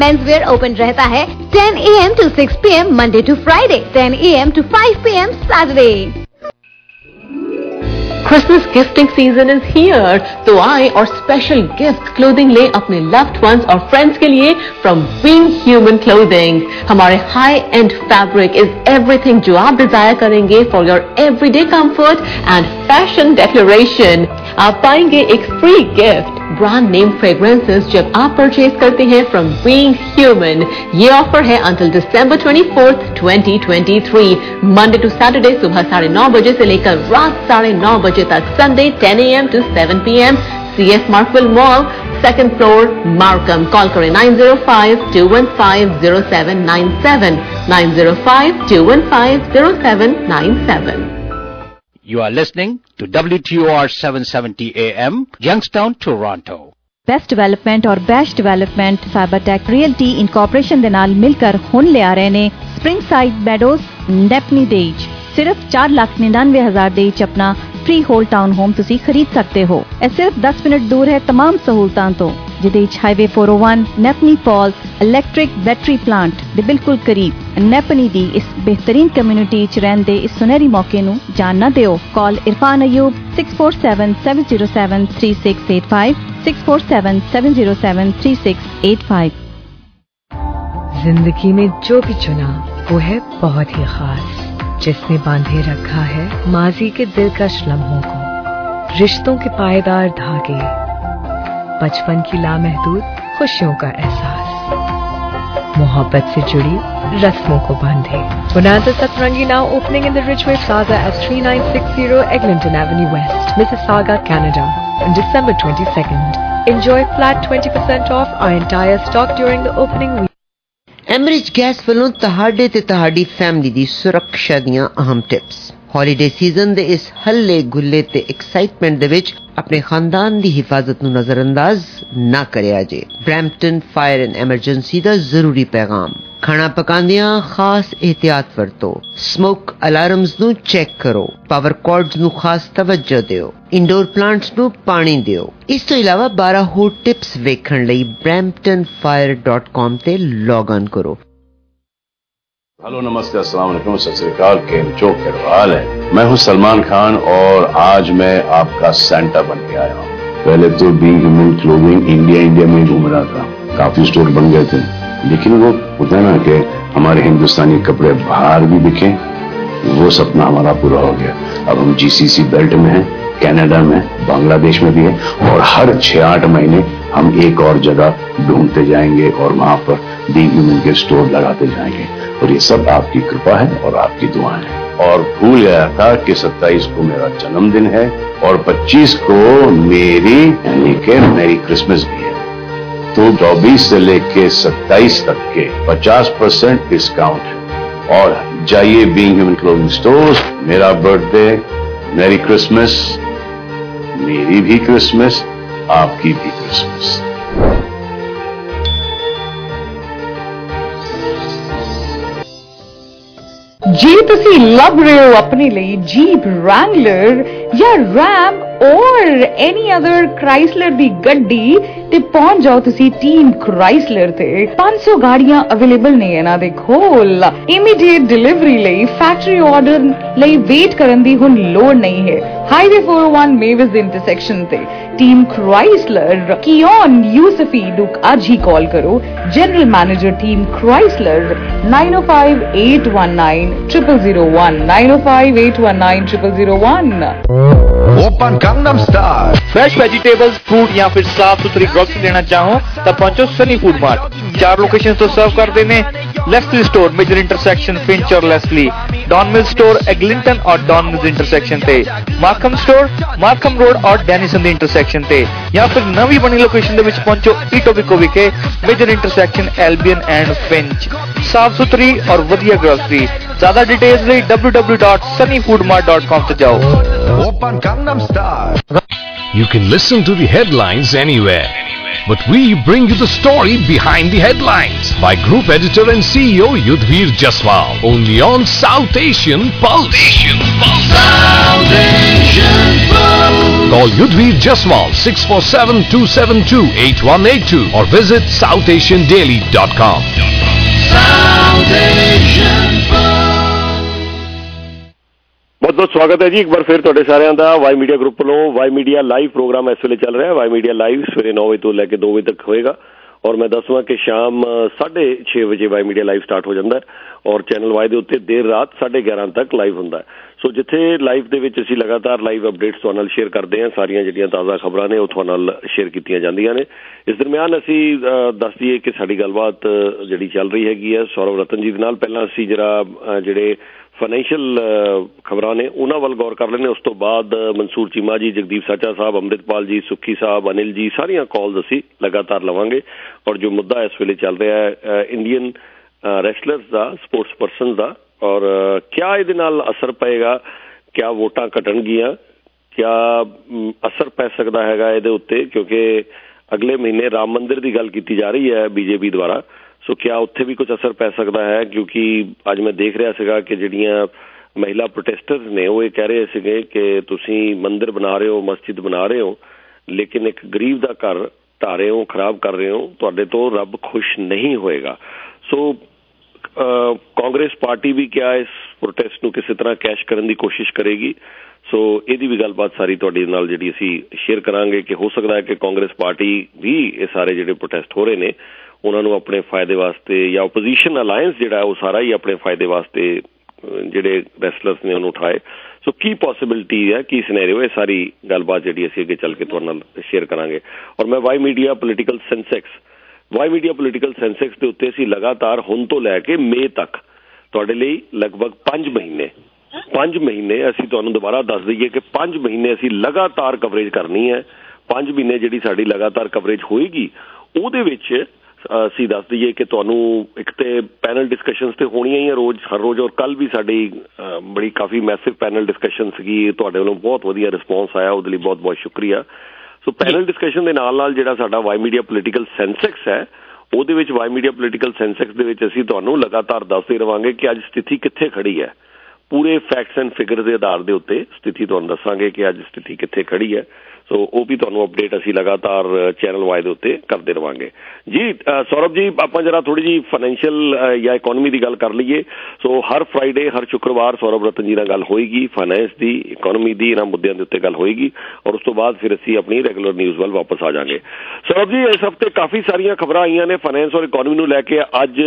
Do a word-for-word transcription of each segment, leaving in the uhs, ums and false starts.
Men's wear open रहता है ten a m to six p m Monday to Friday, ten a m to five p m Saturday. Christmas gifting season is here, तो आए और special gift clothing ले अपने loved ones और friends के लिए फ्रॉम Being Human Clothing. हमारे high end fabric is everything जो आप डिजायर करेंगे for your everyday comfort and fashion decoration. आप पाएंगे एक free gift brand name fragrances जब आप परचेज करते हैं फ्रॉम Being Human. ये ऑफर है until December twenty-fourth, twenty twenty-three, Monday to Saturday सुबह साढ़े नौ बजे से लेकर रात साढ़े नौ बजे तक, Sunday ten a m to seven p m C F Markville Mall, second floor, Markham. Call करें nine zero five, two one five, zero seven nine seven, nine zero five, two one five, zero seven nine seven. You are listening to W T O R seven seventy A M, Youngstown, Toronto. Best Development और Bash Development Cybertech Realty Incorporation ਦੇ ਨਾਲ ਮਿਲकर ਹੁਣ ਲਿਆ ਰਹੇ ਨੇ Springside Meadows, Nepni Dage. ਸਿਰਫ ਚਾਰ ਲੱਖ ਨਿन्यानवे ਹਜ਼ਾਰ ਦੇ ਵਿੱਚ ਆਪਣਾ ਫ੍ਰੀ ਹੋਲ ਟਾਊਨ ਹੋਮ ਤੁਸੀਂ ਖਰੀਦ ਸਕਦੇ ਹੋ. ਇਹ ਸਿਰਫ ਦਸ ਮਿੰਟ ਦੂਰ ਹੈ तमाम ਸਹੂਲਤਾਂ ਤੋਂ, ਜਿਹਦੇ ਵਿੱਚ highway four oh one, Napanee false, electric battery plant ਦੇ ਬਿਲਕੁਲ ਕਰੀਬ. ਨੈਪਨੀ ਦੀ ਇਸ ਬਿਹਤਰੀਨ ਕਮਿਊਨਿਟੀ ਵਿੱਚ ਰਹਿਣ ਦੇ ਇਸ ਸੁਨਹਿਰੀ ਮੌਕੇ ਨੂੰ ਜਾਣ ਨਾ ਦਿਓ. ਕਾਲ Irfan Ayub six four seven, seven zero seven, three six eight five, six four seven, seven zero seven, three six eight five. जिंदगी में जो भी चुना वो है बहुत ही खास, जिसने बांधे रखा है माजी के दिलकश लम्हों को, रिश्तों के पायदार धागे, बचपन की लामहदूद खुशियों का एहसास, मोहब्बत से जुड़ी रस्मों को बांधे. Bonanza Satrangi now opening in the Ridgeway Plaza at thirty-nine sixty Eglinton Avenue West, Mississauga, Canada, on December twenty-second. Enjoy flat twenty percent off our entire stock during the opening week. Enbridge gas ਵੱਲੋਂ ਤੁਹਾਡੇ ਤੇ ਤੁਹਾਡੀ family ਦੀ ਸੁਰੱਖਿਆ ਦੀਆਂ ਅਹਿਮ tips. Holiday season ਦੇ ਇਸ ਹੱਲੇ ਗੁੱਲੇ ਤੇ ਐਕਸਾਈਟਮੈਂਟ ਦੇ ਵਿੱਚ ਆਪਣੇ ਖਾਨਦਾਨ ਦੀ ਹਿਫਾਜ਼ਤ ਨੂੰ ਨਜ਼ਰਅੰਦਾਜ਼ ਨਾ ਕਰਿਆ ਜੇ. ਬਰੈਂਪਟਨ ਫਾਇਰ ਐਂਡ ਐਮਰਜੈਂਸੀ ਦਾ ਜ਼ਰੂਰੀ ਪੈਗਾਮ. ਖਾਣਾ ਪਕਾਉਂਦਿਆਂ ਖਾਸ ਇਹਤਿਆਤ ਵਰਤੋ. ਸਮੋਕ ਅਲਾਰਮਸ ਨੂੰ ਚੈੱਕ ਕਰੋ. ਪਾਵਰ ਕਾਰਡਸ ਨੂੰ ਖਾਸ ਤਵੱਜੋ ਦਿਓ. ਇੰਡੋਰ ਪਲਾਂਟਸ ਨੂੰ ਪਾਣੀ ਦਿਓ. ਇਸ ਤੋਂ ਇਲਾਵਾ ਬਾਰਾਂ ਹੋਰ ਟਿਪਸ ਵੇਖਣ ਲਈ brampton fire dot com ਤੇ ਲੌਗ ਆਨ ਕਰੋ. हेलो नमस्ते अस्सलाम वालेकुम सत श्री अकाल के जो क्या हाल है. मैं हूं सलमान खान और आज मैं आपका सेंटा बन के आया हूं. पहले तो Being Human Clothing India India में घूम रहा था. काफी स्टोर बन गए थे, लेकिन वो होता है ना कि हमारे हिंदुस्तानी कपड़े बाहर भी बिके, वो सपना हमारा पूरा हो गया. अब हम जीसीसी बेल्ट में हैं, कनाडा में, बांग्लादेश में भी है, और हर छह आठ महीने हम एक और जगह ढूंढते जाएंगे और वहां पर बीइंग ह्यूमन के स्टोर लगाते जाएंगे. और ये सब आपकी कृपा है और आपकी दुआ है. और भूल गया था कि सत्ताईस को मेरा जन्मदिन है और पच्चीस को मेरी यानी कि मेरी क्रिसमस भी है. तो चौबीस से लेके सत्ताईस तक के पचास परसेंट डिस्काउंट है. और जाइए बीइंग ह्यूमन क्लोथिंग स्टोर्स. मेरा बर्थडे, मेरी क्रिसमस, मेरी भी क्रिसमस, आपकी भी क्रिसमस. ਜੇ ਤੁਸੀਂ ਲੱਭ ਰਹੇ ਹੋ ਆਪਣੇ ਲਈ ਜੀਪ ਰੈਂਗਲਰ ਜਾਂ ਰੈਮ ਔਰ ਐਨੀ ਅਦਰ ਕ੍ਰਾਈਸਲਰ ਦੀ ਗੱਡੀ ਤੇ ਪਹੁੰਚ ਜਾਓ ਤੁਸੀਂ ਟੀਮ ਕ੍ਰਾਈਸਲਰ ਤੇ. five hundred ਗਾੜੀਆਂ ਅਵੇਲੇਬਲ ਨੇ ਇਹਨਾਂ ਦੇ ਕੋਲ. ਇਮੀਡੀਏਟ ਡਿਲੀਵਰੀ ਲਈ ਫੈਕਟਰੀ ਆਰਡਰ ਲਈ ਵੇਟ ਕਰਨ ਦੀ ਹੁਣ ਲੋੜ ਨਹੀਂ ਹੈ. Highway four oh one Mavis intersection ਤੇ ਟੀਮ ਕ੍ਰਾਈਸਲਰ ਕਿਓਨ ਯੂਸਫੀ ਨੂੰ ਅੱਜ ਹੀ ਕਾਲ ਕਰੋ. General manager team Chrysler nine oh five, eight one nine, zero zero zero one, nine oh five, eight one nine, zero zero zero one. Open Gangnam Style. Fresh vegetables, fruit या फिर साफ सुथरी grocery लेना चाहो तब पहुंचो Sunny Food Mart. चार location तो सर्व कर देने. Leslie store major intersection Finch और Leslie, Don Mill store Eglinton और डॉन मिल्स इंटरसेक्शन पे, मार्कम स्टोर मार्कम रोड और डेनिसन इंटरसेक्शन पे, या फिर नवी बनी लोकेशन दे विच पहुंचो इटोबिको विखे major intersection Albion and Finch. साफ सुथरी और वधिया ग्रोसरी. ज्यादा डिटेल्स ਲਈ w w w dot sunny food mart dot com ਤੇ ਜਾਓ. Open Gangnam Style. You can listen to the headlines anywhere, but we bring you the story behind the headlines by Group Editor and C E O Yudhvir Jaswal, only on South Asian Pulse. South Asian Pulse. South Asian Pulse. Call Yudhvir Jaswal six four seven, two seven two, eight one eight two or visit south asian daily dot com. South Asian ਬਹੁਤ ਬਹੁਤ ਸਵਾਗਤ ਹੈ ਜੀ ਇੱਕ ਵਾਰ ਫਿਰ ਤੁਹਾਡੇ ਸਾਰਿਆਂ ਦਾ ਵਾਈ ਮੀਡੀਆ ਗਰੁੱਪ ਵੱਲੋਂ। ਵਾਈ ਮੀਡੀਆ ਲਾਈਵ ਪ੍ਰੋਗਰਾਮ ਇਸ ਵੇਲੇ ਚੱਲ ਰਿਹਾ। ਵਾਈ ਮੀਡੀਆ ਲਾਈਵ ਸਵੇਰੇ ਨੌ ਵਜੇ ਤੋਂ ਲੈ ਕੇ ਦੋ ਵਜੇ ਤੱਕ ਹੋਏਗਾ ਔਰ ਮੈਂ ਦੱਸਵਾਂ ਕਿ ਸ਼ਾਮ ਸਾਢੇ ਛੇ ਵਜੇ ਵਾਈ ਮੀਡੀਆ ਲਾਈਵ ਸਟਾਰਟ ਹੋ ਜਾਂਦਾ ਔਰ ਚੈਨਲ ਵਾਈ ਦੇ ਉੱਤੇ ਦੇਰ ਰਾਤ ਸਾਢੇ ਗਿਆਰਾਂ ਤੱਕ ਲਾਈਵ ਹੁੰਦਾ। ਸੋ ਜਿੱਥੇ ਲਾਈਵ ਦੇ ਵਿੱਚ ਅਸੀਂ ਲਗਾਤਾਰ ਲਾਈਵ ਅਪਡੇਟਸ ਤੁਹਾਡੇ ਨਾਲ ਸ਼ੇਅਰ ਕਰਦੇ ਹਾਂ, ਸਾਰੀਆਂ ਜਿਹੜੀਆਂ ਤਾਜ਼ਾ ਖਬਰਾਂ ਨੇ ਉਹ ਤੁਹਾਡੇ ਨਾਲ ਸ਼ੇਅਰ ਕੀਤੀਆਂ ਜਾਂਦੀਆਂ ਨੇ। ਇਸ ਦਰਮਿਆਨ ਅਸੀਂ ਦੱਸ ਦਈਏ ਕਿ ਸਾਡੀ ਗੱਲਬਾਤ ਜਿਹੜੀ ਚੱਲ ਰਹੀ ਹੈਗੀ ਹੈ ਸੌਰਵ ਰਤਨ ਜੀ ਦੇ ਨਾਲ। ਪਹਿਲਾਂ ਅਸੀਂ ਜਿਹੜਾ ਜਿਹੜੇ ਫਾਈਨੈਂਸ਼ੀਅਲ ਖਬਰਾਂ ਨੇ ਉਹਨਾਂ ਵੱਲ ਗੌਰ ਕਰ ਲੈਂਦੇ, ਉਸ ਤੋਂ ਬਾਅਦ ਮਨਸੂਰ ਚੀਮਾ ਜੀ, ਜਗਦੀਪ ਸਾਚਾ ਸਾਹਿਬ, ਅੰਮ੍ਰਿਤਪਾਲ ਜੀ, ਸੁੱਖੀ ਸਾਹਿਬ, ਅਨਿਲ ਜੀ, ਸਾਰੀਆਂ ਕਾਲਸ ਅਸੀਂ ਲਗਾਤਾਰ ਲਵਾਂਗੇ। ਔਰ ਜੋ ਮੁੱਦਾ ਇਸ ਵੇਲੇ ਚੱਲ ਰਿਹਾ ਹੈ ਇੰਡੀਅਨ ਰੈਸਲਰਸ ਦਾ, ਸਪੋਰਟਸ ਪਰਸਨਸ ਦਾ, ਔਰ ਕਿਆ ਇਹਦੇ ਨਾਲ ਅਸਰ ਪਏਗਾ, ਕਿਆ ਵੋਟਾਂ ਘਟਣਗੀਆਂ, ਕਿਆ ਅਸਰ ਪੈ ਸਕਦਾ ਹੈਗਾ ਇਹਦੇ ਉੱਤੇ, ਕਿਉਂਕਿ ਅਗਲੇ ਮਹੀਨੇ ਰਾਮ ਮੰਦਿਰ ਦੀ ਗੱਲ ਕੀਤੀ ਜਾ ਰਹੀ ਹੈ ਬੀਜੇਪੀ ਦੁਆਰਾ। ਸੋ ਕਿਆ ਉੱਥੇ ਵੀ ਕੁਝ ਅਸਰ ਪੈ ਸਕਦਾ ਹੈ, ਕਿਉਂਕਿ ਅੱਜ ਮੈਂ ਦੇਖ ਰਿਹਾ ਸੀਗਾ ਕਿ ਜਿਹੜੀਆਂ ਮਹਿਲਾ ਪ੍ਰੋਟੈਸਟਰਸ ਨੇ ਉਹ ਇਹ ਕਹਿ ਰਹੇ ਸੀਗੇ ਕਿ ਤੁਸੀਂ ਮੰਦਿਰ ਬਣਾ ਰਹੇ ਹੋ, ਮਸਜਿਦ ਬਣਾ ਰਹੇ ਹੋ, ਲੇਕਿਨ ਇੱਕ ਗਰੀਬ ਦਾ ਘਰ ਢਾਹ ਰਹੇ ਹੋ, ਖਰਾਬ ਕਰ ਰਹੇ ਹੋ, ਤੁਹਾਡੇ ਤੋਂ ਰੱਬ ਖੁਸ਼ ਨਹੀਂ ਹੋਏਗਾ। ਸੋ ਕਾਂਗਰਸ ਪਾਰਟੀ ਵੀ ਕਿਆ ਇਸ ਪ੍ਰੋਟੈਸਟ ਨੂੰ ਕਿਸੇ ਤਰ੍ਹਾਂ ਕੈਸ਼ ਕਰਨ ਦੀ ਕੋਸ਼ਿਸ਼ ਕਰੇਗੀ। ਸੋ ਇਹਦੀ ਵੀ ਗੱਲਬਾਤ ਸਾਰੀ ਤੁਹਾਡੇ ਨਾਲ ਜਿਹੜੀ ਅਸੀਂ ਸ਼ੇਅਰ ਕਰਾਂਗੇ ਕਿ ਹੋ ਸਕਦਾ ਹੈ ਕਿ ਕਾਂਗਰਸ ਪਾਰਟੀ ਵੀ ਇਹ ਸਾਰੇ ਜਿਹੜੇ ਪ੍ਰੋਟੈਸਟ ਹੋ ਰਹੇ ਨੇ ਉਹਨਾਂ ਨੂੰ ਆਪਣੇ ਫਾਇਦੇ ਵਾਸਤੇ, ਜਾਂ ਓਪੋਜੀਸ਼ਨ ਅਲਾਇੰਸ ਜਿਹੜਾ ਉਹ ਸਾਰਾ ਹੀ ਆਪਣੇ ਫਾਇਦੇ ਵਾਸਤੇ ਜਿਹੜੇ ਰੈਸਲਰਸ ਨੇ ਉਹਨੂੰ ਉਠਾਏ। ਸੋ ਕੀ ਪੋਸੀਬਿਲਿਟੀ ਹੈ, ਕੀ ਸਿਨੈਰੀਓ, ਇਹ ਸਾਰੀ ਗੱਲਬਾਤ ਜਿਹੜੀ ਅਸੀਂ ਅੱਗੇ ਚੱਲ ਕੇ ਤੁਹਾਡੇ ਨਾਲ ਸ਼ੇਅਰ ਕਰਾਂਗੇ। ਔਰ ਮੈਂ Y media political Sensex Y media political Sensex ਦੇ ਉੱਤੇ ਅਸੀਂ ਲਗਾਤਾਰ ਹੁਣ ਤੋਂ ਲੈ ਕੇ ਮਈ ਤੱਕ ਤੁਹਾਡੇ ਲਈ ਲਗਭਗ ਪੰਜ ਮਹੀਨੇ ਪੰਜ ਮਹੀਨੇ ਅਸੀਂ ਤੁਹਾਨੂੰ ਦੁਬਾਰਾ ਦੱਸ ਦਈਏ ਕਿ ਪੰਜ ਮਹੀਨੇ ਅਸੀਂ ਲਗਾਤਾਰ ਕਵਰੇਜ ਕਰਨੀ ਹੈ। ਪੰਜ ਮਹੀਨੇ ਜਿਹੜੀ ਸਾਡੀ ਲਗਾਤਾਰ ਕਵਰੇਜ ਹੋਏਗੀ ਉਹਦੇ ਵਿੱਚ ਅਸੀਂ ਦੱਸ ਦਈਏ ਕਿ ਤੁਹਾਨੂੰ ਇੱਕ ਤੇ ਪੈਨਲ ਡਿਸਕਸ਼ਨਸ ਤੇ ਹੋਣੀਆਂ ਹੀ ਆ ਰੋਜ਼, ਹਰ ਰੋਜ਼। ਔਰ ਕੱਲ੍ਹ ਵੀ ਸਾਡੀ ਬੜੀ ਕਾਫੀ ਮੈਸਿਵ ਪੈਨਲ ਡਿਸਕਸ਼ਨ ਸੀਗੀ, ਤੁਹਾਡੇ ਵੱਲੋਂ ਬਹੁਤ ਵਧੀਆ ਰਿਸਪੌਂਸ ਆਇਆ, ਉਹਦੇ ਲਈ ਬਹੁਤ ਬਹੁਤ ਸ਼ੁਕਰੀਆ। ਸੋ ਪੈਨਲ ਡਿਸਕਸ਼ਨ ਦੇ ਨਾਲ ਨਾਲ ਜਿਹੜਾ ਸਾਡਾ ਵਾਈ ਮੀਡੀਆ ਪੋਲੀਟੀਕਲ ਸੈਂਸੈਕਸ ਹੈ ਉਹਦੇ ਵਿੱਚ ਵਾਈ ਮੀਡੀਆ ਪੋਲੀਟੀਕਲ ਸੈਂਸੈਕਸ ਦੇ ਵਿੱਚ ਅਸੀਂ ਤੁਹਾਨੂੰ ਲਗਾਤਾਰ ਦੱਸਦੇ ਰਹਾਂਗੇ ਕਿ ਅੱਜ ਸਥਿਤੀ ਕਿੱਥੇ ਖੜੀ ਹੈ। ਪੂਰੇ ਫੈਕਟਸ ਐਂਡ ਫਿਗਰ ਦੇ ਆਧਾਰ ਦੇ ਉੱਤੇ ਸਥਿਤੀ ਤੁਹਾਨੂੰ ਦੱਸਾਂਗੇ ਕਿ ਅੱਜ ਸਥਿਤੀ ਕਿੱਥੇ ਖੜੀ ਹੈ। ਸੋ ਉਹ ਵੀ ਤੁਹਾਨੂੰ ਅਪਡੇਟ ਅਸੀਂ ਲਗਾਤਾਰ ਚੈਨਲ ਵਾਈ ਦੇ ਉੱਤੇ ਕਰਦੇ ਰਹਾਂਗੇ। ਜੀ ਸੌਰਵ ਜੀ, ਆਪਾਂ ਜਰਾ ਥੋੜੀ ਜਿਹੀ ਫਾਈਨੈਂਸ਼ੀਅਲ ਜਾਂ ਇਕੋਨਮੀ ਦੀ ਗੱਲ ਕਰ ਲਈਏ। ਸੋ ਹਰ ਫਰਾਈਡੇ, ਹਰ ਸ਼ੁੱਕਰਵਾਰ ਸੌਰਵ ਰਤਨ ਜੀ ਨਾਲ ਗੱਲ ਹੋਏਗੀ, ਫਾਈਨੈਂਸ ਦੀ, ਇਕੋਨਮੀ ਦੀ, ਇਹਨਾਂ ਮੁੱਦਿਆਂ ਦੇ ਉੱਤੇ ਗੱਲ ਹੋਏਗੀ ਔਰ ਉਸ ਤੋਂ ਬਾਅਦ ਫਿਰ ਅਸੀਂ ਆਪਣੀ ਰੈਗੂਲਰ ਨਿਊਜ਼ ਵੱਲ ਵਾਪਸ ਆ ਜਾਵਾਂਗੇ। ਸੌਰਵ ਜੀ, ਇਸ ਹਫ਼ਤੇ ਕਾਫੀ ਸਾਰੀਆਂ ਖਬਰਾਂ ਆਈਆਂ ਨੇ ਫਾਈਨੈਂਸ ਔਰ ਇਕੋਨਮੀ ਨੂੰ ਲੈ ਕੇ। ਅੱਜ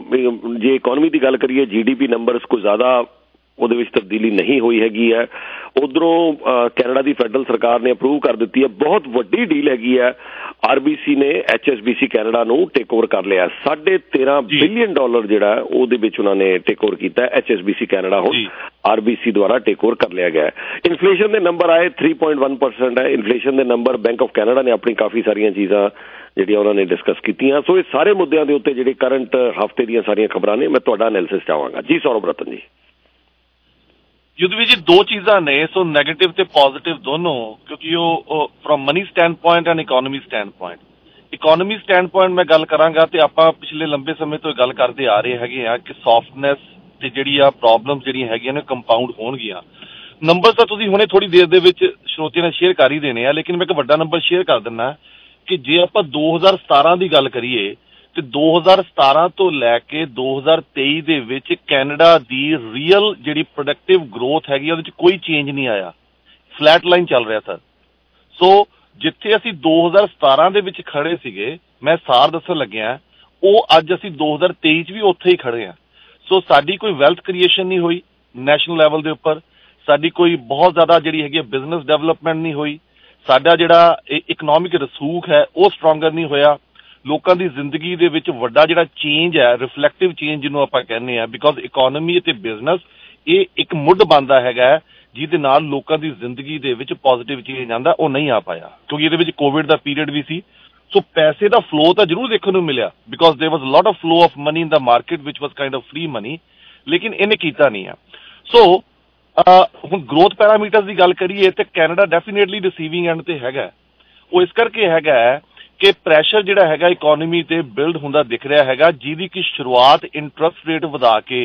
ਜੇ ਇਕੋਨਮੀ ਦੀ ਗੱਲ ਕਰੀਏ, ਜੀ ਡੀ ਪੀ ਨੰਬਰਸ ਕੋਈ ਜ਼ਿਆਦਾ ਉਹਦੇ ਵਿੱਚ ਤਬਦੀਲੀ ਨਹੀਂ ਹੋਈ ਹੈਗੀ ਹੈ। ਉਧਰੋਂ ਕੈਨੇਡਾ ਦੀ ਫੈਡਰਲ ਸਰਕਾਰ ਨੇ ਅਪਰੂਵ ਕਰ ਦਿੱਤੀ ਹੈ, ਬਹੁਤ ਵੱਡੀ ਡੀਲ ਹੈਗੀ ਹੈ। ਆਰ ਬੀ ਸੀ ਨੇ H S B C Canada ਨੂੰ ਟੇਕ ਓਵਰ ਕਰ ਲਿਆ। ਸਾਢੇ ਤੇਰਾਂ ਬਿਲੀਅਨ ਡਾਲਰ ਜਿਹੜਾ ਉਹਦੇ ਵਿੱਚ ਉਹਨਾਂ ਨੇ ਟੇਕ ਓਵਰ ਕੀਤਾ। H S B C Canada ਹੁਣ ਆਰ ਬੀ ਸੀ ਦੁਆਰਾ ਟੇਕ ਓਵਰ ਕਰ ਲਿਆ ਗਿਆ। ਇਨਫਲੇਸ਼ਨ ਦੇ ਨੰਬਰ ਆਏ ਥ੍ਰੀ ਪੁਆਇੰਟ ਵਨ ਪਰਸੈਂਟ ਹੈ ਇਨਫਲੇਸ਼ਨ ਦੇ ਨੰਬਰ। ਬੈਂਕ ਆਫ ਕੈਨੇਡਾ ਨੇ ਆਪਣੀ ਕਾਫੀ ਸਾਰੀਆਂ ਚੀਜ਼ਾਂ ਜਿਹੜੀਆਂ ਉਹਨਾਂ ਨੇ ਡਿਸਕਸ ਕੀਤੀਆਂ। ਸੋ ਇਹ ਸਾਰੇ ਮੁੱਦਿਆਂ ਦੇ ਉੱਤੇ ਜਿਹੜੇ ਕਰੰਟ ਹਫ਼ਤੇ ਦੀਆਂ ਸਾਰੀਆਂ ਖਬਰਾਂ ਨੇ, ਮੈਂ ਤੁਹਾਡਾ ਐਨਾਲਿਸਿਸ ਚਾਹਾਂਗਾ। ਜੀ ਸੌਰਵ ਰਤਨ ਜੀ। ਯੁੱਧਵੀਰ ਜੀ, ਦੋ ਚੀਜ਼ਾਂ ਨੇ, ਸੋ ਨੈਗੇਟਿਵ ਤੇ ਪੋਜ਼ਿਟਿਵ ਦੋਨੋਂ, ਕਿਉਂਕਿ ਉਹ from money stand point and economy stand point economy stand point ਮੈਂ ਗੱਲ ਕਰਾਂਗਾ ਤੇ ਆਪਾਂ ਪਿਛਲੇ ਲੰਬੇ ਸਮੇਂ ਤੋਂ ਗੱਲ ਕਰਦੇ ਆ ਰਹੇ ਹੈਗੇ ਆ ਕਿ ਸੌਫਟਨੈਸ ਤੇ ਜਿਹੜੀ ਆ ਪ੍ਰੋਬਲਮਸ ਜਿਹੜੀਆਂ ਹੈਗੀਆਂ ਨੇ ਕੰਪਾਊਂਡ ਹੋਣਗੀਆਂ। ਨੰਬਰ ਤਾਂ ਤੁਸੀਂ ਹੁਣੇ ਥੋੜੀ ਦੇਰ ਦੇ ਵਿੱਚ ਸਰੋਤਿਆਂ ਨਾਲ ਸ਼ੇਅਰ ਕਰ ਹੀ ਦੇਣੇ ਆ, ਲੇਕਿਨ ਮੈਂ ਇੱਕ ਵੱਡਾ ਨੰਬਰ ਸ਼ੇਅਰ ਕਰ ਦਿੰਦਾ ਕਿ ਜੇ ਆਪਾਂ ਦੋ ਹਜ਼ਾਰ ਸਤਾਰਾਂ ਦੀ ਗੱਲ ਕਰੀਏ ਤੇ ਦੋ ਹਜ਼ਾਰ ਸਤਾਰਾਂ ਤੋਂ ਲੈ ਕੇ ਦੋ ਹਜ਼ਾਰ ਤੇਈ ਦੇ ਵਿੱਚ ਕੈਨੇਡਾ ਦੀ ਰੀਅਲ ਜਿਹੜੀ ਪ੍ਰੋਡਕਟਿਵ ਗਰੋਥ ਹੈਗੀ ਉਹਦੇ 'ਚ ਕੋਈ ਚੇਂਜ ਨਹੀਂ ਆਇਆ, ਫਲੈਟ ਲਾਈਨ ਚੱਲ ਰਿਹਾ ਸਰ। ਸੋ ਜਿੱਥੇ ਅਸੀਂ ਦੋ ਹਜ਼ਾਰ ਸਤਾਰਾਂ ਦੇ ਵਿੱਚ ਖੜੇ ਸੀਗੇ, ਮੈਂ ਸਾਰ ਦੱਸਣ ਲੱਗਿਆ, ਉਹ ਅੱਜ ਅਸੀਂ ਦੋ ਹਜ਼ਾਰ ਤੇਈ 'ਚ ਵੀ ਉੱਥੇ ਹੀ ਖੜੇ ਹਾਂ। ਸੋ ਸਾਡੀ ਕੋਈ ਵੈਲਥ ਕ੍ਰੀਏਸ਼ਨ ਨਹੀਂ ਹੋਈ ਨੈਸ਼ਨਲ ਲੈਵਲ ਦੇ ਉੱਪਰ, ਸਾਡੀ ਕੋਈ ਬਹੁਤ ਜ਼ਿਆਦਾ ਜਿਹੜੀ ਹੈਗੀ ਬਿਜ਼ਨਸ ਡਿਵੈਲਪਮੈਂਟ ਨਹੀਂ ਹੋਈ, ਸਾਡਾ ਜਿਹੜਾ ਇਕਨੋਮਿਕ ਰਸੂਖ ਹੈ ਉਹ ਸਟਰੋਂਗਰ ਨਹੀਂ ਹੋਇਆ। ਲੋਕਾਂ ਦੀ ਜ਼ਿੰਦਗੀ ਦੇ ਵਿੱਚ ਵੱਡਾ ਜਿਹੜਾ ਚੇਂਜ ਹੈ, ਰਿਫਲੈਕਟਿਵ ਚੇਂਜ ਜਿਹਨੂੰ ਆਪਾਂ ਕਹਿੰਦੇ ਹਾਂ, ਬਿਕੋਜ਼ ਇਕੋਨਮੀ ਅਤੇ ਬਿਜ਼ਨਸ ਇਹ ਇੱਕ ਮੁੱਢ ਬਣਦਾ ਹੈਗਾ ਜਿਹਦੇ ਨਾਲ ਲੋਕਾਂ ਦੀ ਜ਼ਿੰਦਗੀ ਦੇ ਵਿੱਚ ਪੋਜ਼ਿਟਿਵ ਚੇਂਜ ਆਉਂਦਾ, ਉਹ ਨਹੀਂ ਆ ਪਾਇਆ ਕਿਉਂਕਿ ਇਹਦੇ ਵਿੱਚ ਕੋਵਿਡ ਦਾ ਪੀਰੀਅਡ ਵੀ ਸੀ। ਸੋ ਪੈਸੇ ਦਾ ਫਲੋ ਤਾਂ ਜ਼ਰੂਰ ਦੇਖਣ ਨੂੰ ਮਿਲਿਆ, because there was lot of flow of money in the market ਵਿਚ was kind of free money, ਲੇਕਿਨ ਇਹਨੇ ਕੀਤਾ ਨਹੀਂ ਆ। ਸੋ ਹੁਣ ਗਰੋਥ ਪੈਰਾਮੀਟਰਸ ਦੀ ਗੱਲ ਕਰੀਏ ਤੇ ਕੈਨੇਡਾ ਡੈਫੀਨੇਟਲੀ ਰਿਸੀਵਿੰਗ ਐਂਡ ਤੇ ਹੈਗਾ। ਉਹ ਇਸ ਕਰਕੇ ਹੈਗਾ ਕਿ ਪ੍ਰੈਸ਼ਰ ਜਿਹੜਾ ਹੈਗਾ ਇਕੋਨਮੀ ਤੇ ਬਿਲਡ ਹੁੰਦਾ ਦਿਖ ਰਿਹਾ ਹੈਗਾ, ਜਿਹਦੀ ਕਿ ਸ਼ੁਰੂਆਤ ਇੰਟਰਸਟ ਰੇਟ ਵਧਾ ਕੇ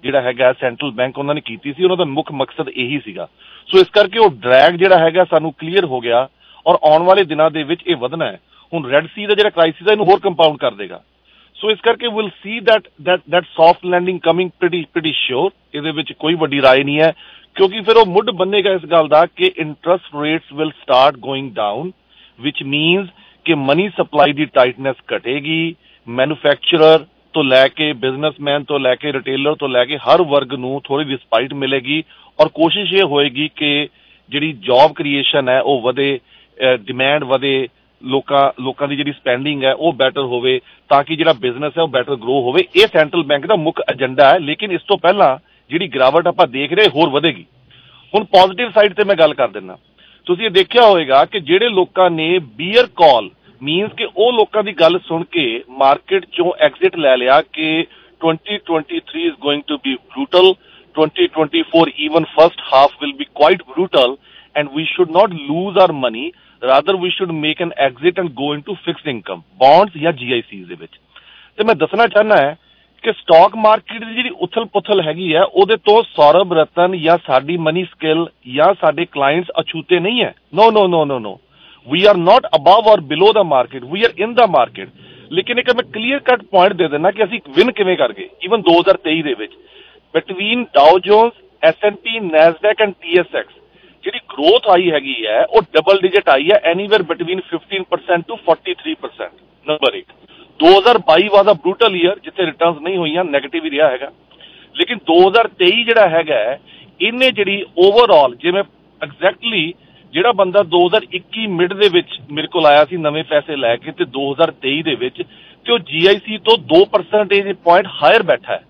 ਜਿਹੜਾ ਹੈਗਾ ਸੈਂਟਰਲ ਬੈਂਕ ਉਹਨਾਂ ਨੇ ਕੀਤੀ ਸੀ, ਉਹਨਾਂ ਦਾ ਮੁੱਖ ਮਕਸਦ ਇਹੀ ਸੀਗਾ। ਸੋ ਇਸ ਕਰਕੇ ਉਹ ਡਰੈਗ ਜਿਹੜਾ ਹੈਗਾ ਸਾਨੂੰ ਕਲੀਅਰ ਹੋ ਗਿਆ ਔਰ ਆਉਣ ਵਾਲੇ ਦਿਨਾਂ ਦੇ ਵਿੱਚ ਇਹ ਵਧਣਾ ਹੈ। ਹੁਣ ਰੈੱਡ ਸੀ ਦਾ ਜਿਹੜਾ ਕ੍ਰਾਈਸਿਸ ਹੈ ਇਹਨੂੰ ਹੋਰ ਕੰਪਾਊਂਡ ਕਰ ਦੇਗਾ। ਸੋ ਇਸ ਕਰਕੇ will see that that that soft landing coming pretty pretty sure. ਇਹਦੇ ਵਿੱਚ ਕੋਈ ਵੱਡੀ ਰਾਏ ਨਹੀਂ ਹੈ, ਕਿਉਂਕਿ ਫਿਰ ਉਹ ਮੁੱਢ ਬੰਨੇਗਾ ਇਸ ਗੱਲ ਦਾ ਕਿ interest rates will start going down, which means ਕਿ ਮਨੀ ਸਪਲਾਈ ਦੀ ਟਾਈਟਨੈਸ ਘਟੇਗੀ। ਮੈਨੂਫੈਕਚਰਰ ਤੋਂ ਲੈ ਕੇ ਬਿਜ਼ਨਸਮੈਨ ਤੋਂ ਲੈ ਕੇ ਰਿਟੇਲਰ ਤੋਂ ਲੈ ਕੇ ਹਰ ਵਰਗ ਨੂੰ ਥੋੜ੍ਹੀ ਰਿਸਪਾਈਟ ਮਿਲੇਗੀ ਔਰ ਕੋਸ਼ਿਸ਼ ਇਹ ਹੋਏਗੀ ਕਿ ਜਿਹੜੀ ਜੌਬ ਕ੍ਰੀਏਸ਼ਨ ਹੈ ਉਹ ਵਧੇ, ਡਿਮਾਂਡ ਵਧੇ, ਲੋਕਾਂ ਲੋਕਾਂ ਦੀ ਜਿਹੜੀ ਸਪੈਂਡਿੰਗ ਹੈ ਉਹ ਬੈਟਰ ਹੋਵੇ ਤਾਂ ਕਿ ਜਿਹੜਾ ਬਿਜ਼ਨਸ ਹੈ ਉਹ ਬੈਟਰ ਗਰੋ ਹੋਵੇ। ਇਹ ਸੈਂਟਰਲ ਬੈਂਕ ਦਾ ਮੁੱਖ ਏਜੰਡਾ ਹੈ। ਲੇਕਿਨ ਇਸ ਤੋਂ ਪਹਿਲਾਂ ਜਿਹੜੀ ਗਿਰਾਵਟ ਆਪਾਂ ਦੇਖ ਰਹੇ ਹੋਰ ਵਧੇਗੀ। ਹੁਣ ਪੋਜ਼ੀਟਿਵ ਸਾਈਡ ਤੇ ਮੈਂ ਗੱਲ ਕਰ ਦਿੰਦਾ। ਤੁਸੀਂ ਇਹ ਦੇਖਿਆ ਹੋਏਗਾ ਕਿ ਜਿਹੜੇ ਲੋਕਾਂ ਨੇ ਬੀਅਰ ਕਾਲ ਮੀਨਸ ਕਿ ਉਹ ਲੋਕਾਂ ਦੀ ਗੱਲ ਸੁਣ ਕੇ ਮਾਰਕੀਟ ਚੋਂ ਐਗਜ਼ਿਟ ਲੈ ਲਿਆ ਕਿ twenty twenty-three is going to be brutal, twenty twenty-four even first half will be quite brutal and we should not lose our money, rather we should make an exit and go into fixed income bonds ਜਾਂ G I Cs ਦੇ ਵਿੱਚ। ਤੇ ਮੈਂ ਦੱਸਣਾ ਚਾਹੁੰਦਾ ਹੈ ਕਿ stock market ਦੀ ਜਿਹੜੀ ਉਥਲ ਪੁਥਲ ਹੈਗੀ ਹੈ ਉਹਦੇ ਤੋਂ ਸੌਰਭ ਰਤਨ ਜਾਂ ਸਾਡੀ ਮਨੀ ਸਕਿੱਲ ਜਾਂ ਸਾਡੇ ਕਲਾਇੰਟਸ ਅਛੂਤੇ ਨਹੀਂ ਹੈ। ਨੋ ਨੋ ਨੋ ਨੋ ਨੋ we are not above or below the market, we are in the market। ਲੇਕਿਨ ਇੱਕ ਮੈਂ ਕਲੀਅਰ ਕੱਟ ਪੁਆਇੰਟ ਦੇ ਦਿੰਦਾ ਕਿ ਅਸੀਂ ਵਿਨ ਕਿਵੇਂ ਕਰ ਗਏ ਈਵਨ ਦੋ ਹਜ਼ਾਰ ਤੇਈ ਦੇ ਵਿੱਚ। Between Dow Jones, S and P, Nasdaq and T S X ਜਿਹੜੀ ਗਰੋਥ ਆਈ ਹੈਗੀ ਹੈ ਉਹ ਡਬਲ ਡਿਜਿਟ ਆਈ ਹੈ, anywhere between fifteen percent to forty-three percent। Number ਇੱਕ ਦੋ ਹਜ਼ਾਰ ਬਾਈ ਵਾਜ਼ ਅ ਬਰੂਟਲ ਈਅਰ ਜਿੱਥੇ ਰਿਟਰਨਸ ਨਹੀਂ ਹੋਈਆਂ, ਨੈਗੇਟਿਵ ਹੀ ਰਿਹਾ ਹੈਗਾ। ਲੇਕਿਨ ਦੋ ਹਜ਼ਾਰ ਤੇਈ ਜਿਹੜਾ ਹੈਗਾ ਇਹਨੇ ਜਿਹੜੀ ਓਵਰਆਲ ਜਿਵੇਂ ਐਗਜ਼ੈਕਟਲੀ ਜਿਹੜਾ ਬੰਦਾ ਦੋ ਹਜ਼ਾਰ ਇੱਕੀ ਮਿਡ ਦੇ ਵਿੱਚ ਮੇਰੇ ਕੋਲ ਆਇਆ ਸੀ ਨਵੇਂ ਪੈਸੇ ਲੈ ਕੇ ਤੇ ਦੋ ਹਜ਼ਾਰ ਤੇਈ ਦੇ ਵਿੱਚ ਤੇ ਉਹ ਜੀ ਆਈ ਸੀ ਤੋਂ ਦੋ ਪਰਸੈਂਟੇਜ ਪੁਆਇੰਟ ਹਾਇਰ ਬੈਠਾ ਹੈ।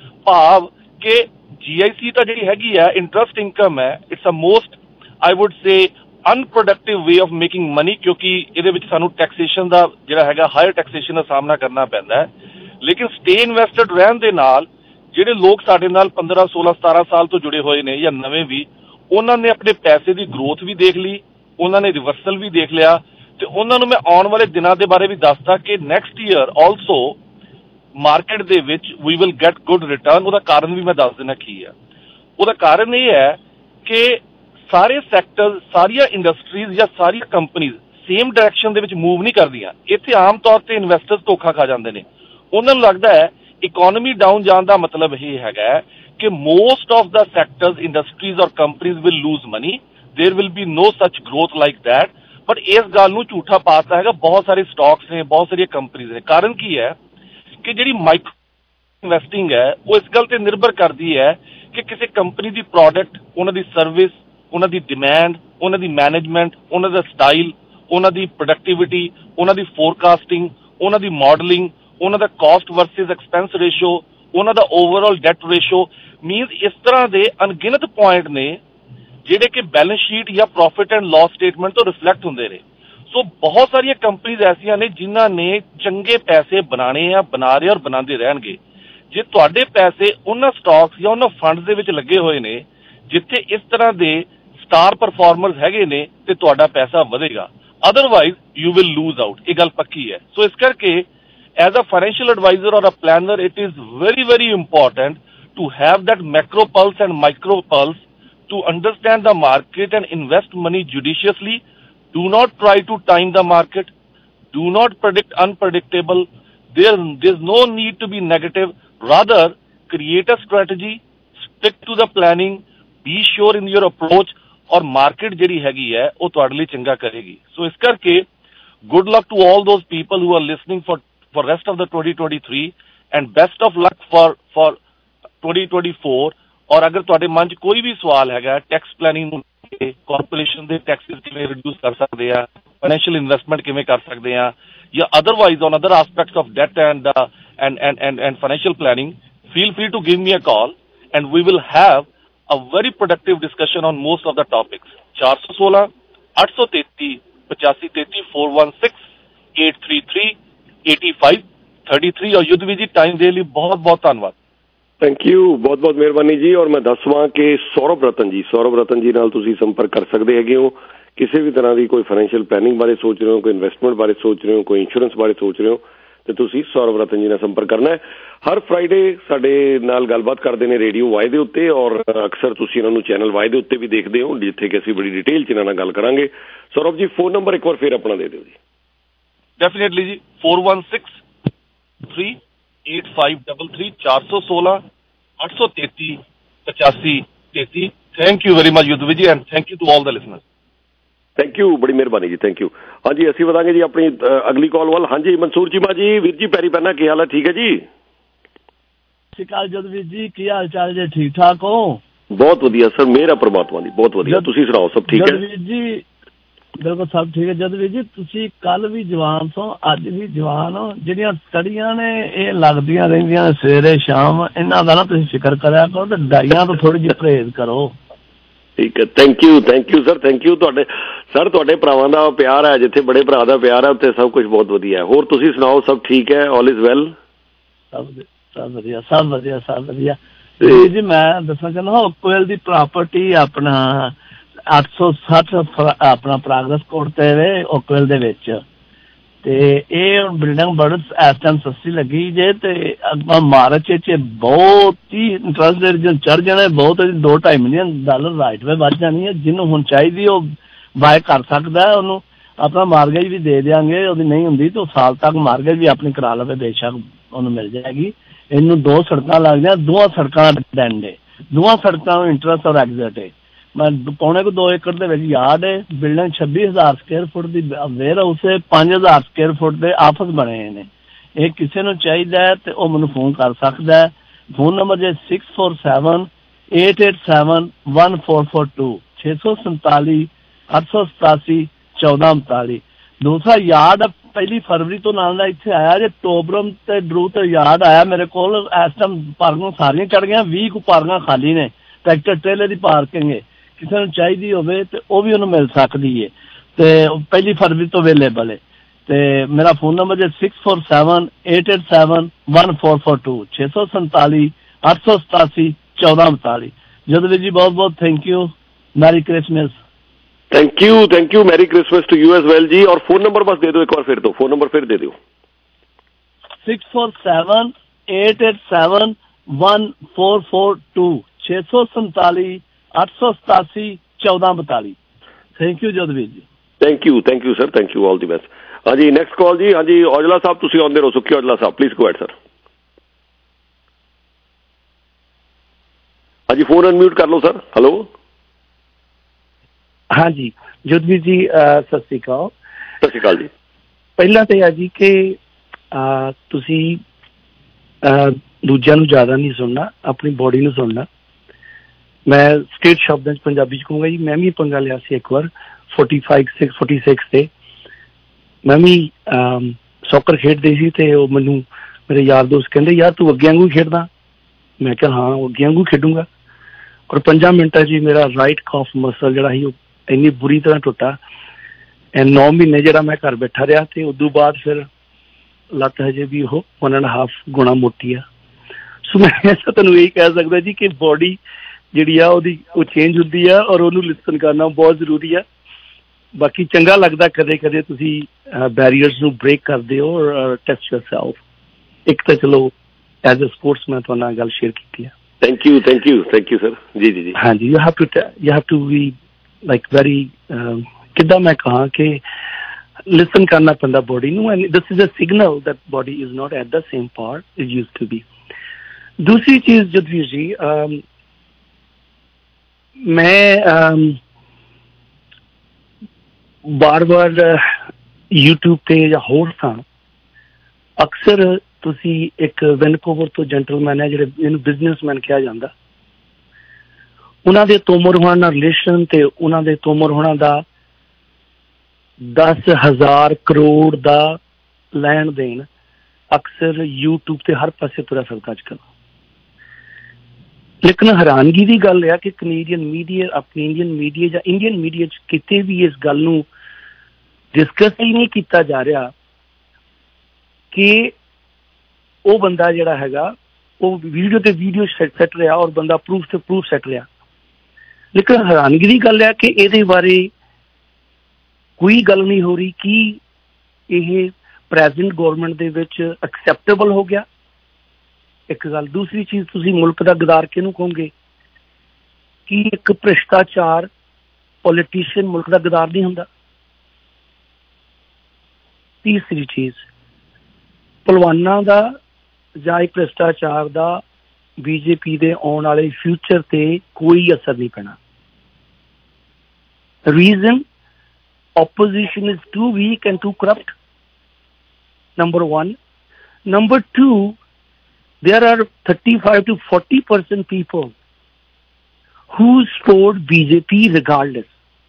ਭਾਵ ਕਿ ਜੀ ਆਈ ਸੀ ਤਾਂ ਜਿਹੜੀ ਹੈਗੀ ਹੈ ਇੰਟਰਸਟ ਇਨਕਮ ਹੈ, it's a most I would say unproductive way of making money, ਕਿਉਂਕਿ ਇਹਦੇ ਵਿੱਚ ਸਾਨੂੰ ਟੈਕਸੇਸ਼ਨ ਦਾ ਜਿਹੜਾ ਹੈਗਾ ਹਾਇਰ ਟੈਕਸੇਸ਼ਨ ਦਾ ਸਾਹਮਣਾ ਕਰਨਾ ਪੈਂਦਾ ਹੈ। ਲੇਕਿਨ ਸਟੇ ਇਨਵੈਸਟਡ ਰਹਿਣ ਦੇ ਨਾਲ ਜਿਹੜੇ ਲੋਕ ਸਾਡੇ ਨਾਲ ਪੰਦਰਾਂ ਸੋਲਾਂ ਸਤਾਰਾਂ ਸਾਲ ਤੋਂ ਜੁੜੇ ਹੋਏ ਨੇ ਜਾਂ ਨਵੇਂ ਵੀ, ਉਹਨਾਂ ਨੇ ਆਪਣੇ ਪੈਸੇ ਦੀ ਗਰੋਥ ਵੀ ਦੇਖ ਲਈ, ਉਹਨਾਂ ਨੇ ਰਿਵਰਸਲ ਵੀ ਦੇਖ ਲਿਆ ਤੇ ਉਹਨਾਂ ਨੂੰ ਮੈਂ ਆਉਣ ਵਾਲੇ ਦਿਨਾਂ ਦੇ ਬਾਰੇ ਵੀ ਦੱਸਦਾ ਕਿ ਨੈਕਸਟ ਈਅਰ ਆਲਸੋ ਮਾਰਕੀਟ ਦੇ ਵਿੱਚ we will get good return. ਉਹਦਾ ਕਾਰਨ ਵੀ ਮੈਂ ਦੱਸ ਦੇਣਾ ਕੀ ਹੈ। ਉਹਦਾ ਕਾਰਨ ਇਹ ਹੈ ਕਿ ਸਾਰੇ ਸੈਕਟਰ, ਸਾਰੀਆਂ ਇੰਡਸਟਰੀਜ਼ ਜਾਂ ਸਾਰੀਆਂ ਕੰਪਨੀਜ਼ ਸੇਮ ਡਾਇਰੈਕਸ਼ਨ ਦੇ ਵਿੱਚ ਮੂਵ ਨਹੀਂ ਕਰਦੀਆਂ। ਇੱਥੇ ਆਮ ਤੌਰ ਤੇ ਇਨਵੈਸਟਰਸ ਧੋਖਾ ਖਾ ਜਾਂਦੇ ਨੇ। ਉਹਨਾਂ ਨੂੰ ਲੱਗਦਾ ਹੈ ਇਕੋਨਮੀ ਡਾਊਨ ਜਾਣ ਦਾ ਮਤਲਬ ਇਹ ਹੈਗਾ ਕਿ most of the sectors, industries or companies will lose money, there will be no such growth like that। but ਇਸ ਗੱਲ ਨੂੰ ਝੂਠਾ ਪਾਤਾ ਹੈਗਾ ਬਹੁਤ ਸਾਰੇ ਸਟਾਕਸ ਨੇ, ਬਹੁਤ ਸਾਰੀਆਂ ਕੰਪਨੀਜ਼ ਨੇ। ਕਾਰਨ ਕੀ ਹੈ ਕਿ ਜਿਹੜੀ ਮਾਈਕਰੋ ਇਨਵੈਸਟਿੰਗ ਹੈ ਉਹ ਇਸ ਗੱਲ ਤੇ ਨਿਰਭਰ ਕਰਦੀ ਹੈ ਕਿ ਕਿਸੇ ਕੰਪਨੀ ਦੀ ਪ੍ਰੋਡਕਟ, ਉਹਨਾਂ ਦੀ ਸਰਵਿਸ, ਉਹਨਾਂ ਦੀ ਡਿਮਾਂਡ, ਉਹਨਾਂ ਦੀ ਮੈਨੇਜਮੈਂਟ, ਉਹਨਾਂ ਦਾ ਸਟਾਈਲ, ਉਹਨਾਂ ਦੀ ਪ੍ਰੋਡਕਟਿਵਿਟੀ, ਉਹਨਾਂ ਦੀ ਫੋਰਕਾਸਟਿੰਗ, ਉਹਨਾਂ ਦੀ ਮਾਡਲਿੰਗ, ਉਹਨਾਂ ਦਾ ਕਾਸਟ ਵਰਸਸ ਐਕਸਪੈਂਸ ਰੇਸ਼ੋ, ਉਹਨਾਂ ਦਾ ਓਵਰਆਲ ਡੈਟ ਰੇਸ਼ੋ, ਮੀਨਸ ਇਸ ਤਰ੍ਹਾਂ ਦੇ ਅਣਗਿਣਤ ਪੁਆਇੰਟ ਨੇ ਜਿਹੜੇ ਕਿ ਬੈਲੈਂਸ ਸ਼ੀਟ ਜਾਂ ਪ੍ਰੋਫਿਟ ਐਂਡ ਲਾਸ ਸਟੇਟਮੈਂਟ ਤੋਂ ਰਿਫਲੈਕਟ ਹੁੰਦੇ ਨੇ। ਸੋ ਬਹੁਤ ਸਾਰੀਆਂ ਕੰਪਨੀਜ਼ ਐਸੀਆਂ ਨੇ ਜਿਨ੍ਹਾਂ ਨੇ ਚੰਗੇ ਪੈਸੇ ਬਣਾਣੇ ਆ, ਬਣਾ ਰਹੇ ਔਰ ਬਣਾਉਂਦੇ ਰਹਿਣਗੇ। ਜੇ ਤੁਹਾਡੇ ਪੈਸੇ ਉਹਨਾਂ ਸਟਾਕਸ ਜਾਂ ਉਹਨਾਂ ਫੰਡਸ ਦੇ ਵਿੱਚ ਲੱਗੇ ਹੋਏ ਨੇ ਜਿੱਥੇ ਇਸ ਤਰ੍ਹਾਂ ਦੇ ਸਟਾਰ ਪਰਫਾਰਮਰਸ ਹੈਗੇ ਨੇ ਤੇ ਤੁਹਾਡਾ ਪੈਸਾ ਵਧੇਗਾ, otherwise you will lose out. ਇਹ ਗੱਲ ਪੱਕੀ ਹੈ। ਸੋ ਇਸ ਕਰਕੇ as a financial advisor or a planner, it is very very important to have that macro pulse and micro pulse to understand the market and invest money judiciously. Do not try to time the market. Do not predict unpredictable. There there's no need to be negative. Rather, create a strategy, stick to the planning, be sure in your approach और market ਜਿਹੜੀ ਹੈਗੀ ਹੈ ਉਹ ਤੁਹਾਡੇ ਲਈ ਚੰਗਾ ਕਰੇਗੀ। So ਇਸ ਕਰਕੇ good luck to all those people who are listening for for rest of the twenty twenty-three and best of luck for for twenty twenty-four। ਔਰ ਅਗਰ ਤੁਹਾਡੇ ਮਨ 'ਚ ਕੋਈ ਵੀ ਸਵਾਲ ਹੈਗਾ ਟੈਕਸ ਪਲੈਨਿੰਗ ਨੂੰ, ਕਾਰਪੋਰੇਸ਼ਨ ਦੇ ਟੈਕਸਿਸ ਕਿਵੇਂ ਰਿਡਿਊਸ ਕਰ ਸਕਦੇ ਆ, ਫਾਈਨੈਂਸ਼ੀਅਲ ਇਨਵੈਸਟਮੈਂਟ ਕਿਵੇਂ ਕਰ ਸਕਦੇ ਆ, ਜਾਂ otherwise on other aspects of debt and and and and and financial planning, feel free to give me a call and we will have a very productive discussion on most of the topics। four one six, eight three three, five five three three, four one six, eight three three, eighty-five thirty-three। और युद्धवीर जी time ਦੇ ਲਈ ਬਹੁਤ ਬਹੁਤ ਧੰਨਵਾਦ। Thank you, ਬਹੁਤ ਬਹੁਤ ਮਿਹਰਬਾਨੀ ਜੀ। ਔਰ ਮੈਂ ਦੱਸਵਾਂ ਕਿ ਸੌਰਭ ਰਤਨ ਜੀ ਸੌਰਭ ਰਤਨ ਜੀ ਨਾਲ ਤੁਸੀਂ ਸੰਪਰਕ ਕਰ ਸਕਦੇ ਹੈਗੇ ਹੋ। ਕਿਸੇ ਵੀ ਤਰ੍ਹਾਂ ਦੀ ਕੋਈ ਫਾਈਨੈਂਸ਼ੀਅਲ ਪਲੈਨਿੰਗ ਬਾਰੇ ਸੋਚ ਰਹੇ ਹੋ, ਕੋਈ ਇਨਵੈਸਟਮੈਂਟ ਬਾਰੇ ਸੋਚ ਰਹੇ ਹੋ, ਕੋਈ ਇੰਸ਼ੋਰੈਂਸ ਬਾਰੇ ਸੋਚ ਰਹੇ ਹੋ ਤੇ ਤੁਸੀਂ ਸੌਰਵ ਰਤਨ ਜੀ ਨਾਲ ਸੰਪਰਕ ਕਰਨਾ ਹੈ। ਹਰ ਫਰਾਈਡੇ ਸਾਡੇ ਨਾਲ ਗੱਲਬਾਤ ਕਰਦੇ ਨੇ ਰੇਡੀਓ ਵਾਈ ਦੇ ਉੱਤੇ, ਔਰ ਅਕਸਰ ਤੁਸੀਂ ਇਹਨਾਂ ਨੂੰ ਚੈਨਲ ਵਾਈ ਦੇ ਉੱਤੇ ਵੀ ਦੇਖਦੇ ਹੋ, ਜਿੱਥੇ ਕਿ ਅਸੀਂ ਬੜੀ ਡਿਟੇਲ 'ਚ ਇਹਨਾਂ ਨਾਲ ਗੱਲ ਕਰਾਂਗੇ। ਸੌਰਵ ਜੀ, ਫੋਨ ਨੰਬਰ ਇੱਕ ਵਾਰ ਫਿਰ ਆਪਣਾ ਦੇ ਦਿਓ ਜੀ। ਡੈਫੀਨੇਟਲੀ ਜੀ, four one six three eight five double three चार सौ सोलह आठ सौ तेती पचासी तेती। Thank you very much Yudhvir ji, and thank you to all the listeners. Thank you, बड़ी मेहरबानी जी, थैंक यू। हाँ जी, ਅਸੀਂ ਵਧਾਂਗੇ ਜੀ ਆਪਣੀ ਅਗਲੀ ਕਾਲ ਵੱਲ। ਹਾਂਜੀ ਮਨਸੂਰ ਚੀਮਾ ਜੀ, ਵੀਰ ਜੀ ਪੈਰੀ ਪੈਣਾ, ਕੀ ਹਾਲ ਹੈ? ਠੀਕ ਹੈ ਜੀ। ਸਤਿ ਸ਼੍ਰੀ ਅਕਾਲ ਜਦਵੀਰ ਜੀ, ਕੀ ਹਾਲ ਚਾਲ ਜੀ? ਠੀਕ ਠਾਕ ਹੋ? ਬਹੁਤ ਵਧੀਆ ਸਰ, ਮਿਹਰ ਹੈ ਪ੍ਰਮਾਤਮਾ ਦੀ, ਬਹੁਤ ਵਧੀਆ। ਤੁਸੀਂ ਸੁਣਾਓ, ਸਭ ਠੀਕ ਹੈ? ਜਦਵੀਰ ਜੀ ਬਿਲਕੁਲ ਸਭ ਠੀਕ ਹੈ। ਜਦਵੀਰ ਜੀ ਤੁਸੀਂ ਕੱਲ ਵੀ ਜਵਾਨ ਸੋ, ਅੱਜ ਵੀ ਜਵਾਨ ਹੋ। ਜਿਹੜੀਆਂ ਸਟੜੀਆਂ ਨੇ ਇਹ ਲੱਗਦੀਆਂ ਰਹਿੰਦੀਆਂ ਸਵੇਰੇ ਸ਼ਾਮ, ਇਹਨਾਂ ਦਾ ਨਾ ਤੁਸੀਂ ਫਿਕਰ ਕਰਿਆ ਕਰੋ ਤੇ ਡਾਈਆਂ ਤੋਂ ਥੋੜੀ ਜਿਹੀ ਪਰਹੇਜ਼ ਕਰੋ। ਠੀਕ ਹੈ, thank you, thank you sir, thank you. ਤੁਹਾਡੇ ਸਰ ਤੁਹਾਡੇ ਭਰਾਵਾਂ ਦਾ ਪਿਆਰ ਹੈ, ਜਿੱਥੇ ਬੜੇ ਭਰਾ ਦਾ ਪਿਆਰ ਹੈ ਉੱਥੇ ਸਭ ਕੁਝ ਬਹੁਤ ਵਧੀਆ ਹੈ। ਹੋਰ ਤੁਸੀਂ ਸੁਣਾਓ, ਸਭ ਠੀਕ ਹੈ? All is well? ਸਭ ਸਭ ਵਧੀਆ, ਸਭ ਵਧੀਆ, ਸਭ ਵਧੀਆ। ਜੀ ਮੈਂ ਦੱਸਣਾ ਚਾਹੁੰਦਾ, ਓਕਵੈਲ ਦੀ ਪ੍ਰਾਪਰਟੀ ਆਪਣਾ ਅੱਠ ਸੌ ਸੱਠ ਆਪਣਾ ਪ੍ਰੋਗਰੈਸ ਕੋਰਟ ਤੇ ਵੇ ਓਕਵੈਲ ਦੇ ਵਿੱਚ, ਤੇ ਇਹ ਬਿਲਡਿੰਗ ਬੜੀ ਇਸ ਟਾਈਮ ਸਸਤੀ ਲੱਗੀ ਜੇ, ਤੇ ਅੱਗੋਂ ਮਾਰਚ ਚ ਬਹੁਤ ਹੀ ਇੰਟਰਸਟ ਦੇ ਰਿਜਨ ਚੜ ਜਾਣਾ, ਬਹੁਤ ਦੋ ਢਾਈ ਮਿਲੀਅਨ ਡਾਲਰ ਰਾਈਟ ਵੇ ਵੱਧ ਜਾਣੀ ਹੈ। ਜਿਹਨੂੰ ਹੁਣ ਚਾਹੀਦੀ ਉਹ ਬਾਏ ਕਰ ਸਕਦਾ, ਉਹਨੂੰ ਆਪਣਾ ਮਾਰਗੇਜ ਵੀ ਦੇ ਦਿਆਂਗੇ। ਉਹਦੀ ਨਹੀਂ ਹੁੰਦੀ ਤਾਂ ਸਾਲ ਤੱਕ ਮਾਰਗੇਜ ਵੀ ਆਪਣੀ ਕਰਾ ਲਵੇ, ਬੇਸ਼ੱਕ ਉਹਨੂੰ ਮਿਲ ਜਾਏਗੀ। ਇਹਨੂੰ ਦੋ ਸੜਕਾਂ ਲੱਗਦੀਆਂ, ਦੋਵਾਂ ਸੜਕਾਂ ਡੈਂਡ ਹੈ, ਦੋਵਾਂ ਸੜਕਾਂ ਨੂੰ ਇੰਟਰਸਟ ਔਰ ਐਗਜ਼ਿਟ ਹੈ। ਮੈਂ ਪੌਣੇ ਕੁ ਦੋ ਏਕੜ ਦੇ ਵਿੱਚ ਯਾਰਡ ਹੈ, ਬਿਲਡਿੰਗ ਛੱਬੀ ਹਜ਼ਾਰ ਸਕੁਅਰ ਫੁੱਟ ਦੀ ਵੇਅਰ ਹਾਊਸ ਹੈ, ਪੰਜ ਹਜ਼ਾਰ ਸਕੁਅਰ ਫੁੱਟ ਦੇ ਆਫਿਸ ਬਣੇ ਨੇ। ਇਹ ਕਿਸੇ ਨੂੰ ਚਾਹੀਦਾ ਹੈ ਤੇ ਉਹ ਮੈਨੂੰ ਫੋਨ ਕਰ ਸਕਦਾ ਹੈ। ਫੋਨ ਨੰਬਰ ਜੇ six four seven eight eight seven one four four two, ਛੇ ਸੌ ਸੰਤਾਲੀ ਅੱਠ ਸੌ ਸਤਾਸੀ ਚੌਦਾਂ ਉਨਤਾਲੀ। ਦੂਸਰਾ ਯਾਰਡ ਪਹਿਲੀ ਫਰਵਰੀ ਤੋਂ ਨਾਲ ਦਾ ਇੱਥੇ ਆਇਆ ਜੇ, ਟੋਬਰਮ ਤੇ ਡਰੂ ਤੇ ਯਾਰਡ ਆਇਆ ਮੇਰੇ ਕੋਲ। ਇਸ ਟਾਈਮ ਪਾਰਕਾਂ ਸਾਰੀਆਂ ਚੜ ਗਈਆਂ, ਵੀਹ ਕੁ ਪਾਰਕਾਂ ਖਾਲੀ ਨੇ, ਟਰੈਕਟਰ ਟ੍ਰੇਲਰ ਦੀ ਪਾਰਕਿੰਗ ਹੈ। ਕਿਸੇ ਨੂੰ ਚਾਹੀਦੀ ਹੋਵੇ ਤੇ ਉਹ ਵੀ ਉਹਨੂੰ ਮਿਲ ਸਕਦੀ ਹੈ, ਤੇ ਪਹਿਲੀ ਫਰਵਰੀ ਤੋਂ ਅਵੇਲੇਬਲ ਹੈ। ਤੇ ਮੇਰਾ ਫੋਨ ਨੰਬਰ ਜੇ six four seven eight eight seven one four four two, ਛੇ ਸੌ ਸੰਤਾਲੀ ਅੱਠ ਸੌ ਸਤਾਸੀ ਚੌਦਾਂ ਉਨਤਾਲੀ। ਜਦਵੀਰ ਜੀ ਬਹੁਤ ਬਹੁਤ thank you, merry Christmas. Thank you, thank you, merry Christmas to you as well ji. ਔਰ ਫੋਨ ਨੰਬਰ ਬਸ ਦੇ ਦਿਓ ਇੱਕ ਵਾਰ ਫਿਰ ਤੋਂ, ਫੋਨ ਨੰਬਰ ਫਿਰ ਦੇ ਦਿਓ। Six four seven eight eight seven one four four two, ਛੇ ਸੌ ਸੰਤਾਲੀ ਅੱਠ ਸੌ ਸਤਾਸੀ ਚੌਦਾਂ ਬਤਾਲੀ। Thank you Jadvir ji. Thank you, thank you sir, thank you, all the best. ਹਾਂਜੀ ਨੈਕਸਟ ਕਾਲ ਜੀ। ਹਾਂਜੀ ਔਜਲਾ ਸਾਹਿਬ, ਤੁਸੀਂ ਆਉਂਦੇ ਰਹੋ। Sukhi Aujla Sahib, please go ahead sir. ਹਾਂਜੀ ਫੋਨ ਅਨਮਿਊਟ ਕਰ ਲਓ ਸਰ। ਹੈਲੋ। ਹਾਂਜੀ ਜਦਵੀਰ ਜੀ ਸਤਿ ਸ਼੍ਰੀ ਅਕਾਲ। ਸਤਿ ਸ਼੍ਰੀ ਅਕਾਲ ਜੀ। ਪਹਿਲਾਂ ਤਾਂ ਇਹ ਜੀ ਕਿ ਤੁਸੀਂ ਦੂਜਿਆਂ ਨੂੰ ਜ਼ਿਆਦਾ ਨਹੀਂ ਸੁਣਨਾ, ਆਪਣੀ ਬੋਡੀ ਨੂੰ ਸੁਣਨਾ। ਮੈਂ ਸਟੇਟ ਸ਼ਬਦਾਂ 'ਚ ਪੰਜਾਬੀ 'ਚ ਕਹੂੰਗਾ ਜੀ, ਮੈਂ ਵੀ ਪੰਗਾ ਲਿਆ ਸੀ ਇੱਕ ਵਾਰ forty five six forty six ਤੇ। ਮੈਂ ਵੀ ਸੌਕਰ ਖੇਡਦੇ ਸੀ ਤੇ ਉਹ ਮੈਨੂੰ ਮੇਰੇ ਯਾਰ ਦੋਸਤ ਕਹਿੰਦੇ ਯਾਰ ਤੂੰ ਅੱਗੇ ਵਾਂਗੂ ਖੇਡਦਾ। ਮੈਂ ਕਿਹਾ ਹਾਂ ਅੱਗੇ ਵਾਂਗੂ ਖੇਡੂੰਗਾ। ਔਰ ਪੰਜਾਂ ਮਿੰਟਾਂ 'ਚ ਮੇਰਾ ਰਾਈਟ ਕਾਫ ਮਸਲ ਜਿਹੜਾ ਸੀ ਉਹ ਇੰਨੀ ਬੁਰੀ ਤਰ੍ਹਾਂ ਟੁੱਟਾ। ਨੌ ਮਹੀਨੇ ਜਿਹੜਾ ਮੈਂ ਘਰ ਬੈਠਾ ਰਿਹਾ ਤੇ ਉਦੋਂ ਬਾਅਦ ਫਿਰ ਲੱਤ ਹਜੇ ਵੀ ਉਹ ਵਨ ਐਂਡ ਹਾਫ ਗੁਣਾ ਮੋਟੀ ਆ। ਸੋ ਮੈਂ ਐਸਾ ਤੁਹਾਨੂੰ ਇਹੀ ਕਹਿ ਸਕਦਾ ਜੀ ਕਿ ਬੋਡੀ ਜਿਹੜੀ ਆ ਉਹਦੀ ਉਹ ਚੇਂਜ ਹੁੰਦੀ ਆ ਔਰ ਉਹਨੂੰ ਲਿਸਨ ਕਰਨਾ ਬਹੁਤ ਜ਼ਰੂਰੀ ਆ। ਬਾਕੀ ਚੰਗਾ ਲੱਗਦਾ ਕਦੇ ਕਦੇ ਤੁਸੀਂ ਬੈਰੀਅਰਸ ਨੂੰ ਬ੍ਰੇਕ ਕਰਦੇ ਹੋ ਔਰ ਟੈਸਟ ਯੋਰਸੈਲਫ। ਇੱਕ ਤਾਂ ਚਲੋ ਐਜ਼ ਅ ਸਪੋਰਟਸਮੈਨ ਤੁਹਾਡੇ ਨਾਲ ਗੱਲ ਸ਼ੇਅਰ ਕੀਤੀ ਆ। Thank you, thank you, thank you sir. ਜੀ ਜੀ ਜੀ। ਹਾਂਜੀ you have to you have to be like very ਕਿੱਦਾਂ ਮੈਂ ਕਹਾਂ ਕਿ ਲਿਸਨ ਕਰਨਾ ਪੈਂਦਾ ਬੋਡੀ ਨੂੰ। And this is a signal that body is not at the same power it used to be. ਦੂਸਰੀ ਚੀਜ਼ ਜਦਵੀਰ ਜੀ, ਮੈਂ ਬਾਰ ਬਾਰ ਯੂਟਿਊਬ ਤੇ ਜਾਂ ਹੋਰ ਥਾਂ ਅਕਸਰ ਤੁਸੀਂ ਇੱਕ ਵੈਨਕੂਵਰ ਤੋਂ ਜੈਂਟਲਮੈਨ ਹੈ ਜਿਹੜੇ ਇਹਨੂੰ ਬਿਜ਼ਨਸਮੈਨ ਕਿਹਾ ਜਾਂਦਾ, ਉਹਨਾਂ ਦੇ ਤੋਮਰ ਹੋਣਾ ਨਾਲ ਰਿਲੇਸ਼ਨ ਤੇ ਉਹਨਾਂ ਦੇ ਤੋਮਰ ਹੋਣਾ ਦਾ ਦਸ ਹਜ਼ਾਰ ਕਰੋੜ ਦਾ ਲੈਣ ਦੇਣ ਅਕਸਰ ਯੂਟਿਊਬ ਤੇ ਹਰ ਪਾਸੇ ਤੁਰਿਆ ਫਿਰਦਾ ਅੱਜ ਕੱਲ੍ਹ। ਲੇਕਿਨ ਹੈਰਾਨਗੀ ਦੀ ਗੱਲ ਆ ਕਿ ਕੈਨੇਡੀਅਨ ਮੀਡੀਆ, ਆਪਣੀ ਇੰਡੀਅਨ ਮੀਡੀਆ ਜਾਂ ਇੰਡੀਅਨ ਮੀਡੀਆ 'ਚ ਕਿਤੇ ਵੀ ਇਸ ਗੱਲ ਨੂੰ ਡਿਸਕਸ ਹੀ ਨਹੀਂ ਕੀਤਾ ਜਾ ਰਿਹਾ ਕਿ ਉਹ ਬੰਦਾ ਜਿਹੜਾ ਹੈਗਾ ਉਹ ਵੀਡੀਓ ਤੇ ਵੀਡੀਓ ਸੈੱਟ ਰਿਹਾ ਔਰ ਬੰਦਾ ਪ੍ਰੂਫ ਤੇ ਪ੍ਰੂਫ ਸੈੱਟ ਰਿਹਾ। ਲੇਕਿਨ ਹੈਰਾਨਗੀ ਦੀ ਗੱਲ ਹੈ ਕਿ ਇਹਦੇ ਬਾਰੇ ਕੋਈ ਗੱਲ ਨਹੀਂ ਹੋ ਰਹੀ ਕਿ ਇਹ ਪ੍ਰੈਜ਼ੈਂਟ ਗਵਰਨਮੈਂਟ ਦੇ ਵਿੱਚ ਐਕਸੈਪਟੇਬਲ ਹੋ ਗਿਆ। ਇੱਕ ਗੱਲ। ਦੂਸਰੀ ਚੀਜ਼, ਤੁਸੀਂ ਮੁਲਕ ਦਾ ਗਦਾਰ ਕਿਹਨੂੰ ਕਹੋਗੇ? ਕੀ ਇੱਕ ਭ੍ਰਿਸ਼ਟਾਚਾਰ ਪੋਲੀਟੀਸ਼ੀਅਨ ਮੁਲਕ ਦਾ ਗਦਾਰ ਨਹੀਂ ਹੁੰਦਾ? ਤੀਸਰੀ ਚੀਜ਼, ਭਲਵਾਨਾਂ ਦਾ ਜਾਂ ਇੱਕ ਭ੍ਰਿਸ਼ਟਾਚਾਰ ਦਾ ਬੀਜੇਪੀ ਦੇ ਆਉਣ ਵਾਲੇ ਫਿਊਚਰ ਤੇ ਕੋਈ ਅਸਰ ਨਹੀਂ ਪੈਣਾ। Reason, opposition is too weak and too corrupt, number one. Number two, there are thirty-five to forty percent people who support B J P regardless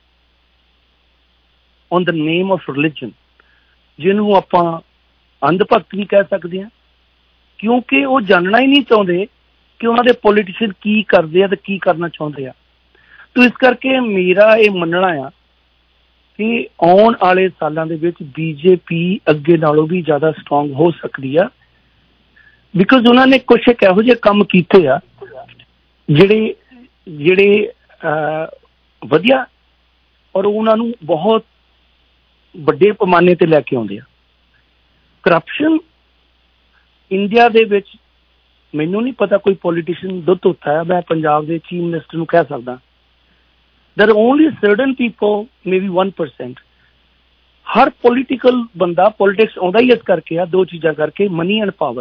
on the name of religion, ਜਿਹਨੂੰ ਆਪਾਂ ਅੰਧ ਭਗਤ ਵੀ ਕਹਿ ਸਕਦੇ ਹਾਂ, ਕਿਉਂਕਿ ਉਹ ਜਾਣਨਾ ਹੀ ਨਹੀਂ ਚਾਹੁੰਦੇ ਕਿ ਉਹਨਾਂ ਦੇ ਪੋਲੀਟੀਸ਼ੀਅਨ ਕੀ ਕਰਦੇ ਆ ਤੇ ਕੀ ਕਰਨਾ ਚਾਹੁੰਦੇ ਆ। ਤੋ ਇਸ ਕਰਕੇ ਮੇਰਾ ਇਹ ਮੰਨਣਾ ਆ ਕਿ ਆਉਣ ਵਾਲੇ ਸਾਲਾਂ ਦੇ ਵਿੱਚ ਬੀਜੇਪੀ ਅੱਗੇ ਨਾਲੋਂ ਵੀ ਜ਼ਿਆਦਾ ਸਟਰੋਂਗ ਹੋ ਸਕਦੀ ਆ, ਬਿਕੋਜ਼ ਉਹਨਾਂ ਨੇ ਕੁਛ ਇੱਕ ਇਹੋ ਜਿਹੇ ਕੰਮ ਕੀਤੇ ਆ ਜਿਹੜੇ ਜਿਹੜੇ ਵਧੀਆ ਔਰ ਉਹਨਾਂ ਨੂੰ ਬਹੁਤ ਵੱਡੇ ਪੈਮਾਨੇ ਤੇ ਲੈ ਕੇ ਆਉਂਦੇ ਆ। ਕਰਪਸ਼ਨ ਇੰਡੀਆ ਦੇ ਵਿੱਚ ਮੈਨੂੰ ਨਹੀਂ ਪਤਾ ਕੋਈ ਪੋਲੀਟੀਸ਼ੀਅਨ ਦੁੱਧ ਹੁੰਦਾ ਹੈ। ਮੈਂ ਪੰਜਾਬ ਦੇ ਚੀਫ ਮਿਨਿਸਟਰ ਨੂੰ ਕਹਿ ਸਕਦਾ, there are only certain people, maybe one percent. ਹਰ ਪੋਲੀਟੀਕਲ ਬੰਦਾ ਪੋਲੀਟਿਕਸ ਆਉਂਦਾ ਹੀ ਇਸ ਕਰਕੇ ਆ, ਦੋ ਚੀਜ਼ਾਂ ਕਰਕੇ, ਮਨੀ ਐਂਡ ਪਾਵਰ।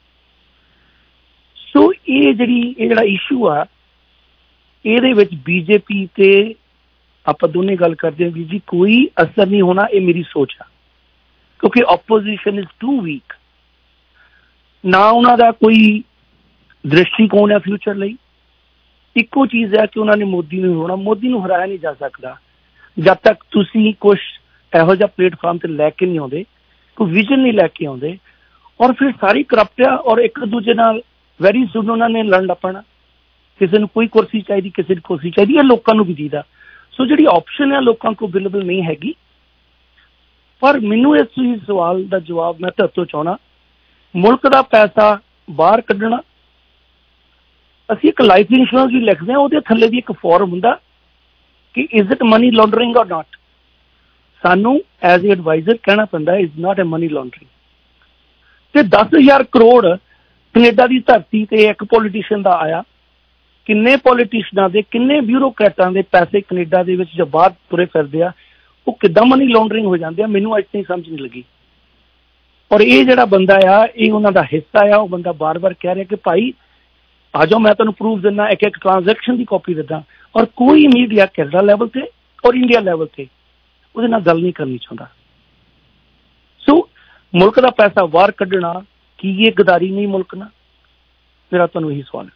ਸੋ ਇਹ ਜਿਹੜੀ ਇਹ ਜਿਹੜਾ ਇਸ਼ੂ ਆ ਇਹਦੇ ਵਿੱਚ ਬੀਜੇਪੀ ਤੇ ਆਪਾਂ ਦੋਨੇ ਗੱਲ ਕਰਦੇ ਹਾਂ ਵੀ ਜੀ ਕੋਈ ਅਸਰ ਨਹੀਂ ਹੋਣਾ, ਇਹ ਮੇਰੀ ਸੋਚ ਆ, ਕਿਉਂਕਿ ਆਪੋਜੀਸ਼ਨ ਇਜ਼ ਟੂ ਵੀਕ। ਨਾ ਉਹਨਾਂ ਦਾ ਕੋਈ ਦ੍ਰਿਸ਼ਟੀਕੋਣ ਹੈ ਫਿਊਚਰ ਲਈ। ਇੱਕੋ ਚੀਜ਼ ਹੈ ਕਿ ਉਹਨਾਂ ਨੇ ਮੋਦੀ ਨੂੰ ਹਰਾਉਣਾ। ਮੋਦੀ ਨੂੰ ਹਰਾਇਆ ਨਹੀਂ ਜਾ ਸਕਦਾ ਜਦ ਤੱਕ ਤੁਸੀਂ ਕੁਛ ਇਹੋ ਜਿਹਾ ਪਲੇਟਫਾਰਮ ਤੇ ਲੈ ਕੇ ਨਹੀਂ ਆਉਂਦੇ, ਕੋਈ ਵਿਜ਼ਨ ਨਹੀਂ ਲੈ ਕੇ ਆਉਂਦੇ, ਔਰ ਫਿਰ ਸਾਰੀ ਕਰਪਟ ਆ ਔਰ ਇੱਕ ਦੂਜੇ ਨਾਲ ਵੈਰੀ ਸੁਨ ਉਹਨਾਂ ਨੇ ਲੜਨ ਲੱਪਣਾ। ਕਿਸੇ ਨੂੰ ਕੋਈ ਕੁਰਸੀ ਚਾਹੀਦੀ, ਕਿਸੇ ਨੂੰ ਕੁਰਸੀ ਚਾਹੀਦੀ, ਇਹ ਲੋਕਾਂ ਨੂੰ ਵੀ ਦੀਦਾ। ਸੋ ਜਿਹੜੀ ਆਪਸ਼ਨ ਹੈ ਲੋਕਾਂ ਕੋਲ ਅਵੇਲੇਬਲ ਨਹੀਂ ਹੈਗੀ। ਪਰ ਮੈਨੂੰ ਇਸ ਸਵਾਲ ਦਾ ਜਵਾਬ ਮੈਂ ਤੁਹਾਡੇ ਤੋਂ ਚਾਹੁੰਦਾ, ਮੁਲਕ ਦਾ ਪੈਸਾ ਬਾਹਰ ਕੱਢਣਾ, ਅਸੀਂ ਇੱਕ ਲਾਈਫ ਇੰਸ਼ੋਰੈਂਸ ਵੀ ਲਿਖਦੇ ਹਾਂ, ਉਹਦੇ ਥੱਲੇ ਵੀ ਇੱਕ ਫਾਰਮ ਹੁੰਦਾ ਕਿ ਇਜ਼ ਇਟ ਮਨੀ ਲਾਂਡਰਿੰਗ ਔਰ ਨਾਟ। ਸਾਨੂੰ ਐਜ਼ ਏ ਐਡਵਾਈਜ਼ਰ ਕਹਿਣਾ ਪੈਂਦਾ is not a money laundering. ਤੇ ਦਸ ਹਜ਼ਾਰ ਕਰੋੜ ਕੈਨੇਡਾ ਦੀ ਧਰਤੀ ਤੇ ਇੱਕ ਪੋਲੀਟੀਸ਼ੀਅਨ ਦਾ ਆਇਆ, ਕਿੰਨੇ ਪੋਲੀਟੀਸ਼ੀਅਨਾਂ ਦੇ, ਕਿੰਨੇ ਬਿਊਰੋਕਰੈਟਾਂ ਦੇ ਪੈਸੇ ਕੈਨੇਡਾ ਦੇ ਵਿੱਚ ਜਦ ਬਾਹਰ ਤੁਰੇ ਫਿਰਦੇ ਆ, ਉਹ ਕਿੱਦਾਂ ਮਨੀ ਲਾਂਡਰਿੰਗ ਹੋ ਜਾਂਦੇ ਆ, ਮੈਨੂੰ ਅੱਜ ਤਾਈਂ ਸਮਝ ਨਹੀਂ ਲੱਗੀ। ਔਰ ਇਹ ਜਿਹੜਾ ਬੰਦਾ ਆ ਇਹ ਉਹਨਾਂ ਦਾ ਹਿੱਸਾ ਆ। ਉਹ ਬੰਦਾ ਬਾਰ ਬਾਰ ਕਹਿ ਰਿਹਾ ਕਿ ਭਾਈ ਆ ਜਾਓ, ਮੈਂ ਤੁਹਾਨੂੰ ਪ੍ਰੂਫ ਦਿੰਦਾ, ਇੱਕ ਇੱਕ ਟ੍ਰਾਂਜੈਕਸ਼ਨ ਦੀ ਕਾਪੀ ਦਿੰਦਾ, ਔਰ ਕੋਈ ਮੀਡੀਆ ਕੈਨੇਡਾ ਲੈਵਲ ਤੇ ਔਰ ਇੰਡੀਆ ਲੈਵਲ ਤੇ ਉਹਦੇ ਨਾਲ ਗੱਲ ਨਹੀਂ ਕਰਨੀ ਚਾਹੁੰਦਾ। ਸੋ ਮੁਲਕ ਦਾ ਪੈਸਾ ਬਾਹਰ ਕੱਢਣਾ ਕੀ ਇਹ ਗਦਾਰੀ ਨਹੀਂ ਮੁਲਕ ਨਾਲ? ਮੇਰਾ ਤੁਹਾਨੂੰ ਇਹੀ ਸਵਾਲ ਹੈ।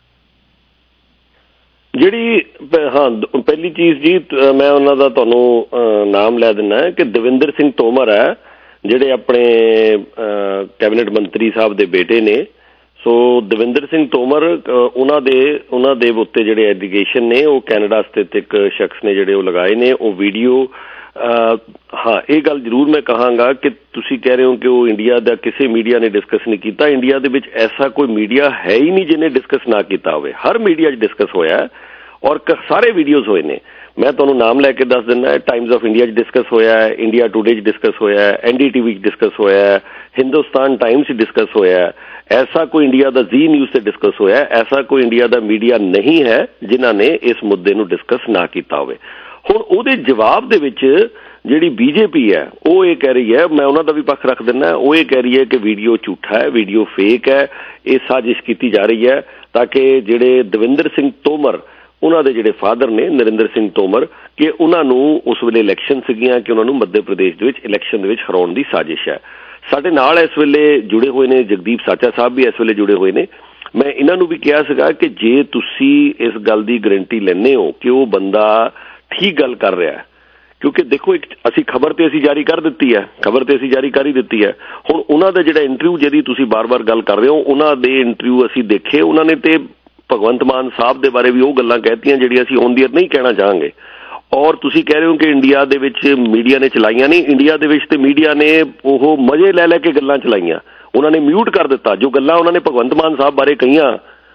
ਜਿਹੜੀ ਹਾਂ ਪਹਿਲੀ ਚੀਜ਼ ਜੀ, ਮੈਂ ਉਹਨਾਂ ਦਾ ਤੁਹਾਨੂੰ ਨਾਮ ਲੈ ਦਿੰਦਾ ਕਿ ਦਵਿੰਦਰ ਸਿੰਘ ਤੋਮਰ ਹੈ, ਜਿਹੜੇ ਆਪਣੇ ਕੈਬਨਿਟ ਮੰਤਰੀ ਸਾਹਿਬ ਦੇ ਬੇਟੇ ਨੇ। ਸੋ ਦਵਿੰਦਰ ਸਿੰਘ ਤੋਮਰ ਉਹਨਾਂ ਦੇ ਉਹਨਾਂ ਦੇ ਉੱਤੇ ਜਿਹੜੇ ਐਲੀਗੇਸ਼ਨ ਨੇ ਉਹ ਕੈਨੇਡਾ ਸਥਿਤ ਇੱਕ ਸ਼ਖਸ ਨੇ ਜਿਹੜੇ ਉਹ ਲਗਾਏ ਨੇ, ਉਹ ਵੀਡੀਓ। ਹਾਂ, ਇਹ ਗੱਲ ਜ਼ਰੂਰ ਮੈਂ ਕਹਾਂਗਾ ਕਿ ਤੁਸੀਂ ਕਹਿ ਰਹੇ ਹੋ ਕਿ ਉਹ ਇੰਡੀਆ ਦਾ ਕਿਸੇ ਮੀਡੀਆ ਨੇ ਡਿਸਕਸ ਨਹੀਂ ਕੀਤਾ। ਇੰਡੀਆ ਦੇ ਵਿੱਚ ਐਸਾ ਕੋਈ ਮੀਡੀਆ ਹੈ ਹੀ ਨਹੀਂ ਜਿਹਨੇ ਡਿਸਕਸ ਨਾ ਕੀਤਾ ਹੋਵੇ। ਹਰ ਮੀਡੀਆ 'ਚ ਡਿਸਕਸ ਹੋਇਆ ਔਰ ਸਾਰੇ ਵੀਡੀਓਜ਼ ਹੋਏ ਨੇ। ਮੈਂ ਤੁਹਾਨੂੰ ਨਾਮ ਲੈ ਕੇ ਦੱਸ ਦਿੰਦਾ, ਟਾਈਮਜ਼ ਆਫ ਇੰਡੀਆ 'ਚ ਡਿਸਕਸ ਹੋਇਆ, ਇੰਡੀਆ ਟੂਡੇ 'ਚ ਡਿਸਕਸ ਹੋਇਆ, ਐਨ ਡੀ ਟੀ ਵੀ 'ਚ ਡਿਸਕਸ ਹੋਇਆ, ਹਿੰਦੁਸਤਾਨ ਟਾਈਮਜ਼ 'ਚ ਡਿਸਕਸ ਹੋਇਆ। ਐਸਾ ਕੋਈ ਇੰਡੀਆ ਦਾ ਜ਼ੀ ਨਿਊਜ਼ 'ਤੇ ਡਿਸਕਸ ਹੋਇਆ, ਐਸਾ ਕੋਈ ਇੰਡੀਆ ਦਾ ਮੀਡੀਆ ਨਹੀਂ ਹੈ ਜਿਨ੍ਹਾਂ ਨੇ ਇਸ ਮੁੱਦੇ ਨੂੰ ਡਿਸਕਸ ਨਾ ਕੀਤਾ ਹੋਵੇ। ਹੁਣ ਉਹਦੇ ਜਵਾਬ ਦੇ ਵਿੱਚ ਜਿਹੜੀ ਬੀਜੇਪੀ ਹੈ ਉਹ ਇਹ ਕਹਿ ਰਹੀ ਹੈ, ਮੈਂ ਉਹਨਾਂ ਦਾ ਵੀ ਪੱਖ ਰੱਖ ਦਿੰਦਾ, ਉਹ ਇਹ ਕਹਿ ਰਹੀ ਹੈ ਕਿ ਵੀਡੀਓ ਝੂਠਾ ਹੈ, ਵੀਡੀਓ ਫੇਕ ਹੈ, ਇਹ ਸਾਜ਼ਿਸ਼ ਕੀਤੀ ਜਾ ਰਹੀ ਹੈ ਤਾਂ ਕਿ ਜਿਹੜੇ ਦਵਿੰਦਰ ਸਿੰਘ ਤੋਮਰ ਉਹਨਾਂ ਦੇ ਜਿਹੜੇ ਫਾਦਰ ਨੇ ਨਰਿੰਦਰ ਸਿੰਘ ਤੋਮਰ, ਕਿ ਉਹਨਾਂ ਨੂੰ ਉਸ ਵੇਲੇ ਇਲੈਕਸ਼ਨ ਸੀਗੀਆਂ ਕਿ ਉਹਨਾਂ ਨੂੰ ਮੱਧ ਪ੍ਰਦੇਸ਼ ਦੇ ਵਿੱਚ ਇਲੈਕਸ਼ਨ ਦੇ ਵਿੱਚ ਹਰਾਉਣ ਦੀ ਸਾਜ਼ਿਸ਼ ਹੈ। ਸਾਡੇ ਨਾਲ ਇਸ ਵੇਲੇ ਜੁੜੇ ਹੋਏ ਨੇ ਜਗਦੀਪ ਸਾਚਾ ਸਾਹਿਬ ਵੀ ਇਸ ਵੇਲੇ ਜੁੜੇ ਹੋਏ ਨੇ। ਮੈਂ ਇਹਨਾਂ ਨੂੰ ਵੀ ਕਿਹਾ ਸੀਗਾ ਕਿ ਜੇ ਤੁਸੀਂ ਇਸ ਗੱਲ ਦੀ ਗਰੰਟੀ ਲੈਂਦੇ ਹੋ ਕਿ ਉਹ ਬੰਦਾ ਠੀਕ ਗੱਲ ਕਰ ਰਿਹਾ, ਕਿਉਂਕਿ ਦੇਖੋ ਇੱਕ ਅਸੀਂ ਖਬਰ ਤੇ ਅਸੀਂ ਜਾਰੀ ਕਰ ਦਿੱਤੀ ਹੈ, ਖਬਰ ਤੇ ਅਸੀਂ ਜਾਰੀ ਕਰ ਹੀ ਦਿੱਤੀ ਹੈ। ਹੁਣ ਉਹਨਾਂ ਦਾ ਜਿਹੜਾ ਇੰਟਰਵਿਊ ਜਿਹਦੀ ਤੁਸੀਂ ਬਾਰ-ਬਾਰ ਗੱਲ ਕਰ ਰਹੇ ਹੋ, ਉਹਨਾਂ ਦੇ ਇੰਟਰਵਿਊ ਅਸੀਂ ਦੇਖੇ, ਉਹਨਾਂ ਨੇ ਤੇ ਭਗਵੰਤ ਮਾਨ ਸਾਹਿਬ ਦੇ ਬਾਰੇ ਵੀ ਉਹ ਗੱਲਾਂ ਕਹਿਤੀਆਂ ਜਿਹੜੀਆਂ ਅਸੀਂ ਔਨ ਦੀ ਏਅਰ ਨਹੀਂ ਕਹਿਣਾ ਚਾਹਾਂਗੇ। ਔਰ ਤੁਸੀਂ ਕਹਿ ਰਹੇ ਹੋ ਕਿ ਇੰਡੀਆ ਦੇ ਵਿੱਚ ਮੀਡੀਆ ਨੇ ਚਲਾਈਆਂ ਨਹੀਂ, ਇੰਡੀਆ ਦੇ ਵਿੱਚ ਤੇ ਮੀਡੀਆ ਨੇ ਉਹ ਮਜ਼ੇ ਲੈ ਲੈ ਕੇ ਗੱਲਾਂ ਚਲਾਈਆਂ, ਉਹਨਾਂ ਨੇ ਮਿਊਟ ਕਰ ਦਿੱਤਾ। ਜੋ ਗੱਲਾਂ ਉਹਨਾਂ ਨੇ ਭਗਵੰਤ ਮਾਨ ਸਾਹਿਬ ਬਾਰੇ ਕਹੀਆਂ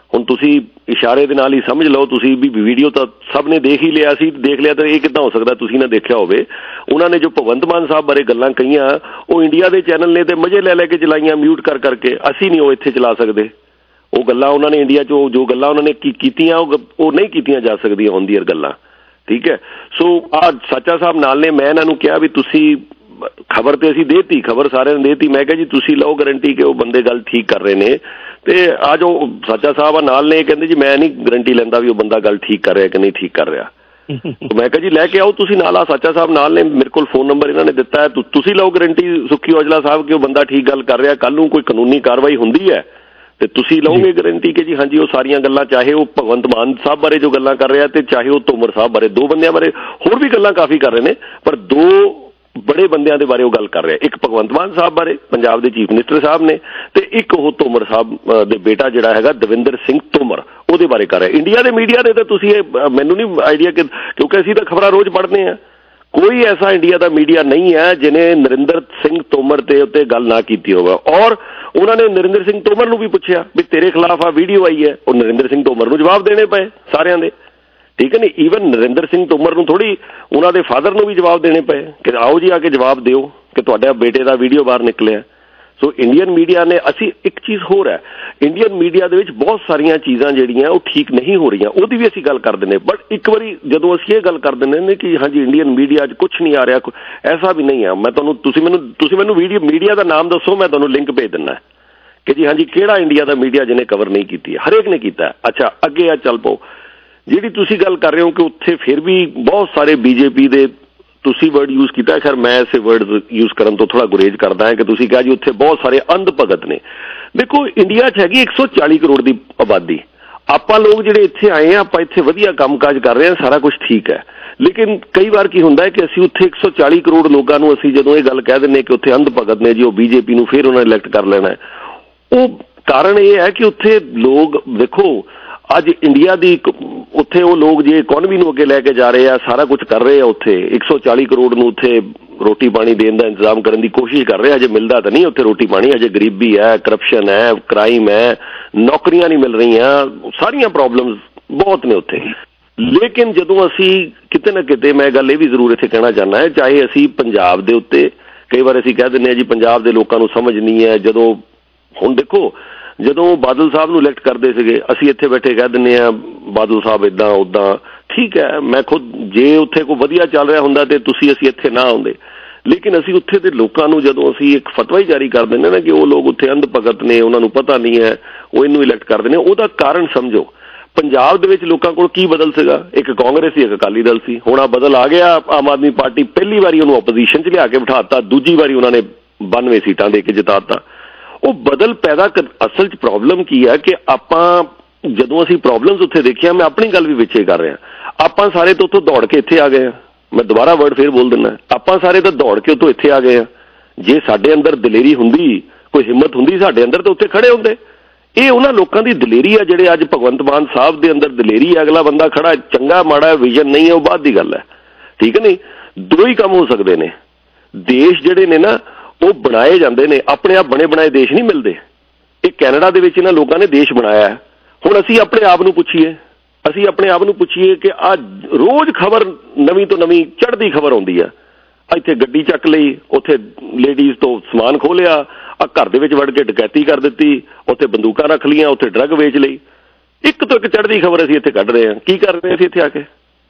ਹੁਣ ਤੁਸੀਂ ਇਸ਼ਾਰੇ ਦੇ ਨਾਲ ਹੀ ਸਮਝ ਲਓ ਤੁਸੀਂ ਵੀ ਵੀਡੀਓ ਤਾਂ ਸਭ ਨੇ ਦੇਖ ਹੀ ਲਿਆ ਸੀ, ਦੇਖ ਲਿਆ ਤਾਂ ਇਹ ਕਿੱਦਾਂ ਹੋ ਸਕਦਾ ਤੁਸੀਂ ਨਾ ਦੇਖਿਆ ਹੋਵੇ। ਉਹਨਾਂ ਨੇ ਜੋ ਭਗਵੰਤ ਮਾਨ ਸਾਹਿਬ ਬਾਰੇ ਗੱਲਾਂ ਕਹੀਆਂ ਉਹ ਇੰਡੀਆ ਦੇ ਚੈਨਲ ਨੇ ਤੇ ਮਜ਼ੇ ਲੈ ਲੈ ਕੇ ਚਲਾਈਆਂ ਮਿਊਟ ਕਰ ਕਰਕੇ, ਅਸੀਂ ਨਹੀਂ ਉਹ ਇੱਥੇ ਚਲਾ ਸਕਦੇ। ਉਹ ਗੱਲਾਂ ਉਹਨਾਂ ਨੇ ਇੰਡੀਆ 'ਚ ਜੋ ਗੱਲਾਂ ਉਹਨਾਂ ਨੇ ਕੀ ਕੀਤੀਆਂ ਉਹ ਉਹ ਨਹੀਂ ਕੀਤੀਆਂ ਜਾ ਸਕਦੀਆਂ ਔਨ ਦੀ ਏਅਰ ਗੱਲਾਂ, ਠੀਕ ਹੈ। ਸੋ ਆਹ ਸਾਚਾ ਸਾਹਿਬ ਨਾਲ ਨੇ, ਮੈਂ ਇਹਨਾਂ ਨੂੰ ਕਿਹਾ ਵੀ ਤੁਸੀਂ ਖਬਰ ਤੇ ਅਸੀਂ ਦੇਤੀ, ਖਬਰ ਸਾਰਿਆਂ ਨੇ ਦੇਤੀ, ਮੈਂ ਕਿਹਾ ਜੀ ਤੁਸੀਂ ਲਓ ਗਰੰਟੀ ਕਿ ਉਹ ਬੰਦੇ ਗੱਲ ਠੀਕ ਕਰ ਰਹੇ ਨੇ। ਤੇ ਆ ਜੋ ਸਾਚਾ ਸਾਹਿਬ ਆ ਨਾਲ ਨੇ ਕਹਿੰਦੇ ਜੀ ਮੈਂ ਨਹੀਂ ਗਰੰਟੀ ਲੈਂਦਾ ਵੀ ਉਹ ਬੰਦਾ ਗੱਲ ਠੀਕ ਕਰ ਰਿਹਾ ਕਿ ਨਹੀਂ ਠੀਕ ਕਰ ਰਿਹਾ। ਮੈਂ ਕਿਹਾ ਜੀ ਲੈ ਕੇ ਆਓ ਤੁਸੀਂ ਨਾਲ, ਆ ਸਾਚਾ ਸਾਹਿਬ ਨਾਲ ਨੇ, ਮੇਰੇ ਕੋਲ ਫੋਨ ਨੰਬਰ ਇਹਨਾਂ ਨੇ ਦਿੱਤਾ ਹੈ, ਤੁਸੀਂ ਲਓ ਗਰੰਟੀ ਸੁੱਖੀ ਔਜਲਾ ਸਾਹਿਬ ਕਿ ਉਹ ਬੰਦਾ ਠੀਕ ਗੱਲ ਕਰ ਰਿਹਾ। ਕੱਲ ਨੂੰ ਕੋਈ ਕਾਨੂੰਨੀ ਕਾਰਵਾਈ ਹੁੰਦੀ ਹੈ ਤੇ ਤੁਸੀਂ ਲਓਗੇ ਗਰੰਟੀ ਕਿ ਜੀ ਹਾਂਜੀ ਉਹ ਸਾਰੀਆਂ ਗੱਲਾਂ, ਚਾਹੇ ਉਹ ਭਗਵੰਤ ਮਾਨ ਸਾਹਿਬ ਬਾਰੇ ਜੋ ਗੱਲਾਂ ਕਰ ਰਿਹਾ ਤੇ ਚਾਹੇ ਉਹ ਤੋਮਰ ਸਾਹਿਬ ਬਾਰੇ, ਦੋ ਬੰਦਿਆਂ ਬਾਰੇ ਹੋਰ ਵੀ ਗੱਲਾਂ ਕਾਫੀ ਕਰ ਰਹੇ ਨੇ ਪਰ ਦੋ ਬੜੇ ਬੰਦਿਆਂ ਦੇ ਬਾਰੇ ਉਹ ਗੱਲ ਕਰ ਰਿਹਾ। ਇੱਕ ਭਗਵੰਤ ਮਾਨ ਸਾਹਿਬ ਬਾਰੇ ਪੰਜਾਬ ਦੇ ਚੀਫ ਮਿਨਿਸਟਰ ਸਾਹਿਬ ਨੇ ਤੇ ਇੱਕ ਉਹ ਤੋਮਰ ਸਾਹਿਬ ਦੇ ਬੇਟਾ ਜਿਹੜਾ ਹੈਗਾ ਦਵਿੰਦਰ ਸਿੰਘ ਤੋਮਰ, ਉਹਦੇ ਬਾਰੇ ਕਰ ਰਿਹਾ। ਇੰਡੀਆ ਦੇ ਮੀਡੀਆ ਦੇ ਤਾਂ ਤੁਸੀਂ ਇਹ ਮੈਨੂੰ ਨਹੀਂ ਆਈਡੀਆ ਕਿ ਕਿਉਂਕਿ ਅਸੀਂ ਤਾਂ ਖਬਰਾਂ ਰੋਜ਼ ਪੜ੍ਹਦੇ ਹਾਂ, ਕੋਈ ਐਸਾ ਇੰਡੀਆ ਦਾ ਮੀਡੀਆ ਨਹੀਂ ਹੈ ਜਿਹਨੇ ਨਰਿੰਦਰ ਸਿੰਘ ਤੋਮਰ ਤੇ ਉੱਤੇ ਗੱਲ ਨਾ ਕੀਤੀ ਹੋਵੇ। ਔਰ ਉਹਨਾਂ ਨੇ ਨਰਿੰਦਰ ਸਿੰਘ ਤੋਮਰ ਨੂੰ ਵੀ ਪੁੱਛਿਆ ਵੀ ਤੇਰੇ ਖਿਲਾਫ ਆ ਵੀਡੀਓ ਆਈ ਹੈ, ਉਹ ਨਰਿੰਦਰ ਸਿੰਘ ਤੋਮਰ ਨੂੰ ਜਵਾਬ ਦੇਣੇ ਪਏ ਸਾਰਿਆਂ ਦੇ, ਠੀਕ ਹੈ ਨੀ। ਈਵਨ ਨਰਿੰਦਰ ਸਿੰਘ ਤੋਮਰ ਨੂੰ ਥੋੜ੍ਹੀ, ਉਹਨਾਂ ਦੇ ਫਾਦਰ ਨੂੰ ਵੀ ਜਵਾਬ ਦੇਣੇ ਪਏ ਕਿ ਆਓ ਜੀ ਆ ਕੇ ਜਵਾਬ ਦਿਓ ਕਿ ਤੁਹਾਡੇ ਬੇਟੇ ਦਾ ਵੀਡੀਓ ਬਾਹਰ ਨਿਕਲਿਆ। ਸੋ ਇੰਡੀਅਨ ਮੀਡੀਆ ਨੇ, ਅਸੀਂ ਇੱਕ ਚੀਜ਼ ਹੋਰ ਹੈ, ਇੰਡੀਅਨ ਮੀਡੀਆ ਦੇ ਵਿੱਚ ਬਹੁਤ ਸਾਰੀਆਂ ਚੀਜ਼ਾਂ ਜਿਹੜੀਆਂ ਉਹ ਠੀਕ ਨਹੀਂ ਹੋ ਰਹੀਆਂ, ਉਹਦੀ ਵੀ ਅਸੀਂ ਗੱਲ ਕਰ ਦਿੰਦੇ। ਬਟ ਇੱਕ ਵਾਰੀ ਜਦੋਂ ਅਸੀਂ ਇਹ ਗੱਲ ਕਰ ਦਿੰਦੇ ਨੇ ਕਿ ਹਾਂਜੀ ਇੰਡੀਅਨ ਮੀਡੀਆ 'ਚ ਕੁਛ ਨਹੀਂ ਆ ਰਿਹਾ, ਐਸਾ ਵੀ ਨਹੀਂ ਹੈ। ਮੈਂ ਤੁਹਾਨੂੰ ਤੁਸੀਂ ਮੈਨੂੰ ਤੁਸੀਂ ਮੈਨੂੰ ਵੀਡੀਓ ਮੀਡੀਆ ਦਾ ਨਾਮ ਦੱਸੋ, ਮੈਂ ਤੁਹਾਨੂੰ ਲਿੰਕ ਭੇਜ ਦਿੰਦਾ ਕਿ ਜੀ ਹਾਂਜੀ ਕਿਹੜਾ ਇੰਡੀਆ ਦਾ ਮੀਡੀਆ ਜਿਹਨੇ ਕਵਰ ਨਹੀਂ ਕੀਤੀ ਹੈ, ਹਰੇਕ ਨੇ ਕੀਤਾ। ਅੱਛਾ ਅੱਗੇ ਆ ਚੱਲ ਪਓ, ਜਿਹੜੀ ਤੁਸੀਂ ਗੱਲ ਕਰ ਰਹੇ ਹੋ ਕਿ ਉੱਥੇ ਫਿਰ ਵੀ ਬਹੁਤ ਸਾਰੇ ਬੀਜੇਪੀ ਦੇ, ਤੁਸੀਂ ਵਰਡ ਯੂਜ਼ ਕੀਤਾ, ਖੈਰ ਮੈਂ ਇਸੇ ਵਰਡ ਯੂਜ਼ ਕਰਨ ਤੋਂ ਥੋੜ੍ਹਾ ਗੁਰੇਜ਼ ਕਰਦਾ ਹਾਂ ਕਿ ਤੁਸੀਂ ਕਿਹਾ ਜੀ ਉੱਥੇ ਬਹੁਤ ਸਾਰੇ ਅੰਧ ਭਗਤ ਨੇ। ਦੇਖੋ ਇੰਡੀਆ 'ਚ ਹੈਗੀ ਇੱਕ ਸੌ ਚਾਲੀ ਕਰੋੜ ਦੀ ਆਬਾਦੀ, ਆਪਾਂ ਲੋਕ ਜਿਹੜੇ ਇੱਥੇ ਆਏ ਆ ਆਪਾਂ ਇੱਥੇ ਵਧੀਆ ਕੰਮਕਾਜ ਕਰ ਰਹੇ ਹਾਂ, ਸਾਰਾ ਕੁਝ ਠੀਕ ਹੈ। ਲੇਕਿਨ ਕਈ ਵਾਰ ਕੀ ਹੁੰਦਾ ਹੈ ਕਿ ਅਸੀਂ ਉੱਥੇ ਇੱਕ ਸੌ ਚਾਲੀ ਕਰੋੜ ਲੋਕਾਂ ਨੂੰ ਅਸੀਂ ਜਦੋਂ ਇਹ ਗੱਲ ਕਹਿ ਦਿੰਦੇ ਕਿ ਉੱਥੇ ਅੰਧ ਭਗਤ ਨੇ ਜੀ ਉਹ ਬੀਜੇਪੀ ਨੂੰ ਫਿਰ ਉਹਨਾਂ ਨੇ ਇਲੈਕਟ ਕਰ ਲੈਣਾ, ਉਹ ਕਾਰਨ ਇਹ ਹੈ ਕਿ ਉੱਥੇ ਲੋਕ ਦੇਖੋ ਅੱਜ ਇੰਡੀਆ ਦੀ ਉੱਥੇ ਉਹ ਲੋਕ ਜੇ ਇਕੋਨਮੀ ਨੂੰ ਅੱਗੇ ਲੈ ਕੇ ਜਾ ਰਹੇ ਆ, ਸਾਰਾ ਕੁਝ ਕਰ ਰਹੇ ਆ, ਉੱਥੇ ਇੱਕ ਸੌ ਚਾਲੀ ਕਰੋੜ ਨੂੰ ਉੱਥੇ ਰੋਟੀ ਪਾਣੀ ਦੇਣ ਦਾ ਇੰਤਜ਼ਾਮ ਕਰਨ ਦੀ ਕੋਸ਼ਿਸ਼ ਕਰ ਰਹੇ ਆ। ਅਜੇ ਮਿਲਦਾ ਤਾਂ ਨਹੀਂ ਉੱਥੇ ਰੋਟੀ ਪਾਣੀ, ਅਜੇ ਗਰੀਬੀ ਹੈ, ਕਰਪਸ਼ਨ ਹੈ, ਕ੍ਰਾਈਮ ਹੈ, ਨੌਕਰੀਆਂ ਨਹੀਂ ਮਿਲ ਰਹੀਆਂ, ਸਾਰੀਆਂ ਪ੍ਰੋਬਲਮਸ ਬਹੁਤ ਨੇ ਉੱਥੇ। ਲੇਕਿਨ ਜਦੋਂ ਅਸੀਂ ਕਿਤੇ ਨਾ ਕਿਤੇ, ਮੈਂ ਗੱਲ ਇਹ ਵੀ ਜ਼ਰੂਰ ਇੱਥੇ ਕਹਿਣਾ ਚਾਹੁੰਦਾ ਹੈ, ਚਾਹੇ ਅਸੀਂ ਪੰਜਾਬ ਦੇ ਉੱਤੇ ਕਈ ਵਾਰ ਅਸੀਂ ਕਹਿ ਦਿੰਦੇ ਹਾਂ ਜੀ ਪੰਜਾਬ ਦੇ ਲੋਕਾਂ ਨੂੰ ਸਮਝ ਨਹੀਂ ਹੈ, ਜਦੋਂ ਹੁਣ ਦੇਖੋ ਜਦੋਂ ਬਾਦਲ ਸਾਹਿਬ ਨੂੰ ਇਲੈਕਟ ਕਰਦੇ ਸੀਗੇ ਅਸੀਂ ਇੱਥੇ ਬੈਠੇ ਕਹਿ ਦਿੰਦੇ ਹਾਂ ਬਾਦਲ ਸਾਹਿਬ ਇੱਦਾਂ ਉੱਦਾਂ, ਠੀਕ ਹੈ, ਮੈਂ ਖੁਦ ਜੇ ਉੱਥੇ ਕੋਈ ਵਧੀਆ ਚੱਲ ਰਿਹਾ ਹੁੰਦਾ ਤੇ ਤੁਸੀਂ ਅਸੀਂ ਇੱਥੇ ਨਾ ਆਉਂਦੇ। ਲੇਕਿਨ ਅਸੀਂ ਉੱਥੇ ਦੇ ਲੋਕਾਂ ਨੂੰ ਜਦੋਂ ਅਸੀਂ ਇੱਕ ਫਤਵਾ ਹੀ ਜਾਰੀ ਕਰ ਦਿੰਦੇ ਨਾ ਕਿ ਉਹ ਲੋਕ ਉੱਥੇ ਅੰਧ ਭਗਤ ਨੇ, ਉਹਨਾਂ ਨੂੰ ਪਤਾ ਨਹੀਂ ਹੈ, ਉਹ ਇਹਨੂੰ ਇਲੈਕਟ ਕਰਦੇ ਨੇ, ਉਹਦਾ ਕਾਰਨ ਸਮਝੋ। ਪੰਜਾਬ ਦੇ ਵਿੱਚ ਲੋਕਾਂ ਕੋਲ ਕੀ ਬਦਲ ਸੀਗਾ, ਇੱਕ ਕਾਂਗਰਸ ਸੀ, ਇੱਕ ਅਕਾਲੀ ਦਲ ਸੀ। ਹੁਣ ਆ ਬਦਲ ਆ ਗਿਆ, ਆਮ ਆਦਮੀ ਪਾਰਟੀ ਪਹਿਲੀ ਵਾਰੀ ਉਹਨੂੰ ਆਪੋਜੀਸ਼ਨ 'ਚ ਲਿਆ ਕੇ ਬਿਠਾਤਾ, ਦੂਜੀ ਵਾਰੀ ਉਹਨਾਂ ਨੇ ਬਾਨਵੇਂ ਸੀਟਾਂ ਦੇ ਕੇ ਜਿਤਾਤਾ। ਉਹ ਬਦਲ ਪੈਦਾ ਕਰ, ਅਸਲ 'ਚ ਪ੍ਰੋਬਲਮ ਕੀ ਹੈ ਕਿ ਆਪਾਂ ਜਦੋਂ ਅਸੀਂ ਪ੍ਰੋਬਲਮਸ ਉੱਥੇ ਦੇਖਿਆ, ਮੈਂ ਆਪਣੀ ਗੱਲ ਵੀ ਵਿੱਚੇ ਕਰ ਰਿਹਾ, ਆਪਾਂ ਸਾਰੇ ਤਾਂ ਉੱਥੋਂ ਦੌੜ ਕੇ ਇੱਥੇ ਆ ਗਏ ਹਾਂ। ਮੈਂ ਦੁਬਾਰਾ ਵਰਡ ਫੇਰ ਬੋਲ ਦਿੰਦਾ, ਆਪਾਂ ਸਾਰੇ ਤਾਂ ਦੌੜ ਕੇ ਉੱਥੋਂ ਇੱਥੇ ਆ ਗਏ ਹਾਂ। ਜੇ ਸਾਡੇ ਅੰਦਰ ਦਲੇਰੀ ਹੁੰਦੀ, ਕੋਈ ਹਿੰਮਤ ਹੁੰਦੀ ਸਾਡੇ ਅੰਦਰ, ਤਾਂ ਉੱਥੇ ਖੜੇ ਹੁੰਦੇ। ਇਹ ਉਹਨਾਂ ਲੋਕਾਂ ਦੀ ਦਲੇਰੀ ਹੈ ਜਿਹੜੇ ਅੱਜ ਭਗਵੰਤ ਮਾਨ ਸਾਹਿਬ ਦੇ ਅੰਦਰ ਦਲੇਰੀ ਹੈ। ਅਗਲਾ ਬੰਦਾ ਖੜਾ ਚੰਗਾ ਮਾੜਾ ਵਿਜ਼ਨ ਨਹੀਂ ਹੈ, ਉਹ ਬਾਅਦ ਦੀ ਗੱਲ ਹੈ, ਠੀਕ ਹੈ ਨਹੀਂ। ਦੋ ਹੀ ਕੰਮ ਹੋ ਸਕਦੇ ਨੇ। ਦੇਸ਼ ਜਿਹੜੇ ਨੇ ਨਾ ਉਹ ਬਣਾਏ ਜਾਂਦੇ ਨੇ, ਆਪਣੇ ਆਪ ਬਣੇ ਬਣਾਏ ਦੇਸ਼ ਨਹੀਂ ਮਿਲਦੇ। ਇਹ ਕੈਨੇਡਾ ਦੇ ਵਿੱਚ ਇਹਨਾਂ ਲੋਕਾਂ ਨੇ ਦੇਸ਼ ਬਣਾਇਆ ਹੈ। ਹੁਣ ਅਸੀਂ ਆਪਣੇ ਆਪ ਨੂੰ ਪੁੱਛੀਏ, ਅਸੀਂ ਆਪਣੇ ਆਪ ਨੂੰ ਪੁੱਛੀਏ ਕਿ ਅੱਜ ਰੋਜ਼ ਖਬਰ ਨਵੀਂ ਤੋਂ ਨਵੀਂ ਚੜ੍ਹਦੀ ਖਬਰ ਆਉਂਦੀ ਆ, ਇੱਥੇ ਗੱਡੀ ਚੱਕ ਲਈ, ਉੱਥੇ ਲੇਡੀਜ਼ ਤੋਂ ਸਮਾਨ ਖੋਹ ਲਿਆ, ਆ ਘਰ ਦੇ ਵਿੱਚ ਵੜ ਕੇ ਡਕੈਤੀ ਕਰ ਦਿੱਤੀ, ਉੱਥੇ ਬੰਦੂਕਾਂ ਰੱਖ ਲਈਆਂ, ਉੱਥੇ ਡਰੱਗ ਵੇਚ ਲਈ। ਇੱਕ ਤੋਂ ਇੱਕ ਚੜ੍ਹਦੀ ਖਬਰ ਅਸੀਂ ਇੱਥੇ ਕੱਢ ਰਹੇ ਹਾਂ। ਕੀ ਕਰ ਰਹੇ ਅਸੀਂ ਇੱਥੇ ਆ ਕੇ,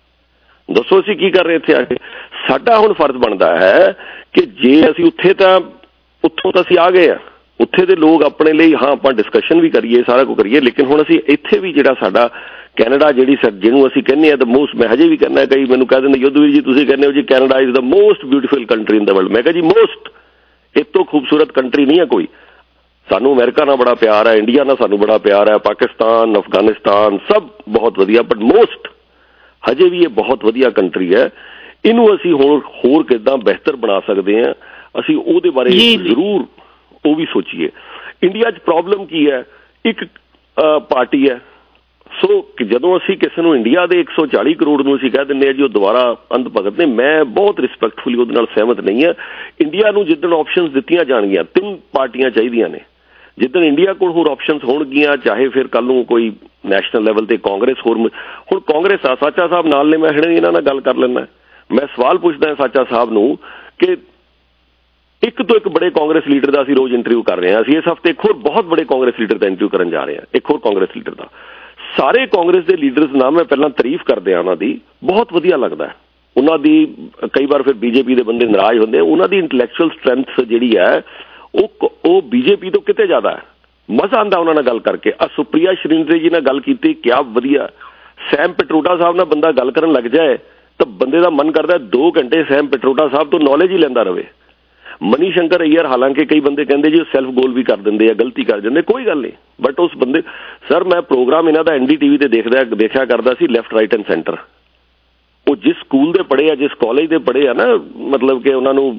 ਦੱਸੋ ਅਸੀਂ ਕੀ ਕਰ ਰਹੇ ਇੱਥੇ ਆ ਕੇ। ਸਾਡਾ ਹੁਣ ਫਰਜ਼ ਬਣਦਾ ਹੈ ਕਿ ਜੇ ਅਸੀਂ ਉੱਥੇ ਤਾਂ ਉੱਥੋਂ ਤਾਂ ਅਸੀਂ ਆ ਗਏ ਹਾਂ, ਉੱਥੇ ਦੇ ਲੋਕ ਆਪਣੇ ਲਈ ਹਾਂ ਆਪਾਂ ਡਿਸਕਸ਼ਨ ਵੀ ਕਰੀਏ, ਸਾਰਾ ਕੁਝ ਕਰੀਏ, ਲੇਕਿਨ ਹੁਣ ਅਸੀਂ ਇੱਥੇ ਵੀ ਜਿਹੜਾ ਸਾਡਾ ਕੈਨੇਡਾ ਜਿਹੜੀ ਸਰ ਜਿਹਨੂੰ ਅਸੀਂ ਕਹਿੰਦੇ ਹਾਂ ਦ ਮੋਸਟ, ਮੈਂ ਹਜੇ ਵੀ ਕਹਿੰਦਾ, ਕਈ ਮੈਨੂੰ ਕਹਿ ਦਿੰਦੇ ਯੁੱਧਵੀਰ ਜੀ ਤੁਸੀਂ ਕਹਿੰਦੇ ਹੋ ਜੀ Canada is the most beautiful country in the world. ਮੈਂ ਕਿਹਾ ਜੀ ਮੋਸਟ, ਇਸ ਤੋਂ ਖੂਬਸੂਰਤ ਕੰਟਰੀ ਨਹੀਂ ਹੈ ਕੋਈ। ਸਾਨੂੰ ਅਮਰੀਕਾ ਨਾਲ ਬੜਾ ਪਿਆਰ ਹੈ, ਇੰਡੀਆ ਨਾਲ ਸਾਨੂੰ ਬੜਾ ਪਿਆਰ ਹੈ, ਪਾਕਿਸਤਾਨ, ਅਫਗਾਨਿਸਤਾਨ ਸਭ ਬਹੁਤ ਵਧੀਆ, ਬਟ ਮੋਸਟ ਹਜੇ ਵੀ ਇਹ ਬਹੁਤ ਵਧੀਆ ਕੰਟਰੀ ਹੈ। ਇਹਨੂੰ ਅਸੀਂ ਹੋਰ ਹੋਰ ਕਿੱਦਾਂ ਬਿਹਤਰ ਬਣਾ ਸਕਦੇ ਹਾਂ, ਅਸੀਂ ਉਹਦੇ ਬਾਰੇ ਜ਼ਰੂਰ ਉਹ ਵੀ ਸੋਚੀਏ। ਇੰਡੀਆ 'ਚ ਪ੍ਰੋਬਲਮ ਕੀ ਹੈ, ਇੱਕ ਪਾਰਟੀ ਹੈ। ਸੋ ਕਿ ਜਦੋਂ ਅਸੀਂ ਕਿਸੇ ਨੂੰ ਇੰਡੀਆ ਦੇ ਇੱਕ ਸੌ ਚਾਲੀ ਕਰੋੜ ਨੂੰ ਅਸੀਂ ਕਹਿ ਦਿੰਦੇ ਹਾਂ ਜੀ ਉਹ ਦੁਬਾਰਾ ਅੰਧ ਭਗਤ ਨੇ, ਮੈਂ ਬਹੁਤ ਰਿਸਪੈਕਟਫੁਲੀ ਉਹਦੇ ਨਾਲ ਸਹਿਮਤ ਨਹੀਂ ਹਾਂ। ਇੰਡੀਆ ਨੂੰ ਜਿੱਦਣ ਆਪਸ਼ਨਸ ਦਿੱਤੀਆਂ ਜਾਣਗੀਆਂ, ਤਿੰਨ ਪਾਰਟੀਆਂ ਚਾਹੀਦੀਆਂ ਨੇ। ਜਿੱਦਣ ਇੰਡੀਆ ਕੋਲ ਹੋਰ ਆਪਸ਼ਨਸ ਹੋਣਗੀਆਂ, ਚਾਹੇ ਫਿਰ ਕੱਲ੍ਹ ਨੂੰ ਕੋਈ ਨੈਸ਼ਨਲ ਲੈਵਲ ਤੇ ਕਾਂਗਰਸ ਹੋਰ ਹੁਣ ਕਾਂਗਰਸ ਆ ਸਾਚਾ ਸਾਹਿਬ ਨਾਲ ਨੇ, ਮੈਂ ਹੁਣੇ ਇਹਨਾਂ ਨਾਲ ਗੱਲ ਕਰ ਲੈਂਦਾ। ਮੈਂ ਸਵਾਲ ਪੁੱਛਦਾ ਸਾਚਾ ਸਾਹਿਬ ਨੂੰ ਕਿ ਇੱਕ ਤੋਂ ਇੱਕ ਬੜੇ ਕਾਂਗਰਸ ਲੀਡਰ ਦਾ ਅਸੀਂ ਰੋਜ਼ ਇੰਟਰਵਿਊ ਕਰ ਰਹੇ ਹਾਂ। ਅਸੀਂ ਇਸ ਹਫ਼ਤੇ ਇੱਕ ਹੋਰ ਬਹੁਤ ਬੜੇ ਕਾਂਗਰਸ ਲੀਡਰ ਦਾ ਇੰਟਰਵਿਊ ਕਰਨ ਜਾ ਰਹੇ ਹਾਂ, ਇੱਕ ਹੋਰ ਕਾਂਗਰਸ ਲੀਡਰ ਦਾ। ਸਾਰੇ ਕਾਂਗਰਸ ਦੇ ਲੀਡਰਸ ਨਾਲ ਮੈਂ ਪਹਿਲਾਂ ਤਾਰੀਫ ਕਰਦੇ ਹਾਂ ਉਹਨਾਂ ਦੀ, ਬਹੁਤ ਵਧੀਆ ਲੱਗਦਾ ਉਹਨਾਂ ਦੀ। ਕਈ ਵਾਰ ਫਿਰ ਬੀਜੇਪੀ ਦੇ ਬੰਦੇ ਨਾਰਾਜ਼ ਹੁੰਦੇ, ਉਹਨਾਂ ਦੀ ਇੰਟੈਲੈਕਚੁਅਲ ਸਟਰੈਂਥ ਜਿਹੜੀ ਹੈ ਉਹ ਉਹ ਬੀਜੇਪੀ ਤੋਂ ਕਿਤੇ ਜ਼ਿਆਦਾ ਹੈ। ਮਜ਼ਾ ਆਉਂਦਾ ਉਹਨਾਂ ਨਾਲ ਗੱਲ ਕਰਕੇ। ਆ ਸੁਪ੍ਰਿਆ ਸ਼੍ਰੀਨੇਤਰੀ ਜੀ ਨਾਲ ਗੱਲ ਕੀਤੀ, ਕਿਆ ਵਧੀਆ। ਸੈਮ ਪਿਟਰੋਡਾ ਸਾਹਿਬ ਨਾਲ ਬੰਦਾ ਗੱਲ ਕਰਨ ਲੱਗ ਜਾਏ ਤਾਂ ਬੰਦੇ ਦਾ ਮਨ ਕਰਦਾ ਦੋ ਘੰਟੇ ਸੈਮ ਪਿਟਰੋਡਾ ਸਾਹਿਬ ਤੋਂ ਨੌਲੇਜ ਹੀ ਲੈਂਦਾ ਰਹੇ। ਮਨੀ ਸ਼ੰਕਰ ਅਈਅਰ, ਹਾਲਾਂਕਿ ਕਈ ਬੰਦੇ ਕਹਿੰਦੇ ਜੀ ਸੈਲਫ ਗੋਲ ਵੀ ਕਰ ਦਿੰਦੇ ਆ, ਗਲਤੀ ਕਰ ਜਾਂਦੇ, ਕੋਈ ਗੱਲ ਨਹੀਂ, ਬਟ ਉਸ ਬੰਦੇ ਸਰ ਮੈਂ ਪ੍ਰੋਗਰਾਮ ਇਹਨਾਂ ਦਾ ਐਨ ਡੀ ਟੀ ਵੀ ਤੇ ਦੇਖਦਾ ਦੇਖਿਆ ਕਰਦਾ ਸੀ, ਲੈਫਟ ਰਾਈਟ ਐਂਡ ਸੈਂਟਰ। ਉਹ ਜਿਸ ਸਕੂਲ ਦੇ ਪੜ੍ਹੇ ਆ, ਜਿਸ ਕਾਲਜ ਦੇ ਪੜ੍ਹੇ ਆ ਨਾ, ਮਤਲਬ ਕਿ ਉਹਨਾਂ ਨੂੰ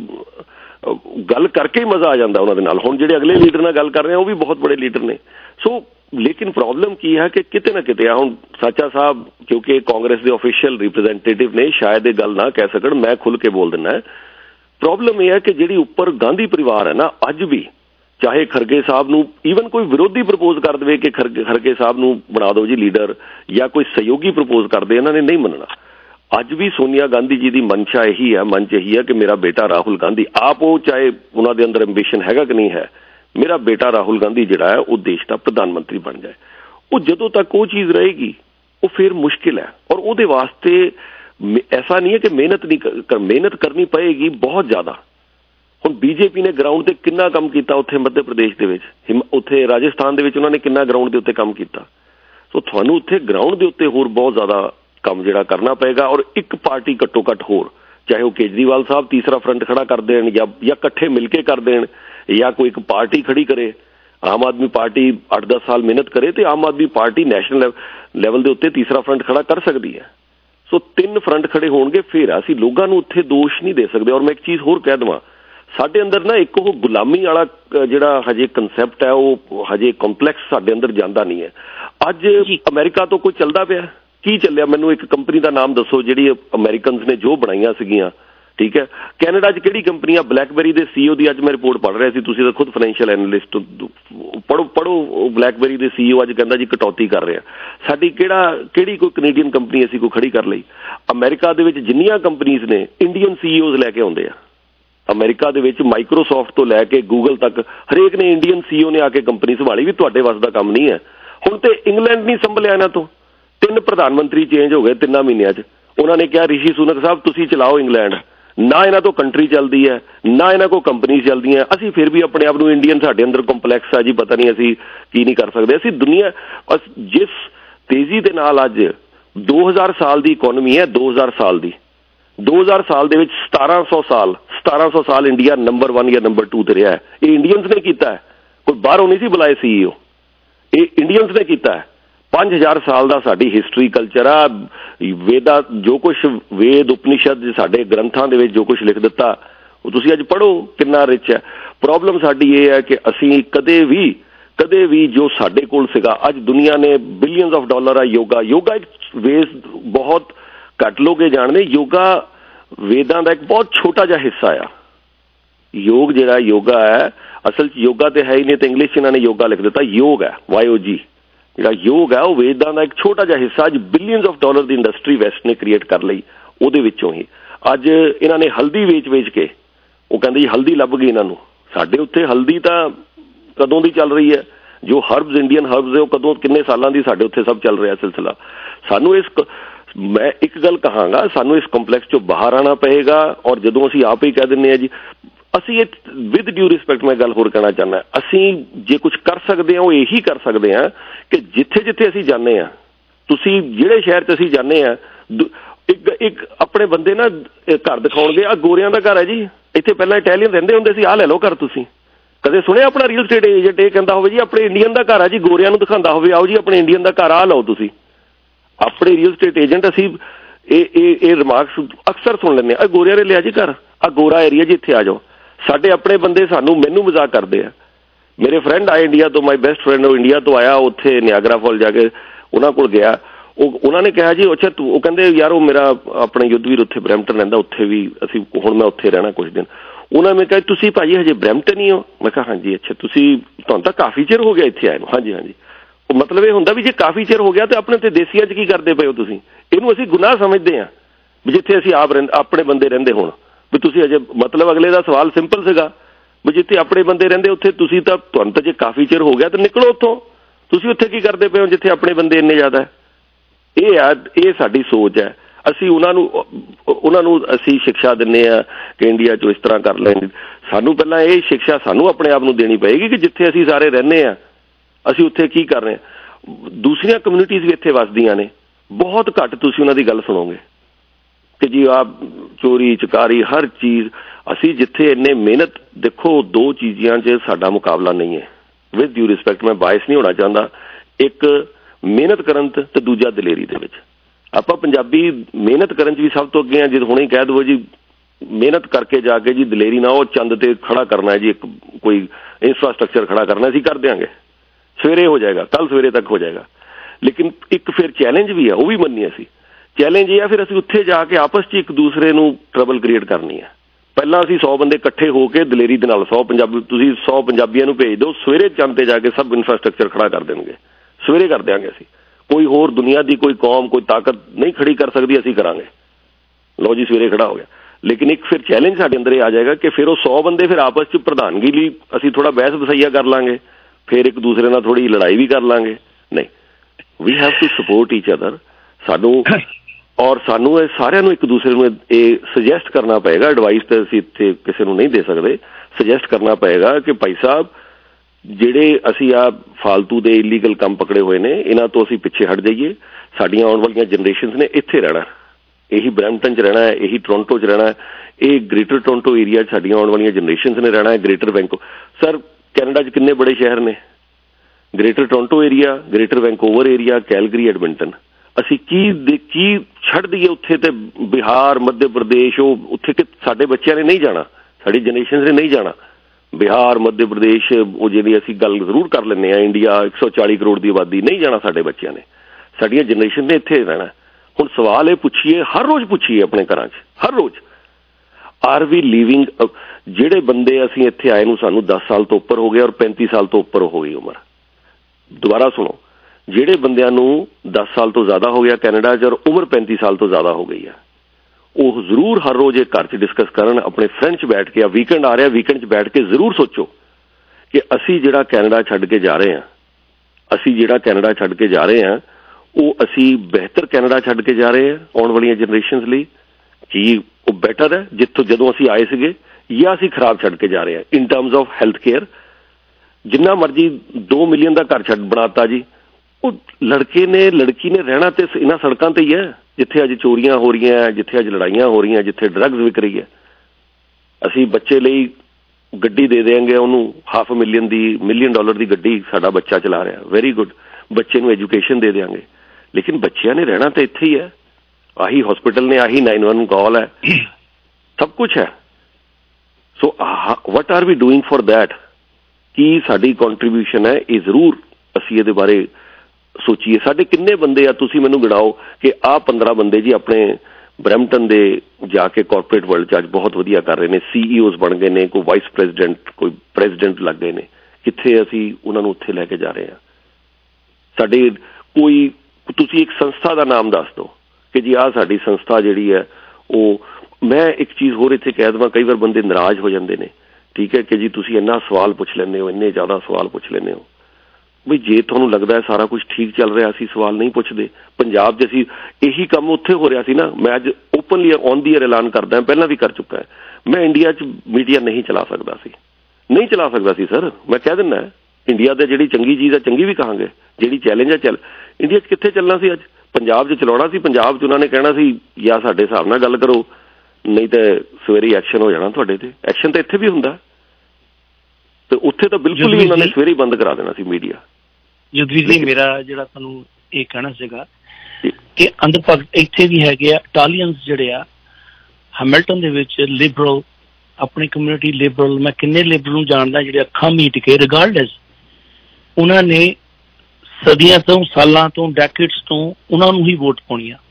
ਗੱਲ ਕਰਕੇ ਹੀ ਮਜ਼ਾ ਆ ਜਾਂਦਾ ਉਹਨਾਂ ਦੇ ਨਾਲ। ਹੁਣ ਜਿਹੜੇ ਅਗਲੇ ਲੀਡਰ ਨਾਲ ਗੱਲ ਕਰ ਰਹੇ ਆ ਉਹ ਵੀ ਬਹੁਤ ਬੜੇ ਲੀਡਰ ਨੇ। ਸੋ ਲੇਕਿਨ ਪ੍ਰੋਬਲਮ ਕੀ ਹੈ ਕਿ ਕਿਤੇ ਨਾ ਕਿਤੇ ਆ ਹੁਣ ਸਾਚਾ ਸਾਹਿਬ ਕਿਉਂਕਿ ਕਾਂਗਰਸ ਦੇ ਆਫੀਸ਼ੀਅਲ ਰਿਪਰੈਜ਼ੈਂਟੇਟਿਵ ਨੇ, ਸ਼ਾਇਦ ਇਹ ਗੱਲ ਨਾ ਕਹਿ ਸਕਣ, ਮੈਂ ਖੁੱਲ੍ਹ ਕੇ ਬੋਲ ਦਿੰਦਾ। ਪ੍ਰੋਬਲਮ ਇਹ ਹੈ ਕਿ ਜਿਹੜੀ ਉੱਪਰ ਗਾਂਧੀ ਪਰਿਵਾਰ ਹੈ ਨਾ, ਅੱਜ ਵੀ ਚਾਹੇ ਖਰਗੇ ਸਾਹਿਬ ਨੂੰ ਈਵਨ ਕੋਈ ਵਿਰੋਧੀ ਪ੍ਰਪੋਜ਼ ਕਰ ਦੇਵੇ ਕਿ ਖਰਗੇ ਖਰਗੇ ਸਾਹਿਬ ਨੂੰ ਬਣਾ ਦਿਓ ਜੀ ਲੀਡਰ, ਜਾਂ ਕੋਈ ਸਹਿਯੋਗੀ ਪ੍ਰਪੋਜ਼ ਕਰਦੇ, ਇਹਨਾਂ ਨੇ ਨਹੀਂ ਮੰਨਣਾ। ਅੱਜ ਵੀ ਸੋਨੀਆ ਗਾਂਧੀ ਜੀ ਦੀ ਮਨਸ਼ਾ ਇਹੀ ਹੈ, ਮਨ 'ਚ ਇਹੀ ਹੈ ਕਿ ਮੇਰਾ ਬੇਟਾ ਰਾਹੁਲ ਗਾਂਧੀ, ਆਪ ਉਹ ਚਾਹੇ ਉਹਨਾਂ ਦੇ ਅੰਦਰ ਐਂਬੀਸ਼ਨ ਹੈਗਾ ਕਿ ਨਹੀਂ ਹੈ, ਮੇਰਾ ਬੇਟਾ ਰਾਹੁਲ ਗਾਂਧੀ ਜਿਹੜਾ ਹੈ ਉਹ ਦੇਸ਼ ਦਾ ਪ੍ਰਧਾਨ ਮੰਤਰੀ ਬਣ ਜਾਏ। ਉਹ ਜਦੋਂ ਤੱਕ ਉਹ ਚੀਜ਼ ਰਹੇਗੀ ਉਹ ਫਿਰ ਮੁਸ਼ਕਿਲ ਹੈ। ਔਰ ਉਹਦੇ ਵਾਸਤੇ ਐਸਾ ਨਹੀਂ ਹੈ ਕਿ ਮਿਹਨਤ ਨਹੀਂ ਕਰ, ਮਿਹਨਤ ਕਰਨੀ ਪਏਗੀ ਬਹੁਤ ਜ਼ਿਆਦਾ। ਹੁਣ ਬੀਜੇਪੀ ਨੇ ਗਰਾਊਂਡ ਤੇ ਕਿੰਨਾ ਕੰਮ ਕੀਤਾ ਉੱਥੇ ਮੱਧ ਪ੍ਰਦੇਸ਼ ਦੇ ਵਿੱਚ, ਉੱਥੇ ਰਾਜਸਥਾਨ ਦੇ ਵਿੱਚ ਉਹਨਾਂ ਨੇ ਕਿੰਨਾ ਗਰਾਊਂਡ ਦੇ ਉੱਤੇ ਕੰਮ ਕੀਤਾ। ਸੋ ਤੁਹਾਨੂੰ ਉੱਥੇ ਗਰਾਊਂਡ ਦੇ ਉੱਤੇ ਹੋਰ ਬਹੁਤ ਜ਼ਿਆਦਾ ਕੰਮ ਜਿਹੜਾ ਕਰਨਾ ਪਏਗਾ। ਔਰ ਇੱਕ ਪਾਰਟੀ ਘੱਟੋ ਘੱਟ ਹੋਰ, ਚਾਹੇ ਉਹ ਕੇਜਰੀਵਾਲ ਸਾਹਿਬ ਤੀਸਰਾ ਫਰੰਟ ਖੜਾ ਕਰ ਦੇਣ ਜਾਂ ਜਾਂ ਇਕੱਠੇ ਮਿਲ ਕੇ ਕਰ ਦੇਣ, ਜਾਂ ਕੋਈ ਇੱਕ ਪਾਰਟੀ ਖੜੀ ਕਰੇ। ਆਮ ਆਦਮੀ ਪਾਰਟੀ ਅੱਠ ਦਸ ਸਾਲ ਮਿਹਨਤ ਕਰੇ ਤੇ Aam Aadmi Party national level ਦੇ ਉੱਤੇ ਤੀਸਰਾ ਫਰੰਟ ਖੜਾ ਕਰ ਸਕਦੀ ਹੈ। ਸੋ ਤਿੰਨ ਫਰੰਟ ਖੜੇ ਹੋਣਗੇ ਫਿਰ ਅਸੀਂ ਲੋਕਾਂ ਨੂੰ ਉੱਥੇ ਦੋਸ਼ ਨਹੀਂ ਦੇ ਸਕਦੇ। ਔਰ ਮੈਂ ਇੱਕ ਚੀਜ਼ ਹੋਰ ਕਹਿ ਦੇਵਾਂ, ਸਾਡੇ ਅੰਦਰ ਨਾ ਇੱਕ ਉਹ ਗੁਲਾਮੀ ਵਾਲਾ ਜਿਹੜਾ ਹਜੇ ਕੰਸੈਪਟ ਹੈ, ਉਹ ਹਜੇ ਕੰਪਲੈਕਸ ਸਾਡੇ ਅੰਦਰ ਜਾਂਦਾ ਨਹੀਂ ਹੈ। ਅੱਜ ਅਮਰੀਕਾ ਤੋਂ ਕੋਈ ਚੱਲਦਾ ਪਿਆ, ਕੀ ਚੱਲਿਆ ਮੈਨੂੰ ਇੱਕ ਕੰਪਨੀ ਦਾ ਨਾਮ ਦੱਸੋ ਜਿਹੜੀ ਅਮਰੀਕਨਸ ਨੇ ਜੋ ਬਣਾਈਆਂ ਸੀਗੀਆਂ, ਠੀਕ ਹੈ। ਕੈਨੇਡਾ 'ਚ ਕਿਹੜੀ ਕੰਪਨੀ ਆ? ਬਲੈਕਬੈਰੀ ਦੇ ਸੀਈਓ ਦੀ ਅੱਜ ਮੈਂ ਰਿਪੋਰਟ ਪੜ੍ਹ ਰਿਹਾ ਸੀ, ਤੁਸੀਂ ਤਾਂ ਖੁਦ ਫਾਈਨੈਂਸ਼ੀਅਲ ਐਨਾਲਿਸਟ ਪੜ੍ਹੋ ਪੜ੍ਹੋ ਬਲੈਕਬੈਰੀ ਦੇ ਸੀਈਓ ਅੱਜ ਕਹਿੰਦਾ ਜੀ ਕਟੌਤੀ ਕਰ ਰਿਹਾ। ਸਾਡੀ ਕਿਹੜਾ ਕਿਹੜੀ ਕੋਈ ਕੈਨੇਡੀਅਨ ਕੰਪਨੀ ਅਸੀਂ ਕੋਈ ਖੜੀ ਕਰ ਲਈ? ਅਮਰੀਕਾ ਦੇ ਵਿੱਚ ਜਿੰਨੀਆਂ ਕੰਪਨੀਜ਼ ਨੇ ਇੰਡੀਅਨ ਸੀਈਓਜ਼ ਲੈ ਕੇ ਆਉਂਦੇ ਆ। ਅਮਰੀਕਾ ਦੇ ਵਿੱਚ ਮਾਈਕਰੋਸਾਫਟ ਤੋਂ ਲੈ ਕੇ ਗੂਗਲ ਤੱਕ ਹਰੇਕ ਨੇ ਇੰਡੀਅਨ ਸੀਈਓ ਨੇ ਆ ਕੇ ਕੰਪਨੀ ਸੰਭਾਲੀ। ਵੀ ਤੁਹਾਡੇ ਵੱਸ ਦਾ ਕੰਮ ਨਹੀਂ ਹੈ। ਹੁਣ ਤੇ ਇੰਗਲੈਂਡ ਨਹੀਂ ਸੰਭਲਿਆ ਇਹਨਾਂ ਤੋਂ, ਤਿੰਨ ਪ੍ਰਧਾਨ ਮੰਤਰੀ ਚੇਂਜ ਹੋ ਗਏ ਤਿੰਨਾਂ ਮਹੀਨਿਆਂ 'ਚ। ਉਹਨਾਂ ਨੇ ਕਿਹਾ ਰਿਸ਼ੀ ਸੁਨਕ ਸਾਹਿਬ ਤੁਸੀਂ ਚਲਾਓ ਇੰਗਲੈਂਡ, ਨਾ ਇਹਨਾਂ ਤੋਂ ਕੰਟਰੀ ਚੱਲਦੀ ਹੈ, ਨਾ ਇਹਨਾਂ ਕੋਲ ਕੰਪਨੀਜ਼ ਚੱਲਦੀਆਂ। ਅਸੀਂ ਫਿਰ ਵੀ ਆਪਣੇ ਆਪ ਨੂੰ ਇੰਡੀਅਨ, ਸਾਡੇ ਅੰਦਰ ਕੰਪਲੈਕਸ ਆ ਜੀ, ਪਤਾ ਨਹੀਂ ਅਸੀਂ ਕੀ ਨਹੀਂ ਕਰ ਸਕਦੇ। ਅਸੀਂ ਦੁਨੀਆ ਜਿਸ ਤੇਜ਼ੀ ਦੇ ਨਾਲ ਅੱਜ ਦੋ ਹਜ਼ਾਰ ਸਾਲ ਦੀ ਇਕੋਨਮੀ ਹੈ, ਦੋ ਹਜ਼ਾਰ ਸਾਲ ਦੀ ਦੋ ਹਜ਼ਾਰ ਸਾਲ ਦੇ ਵਿੱਚ ਸਤਾਰਾਂ ਸੌ ਸਾਲ ਸਤਾਰਾਂ ਸੌ ਸਾਲ ਇੰਡੀਆ ਨੰਬਰ ਵਨ ਜਾਂ ਨੰਬਰ ਟੂ ਤੇ ਰਿਹਾ ਹੈ। ਇਹ ਇੰਡੀਅਨਸ ਨੇ ਕੀਤਾ ਹੈ, ਕੋਈ ਬਾਹਰੋਂ ਨਹੀਂ ਸੀ ਬੁਲਾਏ ਸੀਈਓ, ਇਹ ਇੰਡੀਅਨਸ ਨੇ ਕੀਤਾ ਹੈ। ਪੰਜ ਹਜ਼ਾਰ ਸਾਲ ਦਾ ਸਾਡੀ ਹਿਸਟਰੀ ਕਲਚਰ ਆ। ਵੇਦਾ ਜੋ ਕੁਛ ਵੇਦ ਉਪਨਿਸ਼ਦ ਸਾਡੇ ਗ੍ਰੰਥਾਂ ਦੇ ਵਿੱਚ ਜੋ ਕੁਛ ਲਿਖ ਦਿੱਤਾ ਉਹ ਤੁਸੀਂ ਅੱਜ ਪੜ੍ਹੋ ਕਿੰਨਾ ਰਿਚ ਹੈ। ਪ੍ਰੋਬਲਮ ਸਾਡੀ ਇਹ ਹੈ ਕਿ ਅਸੀਂ ਕਦੇ ਵੀ ਕਦੇ ਵੀ ਜੋ ਸਾਡੇ ਕੋਲ ਸੀਗਾ, ਅੱਜ ਦੁਨੀਆ ਨੇ ਬਿਲੀਅਨਸ ਆਫ ਡਾਲਰ ਆ ਯੋਗਾ ਯੋਗਾ ਇੱਕ ਵੇਸ ਬਹੁਤ ਘੱਟ ਲੋਕ ਇਹ ਜਾਣਦੇ, ਯੋਗਾ ਵੇਦਾਂ ਦਾ ਇੱਕ ਬਹੁਤ ਛੋਟਾ ਜਿਹਾ ਹਿੱਸਾ ਆ। ਯੋਗ ਜਿਹੜਾ ਯੋਗਾ ਹੈ ਅਸਲ 'ਚ ਯੋਗਾ ਤੇ ਹੈ ਹੀ ਨਹੀਂ, ਤੇ ਇੰਗਲਿਸ਼ 'ਚ ਇਹਨਾਂ ਨੇ ਯੋਗਾ ਲਿਖ ਦਿੱਤਾ, ਯੋਗ ਹੈ ਵਾਈ ਓ ਜੀ। ਜਿਹੜਾ ਯੋਗ ਹੈ ਉਹ ਵੇਦਾਂ ਦਾ ਇੱਕ ਛੋਟਾ ਜਿਹਾ ਹਿੱਸਾ। ਅੱਜ ਬਿਲੀਅਨਸ ਆਫ ਡਾਲਰ ਦੀ ਇੰਡਸਟਰੀ ਵੈਸਟ ਨੇ ਕ੍ਰੀਏਟ ਕਰ ਲਈ, ਉਹਦੇ ਵਿੱਚੋਂ ਹੀ ਅੱਜ ਇਹਨਾਂ ਨੇ ਹਲਦੀ ਵੇਚ ਵੇਚ ਕੇ, ਉਹ ਕਹਿੰਦੇ ਜੀ ਹਲਦੀ ਲੱਭ ਗਈ ਇਹਨਾਂ ਨੂੰ। ਸਾਡੇ ਉੱਥੇ ਹਲਦੀ ਤਾਂ ਕਦੋਂ ਦੀ ਚੱਲ ਰਹੀ ਹੈ, ਜੋ ਹਰਬਸ ਇੰਡੀਅਨ ਹਰਬਸ ਹੈ ਉਹ ਕਦੋਂ ਕਿੰਨੇ ਸਾਲਾਂ ਦੀ ਸਾਡੇ ਉੱਥੇ ਸਭ ਚੱਲ ਰਿਹਾ ਸਿਲਸਿਲਾ। ਸਾਨੂੰ ਇਸ ਮੈਂ ਇੱਕ ਗੱਲ ਕਹਾਂਗਾ, ਸਾਨੂੰ ਇਸ ਕੰਪਲੈਕਸ 'ਚੋਂ ਬਾਹਰ ਆਉਣਾ ਪਏਗਾ। ਔਰ ਜਦੋਂ ਅਸੀਂ ਆਪ ਹੀ ਕਹਿ ਦਿੰਦੇ ਹਾਂ ਜੀ, ਅਸੀਂ ਇਹ ਵਿਦ ਡਿਊ ਰਿਸਪੈਕਟ ਮੈਂ ਗੱਲ ਹੋਰ ਕਹਿਣਾ ਚਾਹੁੰਦਾ, ਅਸੀਂ ਜੇ ਕੁਝ ਕਰ ਸਕਦੇ ਹਾਂ ਉਹ ਇਹੀ ਕਰ ਸਕਦੇ ਹਾਂ ਕਿ ਜਿੱਥੇ ਜਿੱਥੇ ਅਸੀਂ ਜਾਂਦੇ ਹਾਂ, ਤੁਸੀਂ ਜਿਹੜੇ ਸ਼ਹਿਰ 'ਚ ਅਸੀਂ ਜਾਂਦੇ ਹਾਂ, ਇੱਕ ਇੱਕ ਆਪਣੇ ਬੰਦੇ ਨਾ ਘਰ ਦਿਖਾਉਣਗੇ, ਆਹ ਗੋਰਿਆਂ ਦਾ ਘਰ ਹੈ ਜੀ, ਇੱਥੇ ਪਹਿਲਾਂ ਇਟੈਲੀਅਨ ਰਹਿੰਦੇ ਹੁੰਦੇ ਸੀ, ਆਹ ਲੈ ਲਓ ਘਰ। ਤੁਸੀਂ ਕਦੇ ਸੁਣਿਆ ਆਪਣਾ ਰੀਅਲ ਸਟੇਟ ਏਜੰਟ ਇਹ ਕਹਿੰਦਾ ਹੋਵੇ ਜੀ ਆਪਣੇ ਇੰਡੀਅਨ ਦਾ ਘਰ ਆ ਜੀ, ਗੋਰਿਆਂ ਨੂੰ ਦਿਖਾਉਂਦਾ ਹੋਵੇ ਆਓ ਜੀ ਆਪਣੇ ਇੰਡੀਅਨ ਦਾ ਘਰ ਆ ਲਓ ਤੁਸੀਂ। ਆਪਣੇ ਰੀਅਲ ਸਟੇਟ ਏਜੰਟ ਅਸੀਂ ਇਹ ਇਹ ਇਹ ਰਿਮਾਰਕਸ ਅਕਸਰ ਸੁਣ ਲੈਂਦੇ ਹਾਂ, ਗੋਰਿਆਂ ਨੇ ਲਿਆ ਜੀ ਘਰ, ਆਹ ਗੋਰਾ ਏਰੀਆ ਜੀ, ਇੱਥੇ ਆ ਜਾਓ। ਸਾਡੇ ਆਪਣੇ ਬੰਦੇ ਸਾਨੂੰ ਮੈਨੂੰ ਮਜ਼ਾਕ ਕਰਦੇ ਆ। ਮੇਰੇ ਫਰੈਂਡ ਆਏ ਇੰਡੀਆ ਤੋਂ, ਮਾਈ ਬੈਸਟ ਫਰੈਂਡ ਉਹ ਇੰਡੀਆ ਤੋਂ ਆਇਆ, ਉੱਥੇ ਨਿਆਗਰਾ ਫਾਲ ਜਾ ਕੇ ਉਹਨਾਂ ਕੋਲ ਗਿਆ। ਉਹ ਉਹਨਾਂ ਨੇ ਕਿਹਾ ਜੀ ਅੱਛਾ ਤੂੰ, ਉਹ ਕਹਿੰਦੇ ਯਾਰ ਉਹ ਮੇਰਾ ਆਪਣਾ ਯੁੱਧਵੀਰ ਉੱਥੇ ਬਰੈਂਪਟਨ ਰਹਿੰਦਾ, ਉੱਥੇ ਵੀ ਅਸੀਂ ਹੁਣ ਮੈਂ ਉੱਥੇ ਰਹਿਣਾ ਕੁਛ ਦਿਨ। ਉਹਨਾਂ ਨੇ ਕਿਹਾ ਤੁਸੀਂ ਭਾਜੀ ਹਜੇ ਬਰੈਂਪਟਨ ਹੀ ਹੋ? ਮੈਂ ਕਿਹਾ ਹਾਂਜੀ। ਅੱਛਾ ਤੁਸੀਂ ਤੁਹਾਨੂੰ ਤਾਂ ਕਾਫੀ ਚਿਰ ਹੋ ਗਿਆ ਇੱਥੇ ਆਏ ਨੂੰ? ਹਾਂਜੀ ਹਾਂਜੀ। ਮਤਲਬ ਇਹ ਹੁੰਦਾ ਵੀ ਜੇ ਕਾਫੀ ਚਿਰ ਹੋ ਗਿਆ ਤੇ ਆਪਣੇ ਤੇ ਦੇਸੀਆਂ 'ਚ ਕੀ ਕਰਦੇ ਪਏ ਹੋ ਤੁਸੀਂ? ਇਹਨੂੰ ਅਸੀਂ ਗੁਨਾਹ ਸਮਝਦੇ ਹਾਂ ਵੀ ਜਿੱਥੇ ਅਸੀਂ ਆਪ ਰਹਿੰਦੇ ਆਪਣੇ ਬੰਦੇ ਰਹਿੰਦੇ ਹੋਣ ਵੀ ਤੁਸੀਂ ਅਜੇ ਮਤਲਬ ਅਗਲੇ ਦਾ ਸਵਾਲ ਸਿੰਪਲ ਸੀਗਾ ਵੀ ਜਿੱਥੇ ਆਪਣੇ ਬੰਦੇ ਰਹਿੰਦੇ ਉੱਥੇ ਤੁਸੀਂ ਤਾਂ ਤੁਹਾਨੂੰ ਤਾਂ ਜੇ ਕਾਫੀ ਚਿਰ ਹੋ ਗਿਆ ਤਾਂ ਨਿਕਲੋ ਉੱਥੋਂ, ਤੁਸੀਂ ਉੱਥੇ ਕੀ ਕਰਦੇ ਪਏ ਹੋ ਜਿੱਥੇ ਆਪਣੇ ਬੰਦੇ ਇੰਨੇ ਜ਼ਿਆਦਾ ਹੈ? ਇਹ ਆ ਇਹ ਸਾਡੀ ਸੋਚ ਹੈ। ਅਸੀਂ ਉਹਨਾਂ ਨੂੰ ਉਹਨਾਂ ਨੂੰ ਅਸੀਂ ਸਿੱਖਿਆ ਦਿੰਦੇ ਹਾਂ ਕਿ ਇੰਡੀਆ 'ਚੋਂ ਇਸ ਤਰ੍ਹਾਂ ਕਰ ਲੈਣ। ਸਾਨੂੰ ਪਹਿਲਾਂ ਇਹ ਸਿੱਖਿਆ ਸਾਨੂੰ ਆਪਣੇ ਆਪ ਨੂੰ ਦੇਣੀ ਪਏਗੀ ਕਿ ਜਿੱਥੇ ਅਸੀਂ ਸਾਰੇ ਰਹਿੰਦੇ ਹਾਂ ਅਸੀਂ ਉੱਥੇ ਕੀ ਕਰ ਰਹੇ ਹਾਂ। ਦੂਸਰੀਆਂ ਕਮਿਊਨਿਟੀਜ਼ ਵੀ ਇੱਥੇ ਵੱਸਦੀਆਂ ਨੇ, ਬਹੁਤ ਘੱਟ ਤੁਸੀਂ ਉਹਨਾਂ ਦੀ ਗੱਲ ਸੁਣੋਗੇ ਕਿ ਜੀ ਆਹ ਚੋਰੀ ਚਕਾਰੀ ਹਰ ਚੀਜ਼। ਅਸੀਂ ਜਿੱਥੇ ਇੰਨੇ ਮਿਹਨਤ, ਦੇਖੋ ਦੋ ਚੀਜ਼ਾਂ 'ਚ ਸਾਡਾ ਮੁਕਾਬਲਾ ਨਹੀਂ ਹੈ। ਵਿਦ ਡਿਊ ਰਿਸਪੈਕਟ, ਮੈਂ ਬਾਇਸ ਨਹੀਂ ਹੋਣਾ ਚਾਹੁੰਦਾ, ਇੱਕ ਮਿਹਨਤ ਕਰਨ ਤੇ ਦੂਜਾ ਦਲੇਰੀ ਦੇ ਵਿੱਚ। ਆਪਾਂ ਪੰਜਾਬੀ ਮਿਹਨਤ ਕਰਨ 'ਚ ਵੀ ਸਭ ਤੋਂ ਅੱਗੇ ਹਾਂ। ਜੇ ਹੁਣੇ ਹੀ ਕਹਿ ਦੇਵੋ ਜੀ ਮਿਹਨਤ ਕਰਕੇ ਜਾ ਕੇ ਜੀ ਦਲੇਰੀ ਨਾ ਉਹ ਚੰਦ ਤੇ ਖੜਾ ਕਰਨਾ ਹੈ ਜੀ, ਇੱਕ ਕੋਈ ਇੰਫਰਾਸਟਰਕਚਰ ਖੜਾ ਕਰਨਾ, ਅਸੀਂ ਕਰ ਦਿਆਂਗੇ, ਸਵੇਰੇ ਹੋ ਜਾਏਗਾ, ਕੱਲ ਸਵੇਰੇ ਤੱਕ ਹੋ ਜਾਏਗਾ। ਲੇਕਿਨ ਇੱਕ ਫਿਰ ਚੈਲੰਜ ਵੀ ਹੈ, ਉਹ ਵੀ ਮੰਨੀ ਅਸੀਂ। ਚੈਲੰਜ ਇਹ ਆ ਫਿਰ ਅਸੀਂ ਉੱਥੇ ਜਾ ਕੇ ਆਪਸ 'ਚ ਇੱਕ ਦੂਸਰੇ ਨੂੰ ਟਰਬਲ ਕ੍ਰੀਏਟ ਕਰਨੀ ਹੈ। ਪਹਿਲਾਂ ਅਸੀਂ ਸੌ ਬੰਦੇ ਇਕੱਠੇ ਹੋ ਕੇ ਦਲੇਰੀ ਦੇ ਨਾਲ ਸੌ ਪੰਜਾਬੀ ਤੁਸੀਂ ਸੌ ਪੰਜਾਬੀਆਂ ਨੂੰ ਭੇਜ ਦਿਓ, ਸਵੇਰੇ ਚੰਦ ਤੇ ਜਾ ਕੇ ਸਭ ਇੰਫਰਾਸਟਰਕਚਰ ਖੜਾ ਕਰ ਦੇਣਗੇ, ਸਵੇਰੇ ਕਰ ਦਿਆਂਗੇ ਅਸੀਂ। ਕੋਈ ਹੋਰ ਦੁਨੀਆ ਦੀ ਕੋਈ ਕੌਮ ਕੋਈ ਤਾਕਤ ਨਹੀਂ ਖੜੀ ਕਰ ਸਕਦੀ, ਅਸੀਂ ਕਰਾਂਗੇ। ਲਓ ਜੀ ਸਵੇਰੇ ਖੜਾ ਹੋ ਗਿਆ। ਲੇਕਿਨ ਇੱਕ ਫਿਰ ਚੈਲੰਜ ਸਾਡੇ ਅੰਦਰ ਇਹ ਆ ਜਾਏਗਾ ਕਿ ਫਿਰ ਉਹ ਸੌ ਬੰਦੇ ਫਿਰ ਆਪਸ 'ਚ ਪ੍ਰਧਾਨਗੀ ਲਈ ਅਸੀਂ ਥੋੜ੍ਹਾ ਬਹਿਸ ਵਸਈਆ ਕਰ ਲਾਂਗੇ, ਫਿਰ ਇੱਕ ਦੂਸਰੇ ਨਾਲ ਥੋੜ੍ਹੀ ਲੜਾਈ ਵੀ ਕਰ ਲਾਂਗੇ। ਨਹੀਂ, we have to support each other. ਸਾਨੂੰ ਔਰ ਸਾਨੂੰ ਇਹ ਸਾਰਿਆਂ ਨੂੰ ਇੱਕ ਦੂਸਰੇ ਨੂੰ ਇਹ ਸੁਜੈਸਟ ਕਰਨਾ ਪਏਗਾ। ਐਡਵਾਈਸ ਤਾਂ ਅਸੀਂ ਇੱਥੇ ਕਿਸੇ ਨੂੰ ਨਹੀਂ ਦੇ ਸਕਦੇ, ਸੁਜੈਸਟ ਕਰਨਾ ਪਏਗਾ ਕਿ ਭਾਈ ਸਾਹਿਬ ਜਿਹੜੇ ਅਸੀਂ ਆ ਫਾਲਤੂ ਦੇ ਇਲੀਗਲ ਕੰਮ ਪਕੜੇ ਹੋਏ ਨੇ ਇਹਨਾਂ ਤੋਂ ਅਸੀਂ ਪਿੱਛੇ ਹਟ ਜਾਈਏ। ਸਾਡੀਆਂ ਆਉਣ ਵਾਲੀਆਂ ਜਨਰੇਸ਼ਨਸ ਨੇ ਇੱਥੇ ਰਹਿਣਾ, ਇਹੀ ਬਰੈਂਪਟਨ 'ਚ ਰਹਿਣਾ ਹੈ, ਇਹੀ ਟੋਰਾਂਟੋ 'ਚ ਰਹਿਣਾ ਹੈ, ਇਹ ਗ੍ਰੇਟਰ ਟੋਰਾਂਟੋ ਏਰੀਆ 'ਚ ਸਾਡੀਆਂ ਆਉਣ ਵਾਲੀਆਂ ਜਨਰੇਸ਼ਨਸ ਨੇ ਰਹਿਣਾ ਹੈ। ਗ੍ਰੇਟਰ ਵੈਂਕੂ ਸਰ ਕੈਨੇਡਾ 'ਚ ਕਿੰਨੇ ਬੜੇ ਸ਼ਹਿਰ ਨੇ? Greater Toronto area, Greater Vancouver area, Calgary, Edmonton. ਅਸੀਂ ਕੀ ਦੇ ਕੀ ਛੱਡ ਦਈਏ ਉੱਥੇ ਤੇ ਬਿਹਾਰ, ਮੱਧ ਪ੍ਰਦੇਸ਼, ਉਹ ਉੱਥੇ ਕਿ ਸਾਡੇ ਬੱਚਿਆਂ ਨੇ ਨਹੀਂ ਜਾਣਾ, ਸਾਡੀ ਜਨਰੇਸ਼ਨ ਨੇ ਨਹੀਂ ਜਾਣਾ। ਬਿਹਾਰ, ਮੱਧ ਪ੍ਰਦੇਸ਼, ਉਹ ਜਿਹੜੀ ਅਸੀਂ ਗੱਲ ਜ਼ਰੂਰ ਕਰ ਲੈਂਦੇ ਹਾਂ, ਇੰਡੀਆ ਇੱਕ ਸੌ ਚਾਲੀ ਕਰੋੜ ਦੀ ਆਬਾਦੀ, ਨਹੀਂ ਜਾਣਾ ਸਾਡੇ ਬੱਚਿਆਂ ਨੇ। ਸਾਡੀਆਂ ਜਨਰੇਸ਼ਨ ਨੇ ਇੱਥੇ ਰਹਿਣਾ। ਹੁਣ ਸਵਾਲ ਇਹ ਪੁੱਛੀਏ, ਹਰ ਰੋਜ਼ ਪੁੱਛੀਏ ਆਪਣੇ ਘਰਾਂ 'ਚ, ਹਰ ਰੋਜ਼, ਆਰ ਵੀ ਲਿਵਿੰਗ? ਜਿਹੜੇ ਬੰਦੇ ਅਸੀਂ ਇੱਥੇ ਆਏ ਨੂੰ ਸਾਨੂੰ ਦਸ ਸਾਲ ਤੋਂ ਉੱਪਰ ਹੋ ਗਏ ਔਰ ਪੈਂਤੀ ਸਾਲ ਤੋਂ ਉੱਪਰ ਹੋ ਗਈ ਉਮਰ। ਦੁਬਾਰਾ ਸੁਣੋ, ਜਿਹੜੇ ਬੰਦਿਆਂ ਨੂੰ ਦਸ ਸਾਲ ਤੋਂ ਜ਼ਿਆਦਾ ਹੋ ਗਿਆ ਕੈਨੇਡਾ 'ਚ ਔਰ ਉਮਰ ਪੈਂਤੀ ਸਾਲ ਤੋਂ ਜ਼ਿਆਦਾ ਹੋ ਗਈ ਹੈ, ਉਹ ਜ਼ਰੂਰ ਹਰ ਰੋਜ਼ ਇਹ ਘਰ 'ਚ ਡਿਸਕਸ ਕਰਨ, ਆਪਣੇ ਫਰੈਂਡ 'ਚ ਬੈਠ ਕੇ। ਆ ਵੀਕਐਂਡ ਆ ਰਿਹਾ, ਵੀਕਐਂਡ 'ਚ ਬੈਠ ਕੇ ਜ਼ਰੂਰ ਸੋਚੋ ਕਿ ਅਸੀਂ ਜਿਹੜਾ ਕੈਨੇਡਾ ਛੱਡ ਕੇ ਜਾ ਰਹੇ ਹਾਂ, ਅਸੀਂ ਜਿਹੜਾ ਕੈਨੇਡਾ ਛੱਡ ਕੇ ਜਾ ਰਹੇ ਹਾਂ, ਉਹ ਅਸੀਂ ਬਿਹਤਰ ਕੈਨੇਡਾ ਛੱਡ ਕੇ ਜਾ ਰਹੇ ਹਾਂ ਆਉਣ ਵਾਲੀਆਂ ਜਨਰੇਸ਼ਨਸ ਲਈ? ਕੀ ਉਹ ਬੈਟਰ ਹੈ ਜਿੱਥੋਂ ਜਦੋਂ ਅਸੀਂ ਆਏ ਸੀਗੇ, ਜਾਂ ਅਸੀਂ ਖਰਾਬ ਛੱਡ ਕੇ ਜਾ ਰਹੇ ਹਾਂ in terms of health care? ਜਿੰਨਾ ਮਰਜੀ ਦੋ ਮਿਲੀਅਨ ਦਾ ਘਰ ਛੱਡ ਬਣਾਤਾ ਜੀ, ਉਹ ਲੜਕੇ ਨੇ ਲੜਕੀ ਨੇ ਰਹਿਣਾ ਤੇ ਇਹਨਾਂ ਸੜਕਾਂ ਤੇ ਹੀ ਹੈ ਜਿੱਥੇ ਅੱਜ ਚੋਰੀਆਂ ਹੋ ਰਹੀਆਂ, ਜਿੱਥੇ ਅੱਜ ਲੜਾਈਆਂ ਹੋ ਰਹੀਆਂ, ਜਿੱਥੇ ਡਰੱਗਸ ਵਿਕ ਰਹੀ ਹੈ। ਅਸੀਂ ਬੱਚੇ ਲਈ ਗੱਡੀ ਦੇ ਦੇਵਾਂਗੇ ਉਹਨੂੰ, ਹਾਫ ਮਿਲੀਅਨ ਦੀ, ਮਿਲੀਅਨ ਡਾਲਰ ਦੀ ਗੱਡੀ ਸਾਡਾ ਬੱਚਾ ਚਲਾ ਰਿਹਾ, ਵੈਰੀ ਗੁੱਡ। ਬੱਚੇ ਨੂੰ ਐਜੂਕੇਸ਼ਨ ਦੇ ਦੇਵਾਂਗੇ, ਲੇਕਿਨ ਬੱਚਿਆਂ ਨੇ ਰਹਿਣਾ ਤਾਂ ਇੱਥੇ ਹੀ ਹੈ। ਆਹੀ ਹਸਪੀਟਲ ਨੇ, ਆਹੀ ਨਾਈਨ ਵਨ ਕਾਲ ਹੈ, ਸਭ ਕੁਛ ਹੈ। So what are we doing for that? ਕੀ ਸਾਡੀ ਕੰਟਰੀਬਿਊਸ਼ਨ ਹੈ? ਇਹ ਜ਼ਰੂਰ ਅਸੀਂ ਇਹਦੇ ਬਾਰੇ ਸੋਚੀਏ। ਸਾਡੇ ਕਿੰਨੇ ਬੰਦੇ ਆ, ਤੁਸੀਂ ਮੈਨੂੰ ਗਿਣਾਓ ਕਿ ਆਹ ਪੰਦਰਾਂ ਬੰਦੇ ਜੀ ਆਪਣੇ ਬਰੈਂਪਟਨ ਦੇ ਜਾ ਕੇ ਕਾਰਪੋਰੇਟ ਵਰਲਡ 'ਚ ਅੱਜ ਬਹੁਤ ਵਧੀਆ ਕਰ ਰਹੇ ਨੇ, ਸੀਈਓਜ਼ ਬਣ ਗਏ ਨੇ, ਕੋਈ ਵਾਈਸ ਪ੍ਰੈਜ਼ੀਡੈਂਟ, ਕੋਈ ਪ੍ਰੈਜ਼ੀਡੈਂਟ ਲੱਗ ਗਏ ਨੇ। ਕਿੱਥੇ ਅਸੀਂ ਉਹਨਾਂ ਨੂੰ ਉੱਥੇ ਲੈ ਕੇ ਜਾ ਰਹੇ ਹਾਂ? ਸਾਡੇ ਕੋਈ ਤੁਸੀਂ ਇੱਕ ਸੰਸਥਾ ਦਾ ਨਾਮ ਦੱਸ ਦਿਓ ਕਿ ਜੀ ਆਹ ਸਾਡੀ ਸੰਸਥਾ ਜਿਹੜੀ ਹੈ ਉਹ। ਮੈਂ ਇੱਕ ਚੀਜ਼ ਹੋਰ ਇੱਥੇ ਕਹਿ ਦੇਵਾਂ, ਕਈ ਵਾਰ ਬੰਦੇ ਨਾਰਾਜ਼ ਹੋ ਜਾਂਦੇ ਨੇ, ਠੀਕ ਹੈ ਕਿ ਜੀ ਤੁਸੀਂ ਇੰਨਾ ਸਵਾਲ ਪੁੱਛ ਲੈਂਦੇ ਹੋ, ਇੰਨੇ ਜ਼ਿਆਦਾ ਸਵਾਲ ਪੁੱਛ ਲੈਂਦੇ ਹੋ। ਬਈ ਜੇ ਤੁਹਾਨੂੰ ਲੱਗਦਾ ਹੈ ਸਾਰਾ ਕੁਝ ਠੀਕ ਚੱਲ ਰਿਹਾ, ਅਸੀਂ ਸਵਾਲ ਨਹੀਂ ਪੁੱਛਦੇ। ਪੰਜਾਬ 'ਚ ਅਸੀਂ ਇਹੀ ਕੰਮ ਉੱਥੇ ਹੋ ਰਿਹਾ ਸੀ ਨਾ। ਮੈਂ ਅੱਜ ਓਪਨਲੀ ਔਨ ਦੀ ਏਅਰ ਐਲਾਨ ਕਰਦਾ, ਪਹਿਲਾਂ ਵੀ ਕਰ ਚੁੱਕਾ ਹੈ, ਮੈਂ ਇੰਡੀਆ 'ਚ ਮੀਡੀਆ ਨਹੀਂ ਚਲਾ ਸਕਦਾ ਸੀ, ਨਹੀਂ ਚਲਾ ਸਕਦਾ ਸੀ ਸਰ। ਮੈਂ ਕਹਿ ਦਿੰਦਾ ਇੰਡੀਆ ਦੇ ਜਿਹੜੀ ਚੰਗੀ ਚੀਜ਼ ਹੈ ਚੰਗੀ ਵੀ ਕਹਾਂਗੇ, ਜਿਹੜੀ ਚੈਲੰਜ ਹੈ ਚੱਲ। ਇੰਡੀਆ 'ਚ ਕਿੱਥੇ ਚੱਲਣਾ ਸੀ ਅੱਜ? ਪੰਜਾਬ 'ਚ ਚਲਾਉਣਾ ਸੀ। ਪੰਜਾਬ 'ਚ ਉਹਨਾਂ ਨੇ ਕਹਿਣਾ ਸੀ ਜਾਂ ਸਾਡੇ ਹਿਸਾਬ ਨਾਲ ਗੱਲ ਕਰੋ, ਨਹੀਂ ਤਾਂ ਸਵੇਰੇ ਐਕਸ਼ਨ ਹੋ ਜਾਣਾ ਤੁਹਾਡੇ ਤੇ। ਐਕਸ਼ਨ ਤਾਂ ਇੱਥੇ ਵੀ ਹੁੰਦਾ, ਤੇ ਉੱਥੇ ਤਾਂ ਬਿਲਕੁਲ ਹੀ ਉਹਨਾਂ ਨੇ ਸਵੇਰੇ ਹੀ ਬੰਦ ਕਰਾ ਦੇਣਾ ਸੀ ਮੀਡੀਆ। ਜਗਵੀਰ ਜੀ, ਮੇਰਾ ਜਿਹੜਾ ਤੁਹਾਨੂੰ ਇਹ ਕਹਿਣਾ ਸੀਗਾ ਕਿ ਅੰਦਰ ਇੱਥੇ ਵੀ ਹੈਗੇ ਆ ਇਟਾਲੀਅਨਸ ਜਿਹੜੇ ਆ ਹੈਮਿਲਟਨ ਦੇ ਵਿੱਚ, ਲਿਬਰਲ, ਆਪਣੀ ਕਮਿਊਨਿਟੀ ਲਿਬਰਲ। ਮੈਂ ਕਿੰਨੇ ਲਿਬਰਲ ਨੂੰ ਜਾਣਦਾ ਜਿਹੜੇ ਅੱਖਾਂ ਮੀਟ ਕੇ ਰਿਗਾਰਡਲੈਸ, ਉਹਨਾਂ ਨੇ ਸਦੀਆਂ ਤੋਂ, ਸਾਲਾਂ ਤੋਂ, ਡੈਕੇਡਸ ਤੋਂ ਉਹਨਾਂ ਨੂੰ ਹੀ ਵੋਟ ਪਾਉਣੀ ਆ।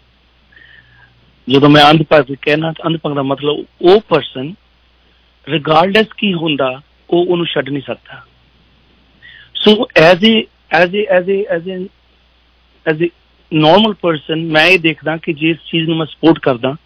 ਜਦੋਂ ਮੈਂ ਅੰਧ ਭਗਤ ਕਹਿਣਾ, ਅੰਧ ਭਗਤ ਦਾ ਮਤਲਬ ਉਹ ਪਰਸਨ ਰਿਗਾਰਡਲੈਸ ਕੀ ਹੁੰਦਾ ਉਹ ਉਹਨੂੰ ਛੱਡ ਨਹੀਂ ਸਕਦਾ। So as a as a as a as a as a normal person ਮੈਂ ਇਹ ਦੇਖਦਾ ਕਿ ਜਿਸ ਚੀਜ਼ ਨੂੰ ਮੈਂ ਸਪੋਰਟ ਕਰਦਾ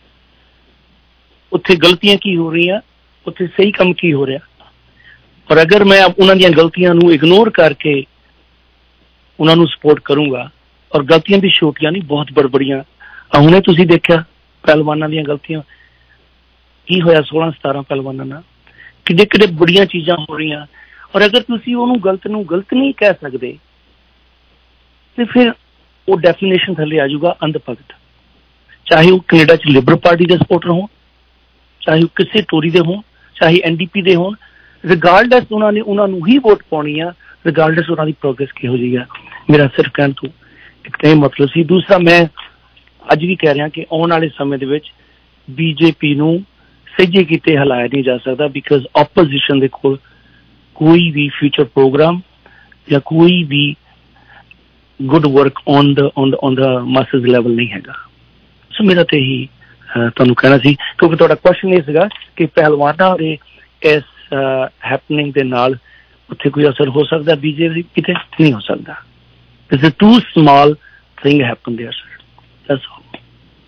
ਉੱਥੇ ਗਲਤੀਆਂ ਕੀ ਹੋ ਰਹੀਆਂ, ਉੱਥੇ ਸਹੀ ਕੰਮ ਕੀ ਹੋ ਰਿਹਾ। ਪਰ ਅਗਰ ਮੈਂ ਉਹਨਾਂ ਦੀਆਂ ਗਲਤੀਆਂ ਨੂੰ ਇਗਨੋਰ ਕਰਕੇ ਉਹਨਾਂ ਨੂੰ ਸਪੋਰਟ ਕਰੂੰਗਾ, ਔਰ ਗਲਤੀਆਂ ਵੀ ਛੋਟੀਆਂ ਨਹੀਂ ਬਹੁਤ ਬੜਬੜੀਆਂ, ਹੁਣੇ ਤੁਸੀਂ ਦੇਖਿਆ ਪਹਿਲਵਾਨਾਂ ਦੀਆਂ ਗਲਤੀਆਂ ਕੀ ਹੋਇਆ, ਸੋਲਾਂ ਸਤਾਰਾਂ ਪਹਿਲਵਾਨਾਂ ਨਾਲ ਕਿੱਡੇ ਕਿੱਡੇ ਬੜੀਆਂ ਚੀਜ਼ਾਂ ਹੋ ਰਹੀਆਂ। ਔਰ ਅਗਰ ਤੁਸੀਂ ਉਹਨੂੰ ਗਲਤ ਨੂੰ ਗਲਤ ਨਹੀਂ ਕਹਿ ਸਕਦੇ ਤੇ ਫਿਰ ਉਹ ਡੈਫੀਨੇਸ਼ਨ ਥੱਲੇ ਆ ਜਾਊਗਾ ਅੰਧ ਭਗਤ। ਚਾਹੇ ਉਹ ਕੈਨੇਡਾ 'ਚ ਲਿਬਰਲ ਪਾਰਟੀ ਦੇ ਸਪੋਰਟਰ ਹੋਣ, ਚਾਹੇ ਉਹ ਕਿਸੇ ਟੋਰੀ ਦੇ ਹੋਣ, ਚਾਹੇ ਐਨ ਡੀ ਪੀ ਦੇ ਹੋਣ, ਰਿਗਾਰਡਲੈਸ ਉਹਨਾਂ ਨੇ ਉਹਨਾਂ ਨੂੰ ਹੀ ਵੋਟ ਪਾਉਣੀ ਆ, ਰਿਗਾਰਡਲੈਸ ਉਹਨਾਂ ਦੀ ਪ੍ਰੋਗਰੈਸ ਕਿਹੋ ਜਿਹੀ ਆ। ਮੇਰਾ ਸਿਰਫ ਕਹਿਣ ਤੋਂ ਇੱਕ ਤਾਂ ਇਹ ਮਤਲਬ ਸੀ। ਦੂਸਰਾ, ਮੈਂ ਅੱਜ ਵੀ ਕਹਿ ਰਿਹਾ ਕਿ ਆਉਣ ਵਾਲੇ ਸਮੇਂ ਦੇ ਵਿੱਚ ਬੀਜੇਪੀ ਨੂੰ ਸਹਿਜੇ ਕਿਤੇ ਹਿਲਾਇਆ ਨਹੀਂ ਜਾ ਸਕਦਾ, ਬਿਕਾਜ਼ ਆਪੋਜੀਸ਼ਨ ਦੇ ਕੋਲ ਕੋਈ ਵੀ ਫਿਊਚਰ ਪ੍ਰੋਗਰਾਮ ਜਾਂ ਕੋਈ ਵੀ good work on the on the on the masses level ਨਹੀਂ ਹੈਗਾ। ਸੋ ਮੇਰਾ ਤੇ ਹੀ ਤੁਹਾਨੂੰ ਕਹਿਣਾ ਸੀ, ਕਿਉਂਕਿ ਤੁਹਾਡਾ ਕੁਐਸਚਨ ਇਹ ਸੀਗਾ ਕਿ ਪਹਿਲਵਾਨਾਂ ਦੇ ਇਸ ਹੈਪਨਿੰਗ ਦੇ ਨਾਲ ਉੱਥੇ ਕੋਈ ਅਸਰ ਹੋ ਸਕਦਾ ਬੀਜੇਪੀ ਕਿਤੇ ਨਹੀਂ ਹੋ ਸਕਦਾ। It's a too small thing happen there sir, that's all.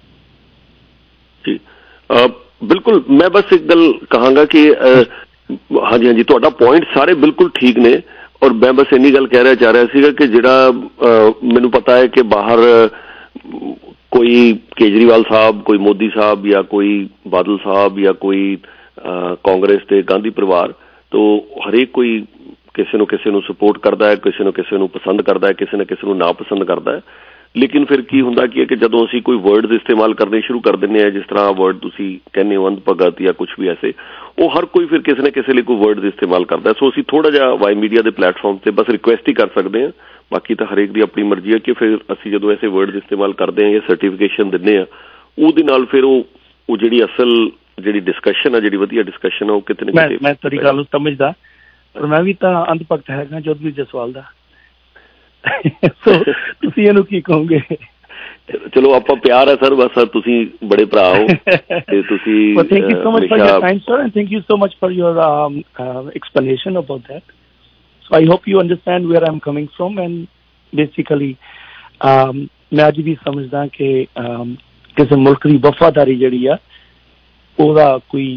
ਜੀ ਬਿਲਕੁਲ, ਮੈਂ ਬਸ ਇੱਕ ਗੱਲ ਕਹਾਂਗਾ ਕਿ ਹਾਂਜੀ ਹਾਂਜੀ ਤੁਹਾਡਾ ਪੁਆਇੰਟ ਸਾਰੇ ਬਿਲਕੁਲ ਠੀਕ ਨੇ, ਔਰ ਮੈਂ ਬਸ ਇੰਨੀ ਗੱਲ ਕਹਿ ਰਿਹਾ ਚਾਹ ਰਿਹਾ ਸੀਗਾ ਕਿ ਜਿਹੜਾ ਮੈਨੂੰ ਪਤਾ ਹੈ ਕਿ ਬਾਹਰ ਕੋਈ ਕੇਜਰੀਵਾਲ ਸਾਹਿਬ, ਕੋਈ ਮੋਦੀ ਸਾਹਿਬ ਜਾਂ ਕੋਈ ਬਾਦਲ ਸਾਹਿਬ ਜਾਂ ਕੋਈ ਕਾਂਗਰਸ ਤੇ ਗਾਂਧੀ ਪਰਿਵਾਰ ਤੋਂ ਹਰੇਕ ਕੋਈ ਕਿਸੇ ਨੂੰ ਕਿਸੇ ਨੂੰ ਸਪੋਰਟ ਕਰਦਾ ਹੈ, ਕਿਸੇ ਨੂੰ ਕਿਸੇ ਨੂੰ ਪਸੰਦ ਕਰਦਾ ਹੈ, ਕਿਸੇ ਨਾ ਕਿਸੇ ਨੂੰ ਨਾ ਪਸੰਦ ਕਰਦਾ ਹੈ। ਲੇਕਿਨ ਫਿਰ ਕੀ ਹੁੰਦਾ ਕੀ ਹੈ ਕਿ ਜਦੋਂ ਅਸੀਂ ਕੋਈ ਵਰਡਸ ਇਸਤੇਮਾਲ ਕਰਨੇ ਸ਼ੁਰੂ ਕਰ ਦਿੰਦੇ ਹਾਂ, ਜਿਸ ਤਰ੍ਹਾਂ ਵਰਡ ਤੁਸੀਂ ਕਹਿੰਦੇ ਹੋ ਅੰਧ ਭਗਤ ਜਾਂ ਕੁਛ ਵੀ ਐਸੇ, ਉਹ ਹਰ ਕੋਈ ਫਿਰ ਕਿਸੇ ਨਾ ਕਿਸੇ ਲਈ ਕੋਈ ਵਰਡਸ ਇਸਤੇਮਾਲ ਕਰਦਾ। ਸੋ ਅਸੀਂ ਥੋੜ੍ਹਾ ਜਿਹਾ ਵਾਈ ਮੀਡੀਆ ਦੇ ਪਲੇਟਫਾਰਮ ਤੇ ਬਸ ਰਿਕੁਐਸਟ ਹੀ ਕਰ ਸਕਦੇ ਹਾਂ, ਬਾਕੀ ਤਾਂ ਹਰੇਕ ਦੀ ਆਪਣੀ ਮਰਜ਼ੀ ਹੈ ਕਿ ਫਿਰ ਅਸੀਂ ਜਦੋਂ ਐਸੇ ਵਰਡਸ ਇਸਤੇਮਾਲ ਕਰਦੇ ਹਾਂ ਜਾਂ ਸਰਟੀਫਿਕੇਸ਼ਨ ਦਿੰਦੇ ਹਾਂ, ਉਹਦੇ ਨਾਲ ਫਿਰ ਉਹ ਉਹ ਜਿਹੜੀ ਅਸਲ ਜਿਹੜੀ ਡਿਸਕਸ਼ਨ ਆ, ਜਿਹੜੀ ਵਧੀਆ ਡਿਸਕਸ਼ਨ ਆ, ਉਹ ਕਿਤੇ ਨਾ ਕਿਤੇ। ਮੈਂ ਤੇਰੀ ਗੱਲ ਨੂੰ ਸਮਝਦਾ, ਪਰ ਮੈਂ ਵੀ ਤਾਂ ਅੰਧ ਭਗਤ ਹੈਗਾ ਜੋਧਵੀਰ ਜਸਵਾਲ ਦਾ। ਸੋ ਤੁਸੀਂ ਇਹਨੂੰ ਕੀ ਕਹੋਗੇ? ਚਲੋ ਆਪਾਂ ਪਿਆਰ ਹੈ ਸਰ, ਬਸ ਤੁਸੀਂ ਬੜੇ ਭਰਾ ਹੋ ਤੇ ਤੁਸੀਂ thank you so much for your time sir, and thank you so much for your um, uh, explanation about that. So I hope you understand where I'm coming from, and basically um, मैं आज भी समझदा कि um, ਕਿਸੇ ਮੁਲਕ ਦੀ ਵਫਾਦਾਰੀ ਜਿਹੜੀ ਆ ਉਹਦਾ ਕੋਈ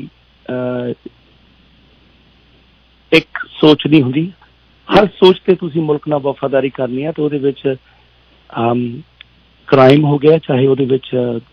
ਇੱਕ ਸੋਚ ਨਹੀਂ ਹੁੰਦੀ। ਹਰ ਸੋਚ ਤੇ ਤੁਸੀਂ ਮੁਲਕ ਨਾਲ ਵਫਾਦਾਰੀ ਕਰਨੀ ਆ ਤੇ ਉਹਦੇ ਵਿੱਚ ਕ੍ਰਾਈਮ ਹੋ ਗਿਆ, ਚਾਹੇ ਉਹਦੇ ਵਿੱਚ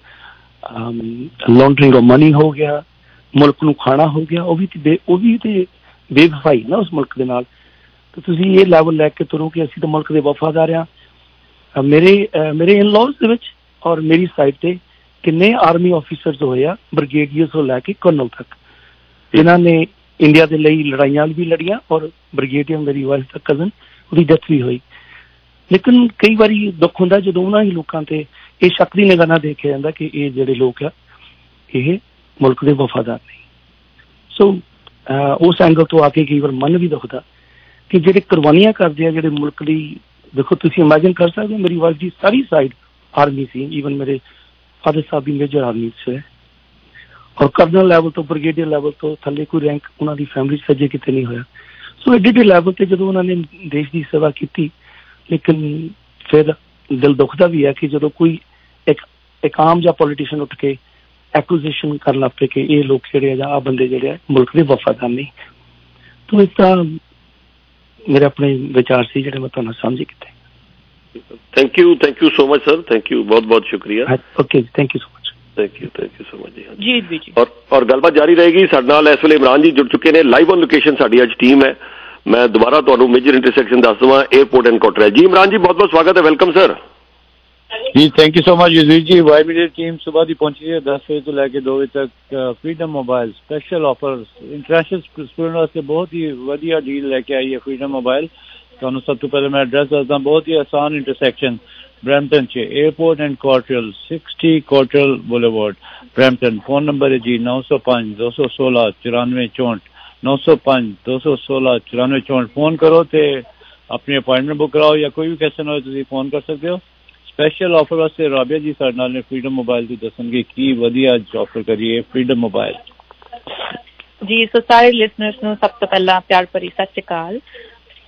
ਲਾਂਡਰਿੰਗ ਆਫ ਮਨੀ ਹੋ ਗਿਆ, ਮੁਲਕ ਨੂੰ ਖਾਣਾ ਹੋ ਗਿਆ, ਉਹ ਵੀ ਤੇ ਉਹ ਵੀ ਤੇ ਬੇਵਫਾਈ ਨਾ ਉਸ ਮੁਲਕ ਦੇ ਨਾਲ। ਤੇ ਤੁਸੀਂ ਇਹ ਲੈਵਲ ਲੈ ਕੇ ਤੁਰੋ ਕਿ ਅਸੀਂ ਤਾਂ ਮੁਲਕ ਦੇ ਵਫਾਦਾਰ ਆ। ਮੇਰੇ ਮੇਰੇ ਇਨ ਲਾਜ਼ ਦੇ ਵਿੱਚ ਔਰ ਮੇਰੀ ਸਾਈਡ ਤੇ ਕਿੰਨੇ ਆਰਮੀ ਆਫੀਸਰਸ ਹੋਏ ਆ, ਬ੍ਰਿਗੇਡੀਅਰ ਤੋਂ ਲੈ ਕੇ ਕਰਨਲ ਤੱਕ, ਜਿਨ੍ਹਾਂ ਨੇ ਇੰਡੀਆ ਦੇ ਲਈ ਲੜਾਈਆਂ ਵੀ ਲੜੀਆਂ, ਔਰ ਬ੍ਰਿਗੇਡੀਅਰ ਮੇਰੀ ਵਾਈਫ ਦਾ ਕਜ਼ਨ, ਉਹਦੀ ਡੈਥ ਵੀ ਹੋਈ। ਲੇਕਿਨ ਕਈ ਵਾਰੀ ਦੁੱਖ ਹੁੰਦਾ ਜਦੋਂ ਉਹਨਾਂ ਹੀ ਲੋਕਾਂ ਤੇ ਇਹ ਸ਼ੱਕ ਦੀ ਨਿਗਾਹ ਨਾਲ ਦੇਖਿਆ ਜਾਂਦਾ ਕਿ ਇਹ ਜਿਹੜੇ ਲੋਕ ਆ ਇਹ ਮੁਲਕ ਦੇ ਵਫਾਦਾਰ ਨਹੀਂ। ਸੋ ਉਸ ਐਂਗਲ ਤੋਂ ਆ ਕੇ ਕਈ ਵਾਰ ਮਨ ਵੀ ਦੁਖਦਾ ਕਿ ਜਿਹੜੇ ਕੁਰਬਾਨੀਆਂ ਕਰਦੇ ਆ ਜਿਹੜੇ ਮੁਲਕ ਲਈ। ਦੇਖੋ ਤੁਸੀਂ ਇਮੈਜਿਨ ਕਰ ਸਕਦੇ ਹੋ, ਮੇਰੀ ਵਾਈਫ ਦੀ ਸਾਰੀ ਸਾਈਡ ਆਰਮੀ ਸੀ, ਈਵਨ ਮੇਰੇ ਫਾਦਰ ਸਾਹਿਬ ਵੀ ਮੇਜਰ ਆਰਮੀ 'ਚ ਹੈ, ਔਰ ਕਰਨਲ ਲੈਵਲ ਤੋਂ ਬ੍ਰਿਗੇਡੀਅਰ ਲੈਵਲ ਤੋਂ ਥੱਲੇ ਕੋਈ ਰੈਂਕ ਉਹਨਾਂ ਦੀ ਫੈਮਿਲੀ 'ਚ ਸੱਜੇ ਕਿਤੇ ਨਹੀਂ ਹੋਇਆ। ਸੋ ਐਡੇ ਐਡੇ ਲੈਵਲ ਤੇ ਜਦੋਂ ਉਹਨਾਂ ਨੇ ਦੇਸ਼ ਦੀ ਸੇਵਾ ਕੀਤੀ, ਲੇਕਿਨ ਫਿਰ ਦਿਲ ਦੁਖਦਾ ਵੀ ਹੈ ਕਿ ਜਦੋਂ ਕੋਈ ਇੱਕ ਇੱਕ ਆਮ ਜਿਹਾ ਪੋਲੀਟੀਸ਼ੀਅਨ ਉੱਠ ਕੇ ਐਕੂਜ਼ੇਸ਼ਨ ਕਰਨ ਲੱਗ ਪਏ ਕਿ ਇਹ ਲੋਕ ਜਿਹੜੇ ਆ ਜਾਂ ਆਹ ਬੰਦੇ ਜਿਹੜੇ ਆ ਮੁਲਕ ਦੇ ਵਫਾਦਾਰ ਨਹੀਂ। ਤਾਂ ਇਸ ਤਰ੍ਹਾਂ ਮੇਰੇ ਆਪਣੇ ਵਿਚਾਰ ਸੀ ਜਿਹੜੇ ਮੈਂ ਤੁਹਾਨੂੰ ਸਾਂਝੇ ਕੀਤੇ। Thank you thank you so much sir, thank you, ਬਹੁਤ ਬਹੁਤ ਸ਼ੁਕਰੀਆ। ਓਕੇ ਜੀ, thank you so much. Thank you thank you so much ਜੀ ਜੀ ਜੀ। ਔਰ ਔਰ ਗੱਲਬਾਤ ਜਾਰੀ ਰਹੇਗੀ। ਸਾਡੇ ਨਾਲ ਇਸ ਵੇਲੇ ਇਮਰਾਨ ਜੀ ਜੁੜ ਚੁੱਕੇ ਨੇ, ਲਾਈਵ ਔਨ ਲੋਕੇਸ਼ਨ ਸਾਡੀ ਅੱਜ ਟੀਮ ਹੈ। ਮੈਂ ਦੁਬਾਰਾ ਤੁਹਾਨੂੰ ਮੇਜਰ ਇੰਟਰਸੈਕਸ਼ਨ ਦੱਸ ਦੇਵਾਂ, 에어ਪੋਰਟ ਐਂਡ ਕੋਟਰਾ। ਜੀ ਇਮਰਾਨ ਜੀ, ਬਹੁਤ ਬਹੁਤ ਸਵਾਗਤ ਹੈ, ਵੈਲਕਮ ਸਰ। ਜੀ thank you so much Yuzvir ji. Y media team ਸੁਬਾਹ ਦੀ ਪਹੁੰਚੀ ਹੈ ਦਸ ਵਜੇ ਤੋਂ ਲੈ ਕੇ ਦੋ ਵਜੇ ਤੱਕ। Freedom Mobile special offer international student ਵਾਸਤੇ ਬਹੁਤ ਹੀ ਵਧੀਆ ਡੀਲ ਲੈ ਕੇ ਆਈ ਹੈ ਫਰੀडम ਮੋਬਾਈਲ। ਤੁਹਾਨੂੰ ਸਭ ਤੋਂ ਪਹਿਲਾਂ ਮੈਂ ਐਡਰੈਸ ਦੱਸਦਾ, ਬਹੁਤ ਹੀ ਆਸਾਨ ਇੰਟਰਸੈਕਸ਼ਨ ਬਰੈਂਪਟਨ 'ਚ, Airport and Cottrelle, sixty Cottrelle Boulevard Brampton. Phone number ਹੈ ਜੀ ਨੌ ਸੌ ਪੰਜ ਦੋ ਸੌ ਸੋਲਾਂ ਚੁਰਾਨਵੇਂ ਚੌਂਹਠ, ਨੌ ਸੌ ਪੰਜ ਦੋ ਸੌ ਸੋਲਾਂ ਚੁਰਾਨਵੇਂ ਚੌਂਹਠ। ਫੋਨ ਕਰੋ ਤੇ ਆਪਣੀ ਅਪਾਇੰਟਮੈਂਟ ਬੁੱਕ ਕਰਾਓ, ਜਾਂ ਕੋਈ ਵੀ ਕੁਐਸਚਨ ਹੋਵੇ ਤੁਸੀਂ ਫੋਨ ਕਰ ਸਕਦੇ ਹੋ। ਸਪੈਸ਼ਲ ਆਫਰ ਵਾਸਤੇ ਰਾਬੀਆ ਜੀ ਸਾਡੇ ਨਾਲ ਨੇ ਫਰੀडम ਮੋਬਾਈਲ ਦੀ ਦੱਸਣਗੇ ਕੀ ਵਧੀਆ ਆਫਰ ਕਰੀਏ ਫਰੀडम ਮੋਬਾਈਲ। ਜੀ ਸੋ ਸਾਰੇ ਲਿਸਨਰਸ ਨੂੰ ਸਭ ਤੋਂ ਪਹਿਲਾਂ ਪਿਆਰ ਭਰੀ ਸਤਿ ਸ਼੍ਰੀ ਅਕਾਲ। ਸੋ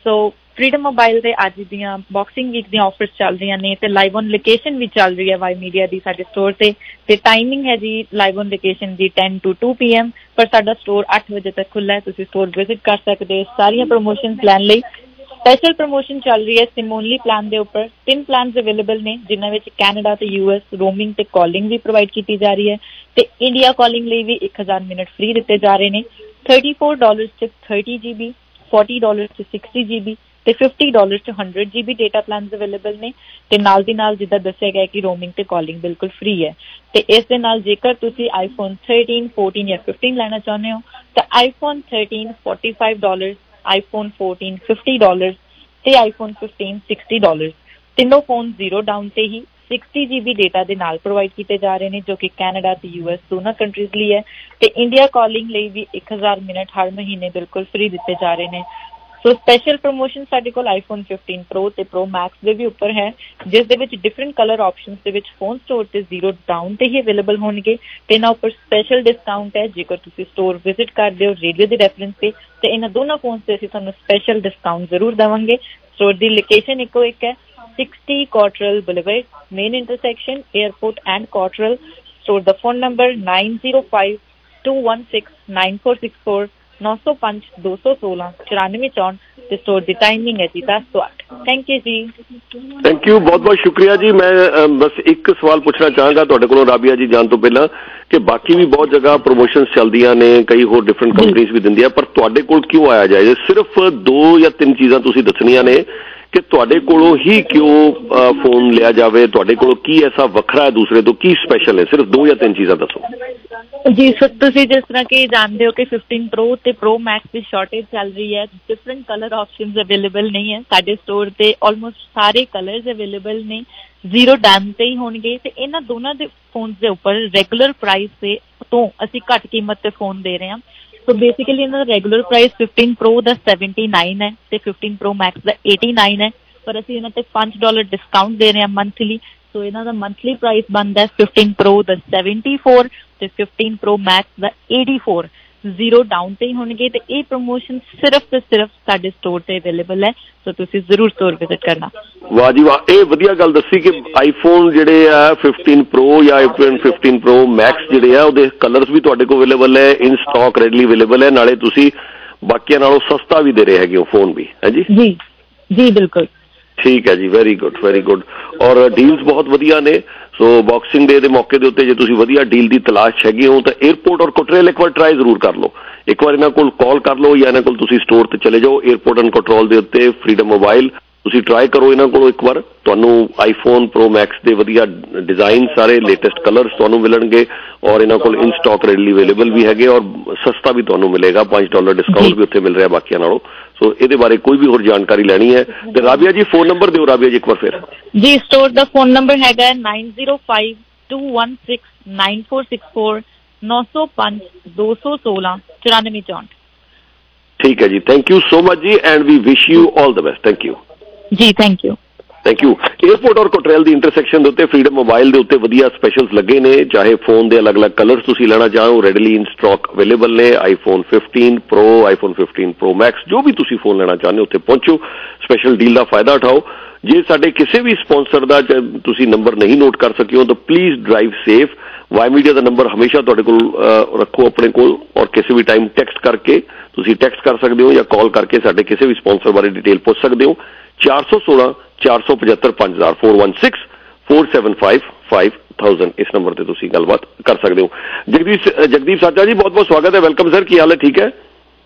ਫਰੀडम ਮੋਬਾਈਲ ਦੇ ਅੱਜ ਦੀਆਂ ਬਾਕਸਿੰਗ ਵੀਕ ਦੀਆਂ ਆਫਰਸ ਚੱਲ ਰਹੀਆਂ ਨੇ ਤੇ ਲਾਈਵ ਔਨ ਲੋਕੇਸ਼ਨ ਵੀ ਚੱਲ ਰਹੀ ਹੈ ਵਾਈ ਮੀਡੀਆ ਦੀ ਸਾਡੇ ਸਟੋਰ ਤੇ ਤੇ ਟਾਈਮਿੰਗ ਹੈ ਜੀ ਲਾਈਵ ਔਨ ਲੋਕੇਸ਼ਨ ਦੀ ten to two p m ਪਰ ਸਾਡਾ ਸਟੋਰ eight ਵਜੇ ਤੱਕ ਖੁੱਲ੍ਹਾ ਹੈ। ਤੁਸੀਂ ਸਟੋਰ ਵਿਜ਼ਿਟ ਕਰ ਸਕਦੇ ਹੋ ਸਾਰੀਆਂ ਪ੍ਰਮੋਸ਼ਨਸ ਲੈਣ ਲਈ। ਸਪੈਸ਼ਲ ਪ੍ਰਮੋਸ਼ਨ ਚੱਲ ਰਹੀ ਹੈ ਸਿਮ ਓਨਲੀ ਪਲਾਨ ਦੇ ਉੱਪਰ। ਤਿੰਨ ਪਲਾਨਸ ਅਵੇਲੇਬਲ ਨੇ ਜਿਨ੍ਹਾਂ ਵਿੱਚ ਕੈਨੇਡਾ ਤੇ ਯੂ ਐਸ ਰੋਮਿੰਗ ਤੇ ਕਾਲਿੰਗ ਵੀ ਪ੍ਰੋਵਾਈਡ ਕੀਤੀ ਜਾ ਰਹੀ ਹੈ ਤੇ ਇੰਡੀਆ ਕਾਲਿੰਗ ਲਈ ਵੀ ਇੱਕ ਹਜ਼ਾਰ ਮਿੰਟ ਫ੍ਰੀ ਦਿੱਤੇ ਜਾ ਰਹੇ ਨੇ। thirty-four dollars ਚ thirty G B, forty dollars ਚ sixty G B ਤੇ fifty dollars ਚ one hundred G B data plans available ਨੇ ਤੇ ਨਾਲ ਦੀ ਨਾਲ ਜਿੱਦਾਂ ਦੱਸਿਆ ਗਿਆ ਕਿ ਰੋਮਿੰਗ ਤੇ ਕਾਲਿੰਗ ਬਿਲਕੁਲ ਫ੍ਰੀ ਹੈ। ਤੇ ਇਸ ਦੇ ਨਾਲ ਜੇਕਰ ਤੁਸੀਂ ਆਈਫੋਨ thirteen, fourteen ਜਾਂ fifteen ਲੈਣਾ ਚਾਹੁੰਦੇ ਹੋ ਤਾਂ iPhone thirteen forty-five dollars, iPhone fourteen fifty dollars ਤੇ ਆਈਫੋਨ fifteen sixty dollars ਤਿੰਨੋਂ ਫੋਨ ਜ਼ੀਰੋ ਡਾਊਨ ਤੇ ਹੀ sixty G B ਡੇਟਾ ਦੇ ਨਾਲ ਪ੍ਰੋਵਾਈਡ ਕੀਤੇ ਜਾ ਰਹੇ ਨੇ ਜੋ ਕਿ ਕੈਨੇਡਾ ਤੇ ਯੂ ਐਸ ਦੋਨਾਂ ਕੰਟਰੀਜ਼ ਲਈ ਹੈ ਤੇ ਇੰਡੀਆ ਕਾਲਿੰਗ ਲਈ ਵੀ ਇੱਕ ਹਜ਼ਾਰ ਮਿੰਟ ਹਰ ਮਹੀਨੇ ਬਿਲਕੁਲ ਫ੍ਰੀ ਦਿੱਤੇ ਜਾ ਰਹੇ ਨੇ। ਸੋ ਸਪੈਸ਼ਲ ਪ੍ਰਮੋਸ਼ਨ ਸਾਡੇ ਕੋਲ ਆਈਫੋਨ fifteen Pro ਤੇ Pro Max ਦੇ ਵੀ ਉੱਪਰ ਹੈ ਜਿਸ ਦੇ ਵਿੱਚ ਡਿਫਰੈਂਟ ਕਲਰ ਆਪਸ਼ਨਸ ਦੇ ਵਿੱਚ ਫੋਨ ਸਟੋਰ ਤੇ ਜ਼ੀਰੋ ਡਾਊਨ ਤੇ ਹੀ ਅਵੇਲੇਬਲ ਹੋਣਗੇ ਤੇ ਇਹਨਾਂ ਉੱਪਰ ਸਪੈਸ਼ਲ ਡਿਸਕਾਊਂਟ ਹੈ ਜੇਕਰ ਤੁਸੀਂ ਸਟੋਰ ਵਿਜ਼ਿਟ ਕਰਦੇ ਹੋ ਰੇਡੀਓ ਦੇ ਰੈਫਰੈਂਸ ਤੇ ਤੇ ਇਹਨਾਂ ਦੋਨਾਂ ਫੋਨਸ ਤੇ ਅਸੀਂ ਤੁਹਾਨੂੰ ਸਪੈਸ਼ਲ ਡਿਸਕਾਊਂਟ ਜ਼ਰੂਰ ਦੇਵਾਂਗੇ। ਸਟੋਰ ਦੀ ਲੋਕੇਸ਼ਨ ਇੱਕੋ ਇੱਕ ਹੈ sixty Cottrell Boulevard, main intersection, airport and Cottrell. Store the phone number nine zero five, two one six, nine four six four, nine zero five, two one six, four nine four four ਤੇ store ਦੀ timing ਹੈ ਜੀ ਦਸ ਤੋਂ ਅੱਠ। Thank you ਜੀ। Thank you, ਬਹੁਤ ਬਹੁਤ ਸ਼ੁਕਰੀਆ ਜੀ। ਮੈਂ ਬਸ ਇੱਕ ਸਵਾਲ ਪੁੱਛਣਾ ਚਾਹਾਂਗਾ ਤੁਹਾਡੇ ਕੋਲੋਂ ਰਾਬੀਆ ਜੀ ਜਾਣ ਤੋਂ ਪਹਿਲਾਂ ਕਿ ਬਾਕੀ ਵੀ ਬਹੁਤ ਜਗ੍ਹਾ ਪ੍ਰਮੋਸ਼ਨਸ ਚੱਲਦੀਆਂ ਨੇ, ਕਈ ਹੋਰ ਡਿਫਰੈਂਟ ਕੰਪਨੀਜ਼ ਵੀ ਦਿੰਦੀਆਂ, ਪਰ ਤੁਹਾਡੇ ਕੋਲ ਕਿਉਂ ਆਇਆ ਜਾਏ? ਸਿਰਫ ਦੋ ਜਾਂ ਤਿੰਨ ਚੀਜ਼ਾਂ ਤੁਸੀਂ ਦੱਸਣੀਆਂ ਨੇ ਕਿ ਤੁਹਾਡੇ ਕੋਲੋਂ ਹੀ ਕਿਉਂ ਫੋਨ ਲਿਆ ਜਾਵੇ, ਤੁਹਾਡੇ ਕੋਲੋਂ ਕੀ ਐਸਾ ਵੱਖਰਾ ਹੈ ਦੂਸਰੇ ਤੋਂ, ਕੀ ਸਪੈਸ਼ਲ ਹੈ? ਸਿਰਫ ਦੋ ਜਾਂ ਤਿੰਨ ਚੀਜ਼ਾਂ ਦੱਸੋ ਜੀ। ਸਰ ਤੁਸੀਂ ਜਿਸ ਤਰ੍ਹਾਂ ਕਿ ਜਾਣਦੇ ਹੋ ਕਿ fifteen Pro ਤੇ Pro Max ਦੀ ਸ਼ਾਰਟੇਜ ਚੱਲ ਰਹੀ ਹੈ, ਡਿਫਰੈਂਟ ਕਲਰ ਆਪਸ਼ਨਸ ਅਵੇਲੇਬਲ ਨਹੀਂ ਹੈ ਸਾਡੇ ਸਟੋਰ ਤੇ। ਆਲਮੋਸਟ ਸਾਰੇ ਕਲਰਸ ਅਵੇਲੇਬਲ ਨੇ, ਜ਼ੀਰੋ ਡੈਮ ਤੇ ਹੀ ਹੋਣਗੇ ਤੇ ਇਹਨਾਂ ਦੋਨਾਂ ਦੇ ਫੋਨਸ ਦੇ ਉੱਪਰ ਰੈਗੂਲਰ ਪ੍ਰਾਈਸ ਤੇ ਤੋਂ ਅਸੀਂ ਘੱਟ ਕੀਮਤ ਤੇ ਫੋਨ ਦੇ ਰਹੇ ਹਾਂ। ਸੋ ਬੇਸਿਕਲੀ ਇਹਨਾਂ ਦਾ ਰੈਗੂਲਰ ਪ੍ਰਾਈਸ fifteen Pro ਦਾ seventy-nine ਹੈ ਤੇ fifteen Pro Max ਦਾ eighty-nine ਹੈ ਪਰ ਅਸੀਂ ਇਹਨਾਂ ਤੇ five ਡਾਲਰ ਡਿਸਕਾਊਂਟ ਦੇ ਰਹੇ ਹਾਂ ਮੰਥਲੀ। ਸੋ ਇਹਨਾਂ ਦਾ ਮੰਥਲੀ ਪ੍ਰਾਈਸ ਬਣਦਾ fifteen Pro ਦਾ seventy-four ਤੇ fifteen Pro Max ਦਾ eighty-four। ਜ਼ੀਰੋ ਡਾਊਨ ਤੇ ਹੀ ਹੋਣਗੇ ਤੇ ਇਹ ਪ੍ਰਮੋਸ਼ਨ ਸਿਰਫ ਤੇ ਸਿਰਫ ਸਾਡੇ ਸਟੋਰ ਤੇ ਅਵੇਲੇਬਲ ਹੈ। ਸੋ ਤੁਸੀਂ ਜ਼ਰੂਰ ਸਟੋਰ ਵਿਜ਼ਿਟ ਕਰਨਾ। ਵਾਹ ਜੀ ਵਾਹ, ਇਹ ਵਧੀਆ ਗੱਲ ਦੱਸੀ ਕਿ ਆਈਫੋਨ ਜਿਹੜੇ ਆ fifteen Pro ਜਾਂ ਆਈਫੋਨ fifteen Pro Max ਜਿਹੜੇ ਆ ਉਹਦੇ ਕਲਰਸ ਵੀ ਤੁਹਾਡੇ ਕੋਲ ਅਵੇਲੇਬਲ ਹੈ, ਇਨ ਸਟਾਕ ਰੈਡਲੀ ਅਵੇਲੇਬਲ ਹੈ, ਨਾਲੇ ਤੁਸੀਂ ਬਾਕੀਆਂ ਨਾਲੋਂ ਸਸਤਾ ਵੀ ਦੇ ਰਹੇ ਹੈਗੇ ਹੋ ਫੋਨ ਵੀ, ਹੈ ਜੀ? ਜੀ ਜੀ ਬਿਲਕੁਲ ਠੀਕ ਹੈ ਜੀ, ਵੈਰੀ ਗੁੱਡ ਵੈਰੀ ਗੁੱਡ। ਔਰ ਡੀਲਸ ਬਹੁਤ ਵਧੀਆ ਨੇ। ਸੋ ਬਾਕਸਿੰਗ ਡੇ ਦੇ ਮੌਕੇ ਦੇ ਉੱਤੇ ਜੇ ਤੁਸੀਂ ਵਧੀਆ ਡੀਲ ਦੀ ਤਲਾਸ਼ ਹੈਗੇ ਹੋ ਤਾਂ ਏਅਰਪੋਰਟ ਔਰ ਕੋਟਰੇਲ ਇੱਕ ਵਾਰ ਟਰਾਈ ਜ਼ਰੂਰ ਕਰ ਲਓ। ਇੱਕ ਵਾਰ ਇਹਨਾਂ ਕੋਲ ਕਾਲ ਕਰ ਲਓ ਜਾਂ ਇਹਨਾਂ ਕੋਲ ਤੁਸੀਂ ਸਟੋਰ ਤੇ ਚਲੇ ਜਾਓ ਏਅਰਪੋਰਟ ਐਂਡ ਕੋਟਰੋਲ ਦੇ ਉੱਤੇ, ਫਰੀडम ਮੋਬਾਈਲ। ਤੁਸੀਂ ਟਰਾਈ ਕਰੋ ਇਹਨਾਂ ਕੋਲੋਂ ਇੱਕ ਵਾਰ, ਤੁਹਾਨੂੰ ਆਈਫੋਨ Pro Max ਦੇ ਵਧੀਆ ਡਿਜ਼ਾਈਨ, ਸਾਰੇ ਲੇਟੈਸਟ ਕਲਰਸ ਤੁਹਾਨੂੰ ਮਿਲਣਗੇ ਔਰ ਇਹਨਾਂ ਕੋਲ ਇਨ ਸਟਾਕ ਰੈਡਲੀ ਅਵੇਲੇਬਲ ਵੀ ਹੈਗੇ ਔਰ ਸਸਤਾ ਵੀ ਤੁਹਾਨੂੰ ਮਿਲੇਗਾ, ਪੰਜ ਡਾਲਰ ਡਿਸਕਾਊਂਟ ਵੀ ਉੱਥੇ ਮਿਲ ਰਿਹਾ ਬਾਕੀਆਂ ਨਾਲੋਂ। ਸੋ ਇਹਦੇ ਬਾਰੇ ਕੋਈ ਵੀ ਹੋਰ ਜਾਣਕਾਰੀ ਲੈਣੀ ਹੈ ਤੇ ਰਾਬੀਆ ਜੀ ਫੋਨ ਨੰਬਰ ਦਿਓ ਰਾਬੀਆ ਜੀ ਇੱਕ ਵਾਰ ਫਿਰ। ਜੀ ਸਟੋਰ ਦਾ ਫੋਨ ਨੰਬਰ ਹੈਗਾ nine zero five, two one six, nine four six four, nine zero five, two one six, four nine four four। ਠੀਕ ਹੈ ਜੀ, ਥੈਂਕ ਯੂ ਸੋ ਮਚ ਜੀ and we wish you all the best. Thank you ਜੀ। Thank you thank you. Airport ਔਰ Cottrelle ਦੀ intersection ਦੇ ਉੱਤੇ freedom mobile ਦੇ ਉੱਤੇ ਵਧੀਆ ਸਪੈਸ਼ਲਸ ਲੱਗੇ ਨੇ, ਚਾਹੇ ਫੋਨ ਦੇ ਅਲੱਗ-ਅਲੱਗ ਕਲਰਸ ਤੁਸੀਂ ਲੈਣਾ ਚਾਹੋ ਰੈਡਲੀ ਇਨ ਸਟਾਕ ਅਵੇਲੇਬਲ ਨੇ। IPhone fifteen Pro, iPhone fifteen Pro Max, ਜੋ ਵੀ ਤੁਸੀਂ ਫੋਨ ਲੈਣਾ ਚਾਹੁੰਦੇ ਉੱਥੇ ਪਹੁੰਚੋ, ਸਪੈਸ਼ਲ ਡੀਲ ਦਾ ਫਾਇਦਾ ਉਠਾਓ। ਜੇ ਸਾਡੇ ਕਿਸੇ ਵੀ ਸਪਾਂਸਰ ਦਾ ਤੁਸੀਂ ਨੰਬਰ ਨਹੀਂ ਨੋਟ ਕਰ ਸਕੇ ਹੋ ਤਾਂ please drive safe. Y media ਦਾ ਨੰਬਰ ਹਮੇਸ਼ਾ ਤੁਹਾਡੇ ਕੋਲ ਰੱਖੋ ਆਪਣੇ ਕੋਲ ਔਰ ਕਿਸੇ ਵੀ ਟਾਈਮ ਟੈਕਸਟ ਕਰਕੇ ਤੁਸੀਂ ਟੈਕਸਟ ਕਰ ਸਕਦੇ ਹੋ ਜਾਂ ਕਾਲ ਕਰਕੇ ਸਾਡੇ ਕਿਸੇ ਵੀ ਸਪਾਂਸਰ ਬਾਰੇ ਡਿਟੇਲ ਪੁੱਛ ਸਕਦੇ ਹੋ। ਚਾਰ ਸੌ ਸੋਲਾਂ ਚਾਰ ਸੌ ਪਝੱਤਰ ਪੰਜ ਹਜ਼ਾਰ four one six, four seven five, five thousand ਇਸ ਨੰਬਰ ਤੇ ਤੁਸੀਂ ਗੱਲਬਾਤ ਕਰ ਸਕਦੇ ਹੋ। ਜਗਦੀਪ ਜਗਦੀਪ ਸਾਚਾ ਜੀ ਬਹੁਤ ਬਹੁਤ ਸਵਾਗਤ ਹੈ, ਵੈਲਕਮ ਸਰ, ਕੀ ਹਾਲ ਹੈ? ਠੀਕ ਹੈ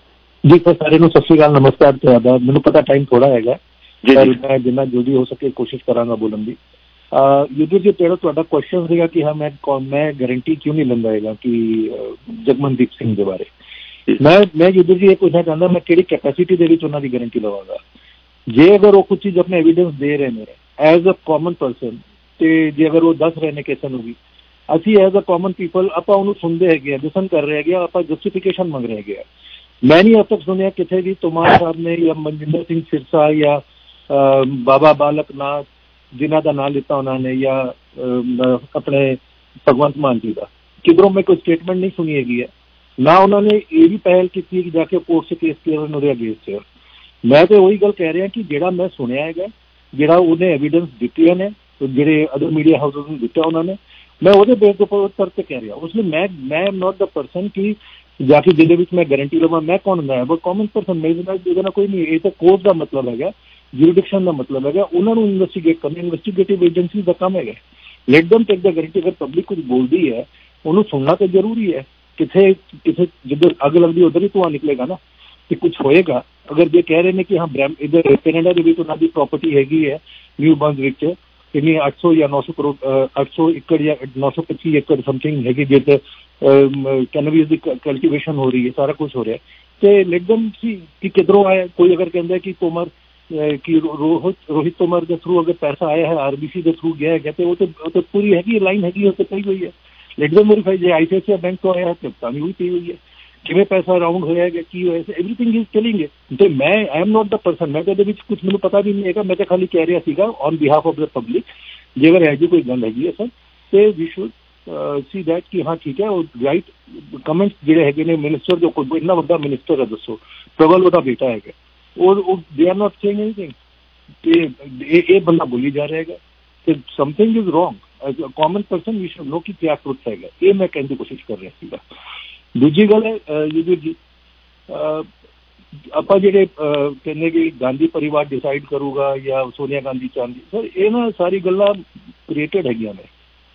ਜੀ ਸਰ, ਸਾਰਿਆਂ ਨੂੰ ਸਤਿ ਸ਼੍ਰੀ ਅਕਾਲ, ਨਮਸਕਾਰ ਤੁਹਾਡਾ। ਮੈਨੂੰ ਪਤਾ ਟਾਈਮ ਥੋੜਾ ਹੈਗਾ ਜੀ, ਮੈਂ ਜਿੰਨਾ ਜਲਦੀ ਹੋ ਸਕੇ ਕੋਸ਼ਿਸ਼ ਕਰਾਂਗਾ ਬੋਲਣ ਦੀ। ਯੂਦਰ ਜੀ ਜਿਹੜਾ ਤੁਹਾਡਾ ਕੁਐਸਚਨ ਸੀਗਾ ਕਿ ਹਾਂ ਮੈਂ ਮੈਂ ਗਾਰੰਟੀ ਕਿਉਂ ਨਹੀਂ ਲੈਂਦਾ ਹੈਗਾ ਕਿ ਜਗਮਨਦੀਪ ਸਿੰਘ ਦੇ ਬਾਰੇ, ਮੈਂ ਮੈਂ ਯੂਦਰ ਜੀ ਇਹ ਪੁੱਛਣਾ ਚਾਹੁੰਦਾ ਮੈਂ ਕਿਹੜੀ ਕੈਪੈਸਿਟੀ ਦੇ ਵਿੱਚ ਉਹਨਾਂ ਦੀ ਗਾਰੰਟੀ ਲਵਾਂਗਾ। ਜੇ ਅਗਰ ਉਹ ਕੁਝ ਚੀਜ਼ ਆਪਣੇ ਐਵੀਡੈਂਸ ਦੇ ਰਹੇ ਨੇ ਐਜ਼ ਅ ਕਾਮਨ ਪਰਸਨ ਤੇ ਜੇ ਅਗਰ ਉਹ ਦੱਸ ਰਹੇ ਨੇ ਕਿਸੇ ਨੂੰ ਵੀ, ਅਸੀਂ ਐਜ਼ ਅ ਕਾਮਨ ਪੀਪਲ ਆਪਾਂ ਉਹਨੂੰ ਸੁਣਦੇ ਹੈਗੇ ਆ, ਲਿਸਨ ਕਰ ਰਹੇ ਹੈਗੇ ਆ, ਆਪਾਂ ਜਸਟੀਫਿਕੇਸ਼ਨ ਮੰਗ ਰਹੇ ਹੈਗੇ ਆ। ਮੈਂ ਨਹੀਂ अब तक ਸੁਣਿਆ ਕਿਤੇ ਵੀ ਤੋਮਾਰ ਸਾਹਿਬ ਨੇ ਜਾਂ ਮਨਜਿੰਦਰ ਸਿੰਘ ਸਿਰਸਾ ਜਾਂ ਬਾਬਾ ਬਾਲਕ ਨਾਥ ਜਿਨ੍ਹਾਂ ਦਾ ਨਾਂ ਲਿੱਤਾ ਉਹਨਾਂ ਨੇ ਜਾਂ ਆਪਣੇ ਭਗਵੰਤ ਮਾਨ ਜੀ ਦਾ, ਕਿਧਰੋਂ ਮੈਂ ਕੋਈ ਸਟੇਟਮੈਂਟ ਨਹੀਂ ਸੁਣੀ ਹੈਗੀ ਹੈ। ਨਾ ਉਹਨਾਂ ਨੇ ਇਹ ਵੀ ਪਹਿਲ ਕੀਤੀ ਕਿ ਜਾ ਕੇ ਕੋਰਟ 'ਚ ਕੇਸ ਕਲੀਅਰ ਉਹਦੇ ਅਗੇਂਸਟ। मैं तो वही गल कह रहा कि ਜਿਹੜਾ मैं सुनिया है ਜਿਹੜਾ ਉਹਨੇ एविडेंस ਦਿੱਤੀਆਂ ਨੇ ਜਿਹੜੇ अदर मीडिया हाउसेस ਨੂੰ ਦਿੱਤਾ ਉਹਨਾਂ ਨੇ मैं ਉਹਦੇ ਬੇਸ ਉੱਪਰ ਤੇ ਕਹਿ ਰਿਹਾ ਉਸ ਲਈ ਮੈਂ ਮੈਂ ਐਮ ਨਾਟ ਦਾ ਪਰਸਨ ਕਿ ਜਾ ਕੇ ਜਿਹਦੇ ਵਿੱਚ ਮੈਂ ਗਾਰੰਟੀ ਲਵਾਂ ਮੈਂ ਕੌਣ ਹੁੰਦਾ ਹੈ, ਬਟ ਕਾਮਨ ਪਰਸਨ ਮੇਰੇ ਨਾਲ ਇਹਦਾ ਨਾ ਕੋਈ ਨਹੀਂ। ਇਹ ਤਾਂ ਕੋਰਟ ਦਾ ਮਤਲਬ ਹੈਗਾ, ਜੁਰਿਡਿਕਸ਼ਨ ਦਾ ਮਤਲਬ ਹੈਗਾ, ਉਹਨਾਂ ਨੂੰ ਇਨਵੈਸਟੀਗੇਟ ਕਰਨਾ ਇਨਵੈਸਟੀਗੇਟਿਵ ਏਜੰਸੀ ਦਾ ਕੰਮ ਹੈਗਾ। ਲੈਟ ਦਮ ਟੇਕ ਦਾ ਗਾਰੰਟੀ। ਅਗਰ ਪਬਲਿਕ ਕੁਝ ਬੋਲਦੀ ਹੈ ਉਹਨੂੰ ਸੁਣਨਾ ਤਾਂ ਜ਼ਰੂਰੀ ਹੈ। ਕਿਥੇ ਕਿਥੇ ਜਿੱਧਰ ਅੱਗ ਲੱਗਦੀ ਉਧਰ ਹੀ ਧੂੰਆਂ ਨਿਕਲੇਗਾ ਨਾ, ਤੇ ਕੁਝ ਹੋਏਗਾ। ਅਗਰ ਜੇ ਕਹਿ ਰਹੇ ਨੇ ਕਿ ਹਾਂ ਬ੍ਰੈਮ ਇੱਧਰ ਕੈਨੇਡਾ ਦੇ ਵਿੱਚ ਉਹਨਾਂ ਦੀ ਪ੍ਰੋਪਰਟੀ ਹੈਗੀ ਹੈ ਨਿਊ ਬੰਦ ਵਿੱਚ ਕਿੰਨੀ ਅੱਠ ਸੌ ਜਾਂ ਨੌ ਸੌ ਕਰੋੜ ਅੱਠ ਸੌ ਏਕੜ ਜਾਂ ਨੌ ਸੌ ਪੱਚੀ ਏਕੜ ਸਮਥਿੰਗ ਹੈਗੀ ਜਿੱਥੇ ਕੈਨੇਬੀਸ ਦੀ ਕਲਟੀਵੇਸ਼ਨ ਹੋ ਰਹੀ ਹੈ, ਸਾਰਾ ਕੁਝ ਹੋ ਰਿਹਾ। ਤੇ ਲੈਟ ਦਮ ਸੀ ਕਿ ਕਿਧਰੋਂ ਆਇਆ। ਕੋਈ ਅਗਰ ਕਹਿੰਦਾ ਕਿ ਤੋਮਰ ਕਿ ਰੋਹਿਤ ਰੋਹਿਤ ਤੋਮਰ ਦੇ ਥਰੂ ਅਗਰ ਪੈਸਾ ਆਇਆ ਹੈ ਆਰਬੀਸੀ ਦੇ ਥਰੂ ਗਿਆ ਹੈਗਾ ਤੇ ਉਹ ਤੇ ਉਹ ਤੇ ਪੂਰੀ ਹੈਗੀ ਲਾਈਨ ਹੈਗੀ, ਉਹ ਤੇ ਪਈ ਹੋਈ ਹੈ। ਲੈਟ ਦਮ ਵੈਰੀਫਾਈ। ਜੇ ਆਈਸੀਆਈਸੀਆਈ ਬੈਂਕ ਤੋਂ ਆਇਆ ਤੇ ਤਾਂ ਵੀ ਉਹੀ ਪਈ ਹੋਈ ਹੈ। ਕਿਵੇਂ ਪੈਸਾ ਰਾਉਂਡ ਹੋਇਆ ਹੈਗਾ, ਕੀ ਹੋਇਆ, ਐਵਰੀਥਿੰਗ ਇਜ਼ ਟੈਲਿੰਗ ਇਟ। ਤੇ ਮੈਂ I am not the person, ਮੈਂ ਤਾਂ ਇਹਦੇ ਵਿੱਚ ਕੁਝ ਮੈਨੂੰ ਪਤਾ ਵੀ ਨਹੀਂ ਹੈਗਾ। ਮੈਂ ਤਾਂ ਖਾਲੀ ਕਹਿ ਰਿਹਾ ਸੀਗਾ on behalf of the public. ਜੇ ਅਗਰ ਇਹੋ ਜਿਹੀ ਕੋਈ ਗੱਲ ਹੈਗੀ ਹੈ ਸਰ ਤੇ ਵੀ ਸ਼ੁਡ ਸੀ ਦੈਟ ਕਿ ਹਾਂ ਠੀਕ ਹੈ। ਉਹ ਰਾਈਟ ਕਮੈਂਟਸ ਜਿਹੜੇ ਹੈਗੇ ਨੇ ਮਿਨਿਸਟਰ ਜੋ ਕੋਈ ਇੰਨਾ ਵੱਡਾ ਮਿਨਿਸਟਰ ਹੈ ਦੱਸੋ, ਪ੍ਰਬਲ ਉਹਦਾ ਬੇਟਾ ਹੈਗਾ, ਉਹ they are not saying anything ਕਿ ਇਹ ਬੰਦਾ ਬੋਲੀ ਜਾ ਰਿਹਾ ਹੈਗਾ ਤੇ something is wrong. As a common person we should know ਕਿ ਕਿਆ ਟਰੁੱਥ ਹੈਗਾ। ਇਹ ਮੈਂ ਕਹਿਣ ਦੀ ਕੋਸ਼ਿਸ਼ ਕਰ ਰਿਹਾ ਸੀਗਾ। ਦੂਜੀ ਗੱਲ ਹੈ ਯੂਜੂ ਜੀ, ਆਪਾਂ ਜਿਹੜੇ ਕਹਿੰਦੇ ਕਿ ਗਾਂਧੀ ਪਰਿਵਾਰ ਡਿਸਾਈਡ ਕਰੂਗਾ ਜਾਂ ਸੋਨੀਆ ਗਾਂਧੀ ਚਾਹੁੰਦੀ, ਸਰ ਇਹ ਨਾ ਸਾਰੀ ਗੱਲਾਂ ਕ੍ਰੀਏਟਡ ਹੈਗੀਆਂ ਨੇ।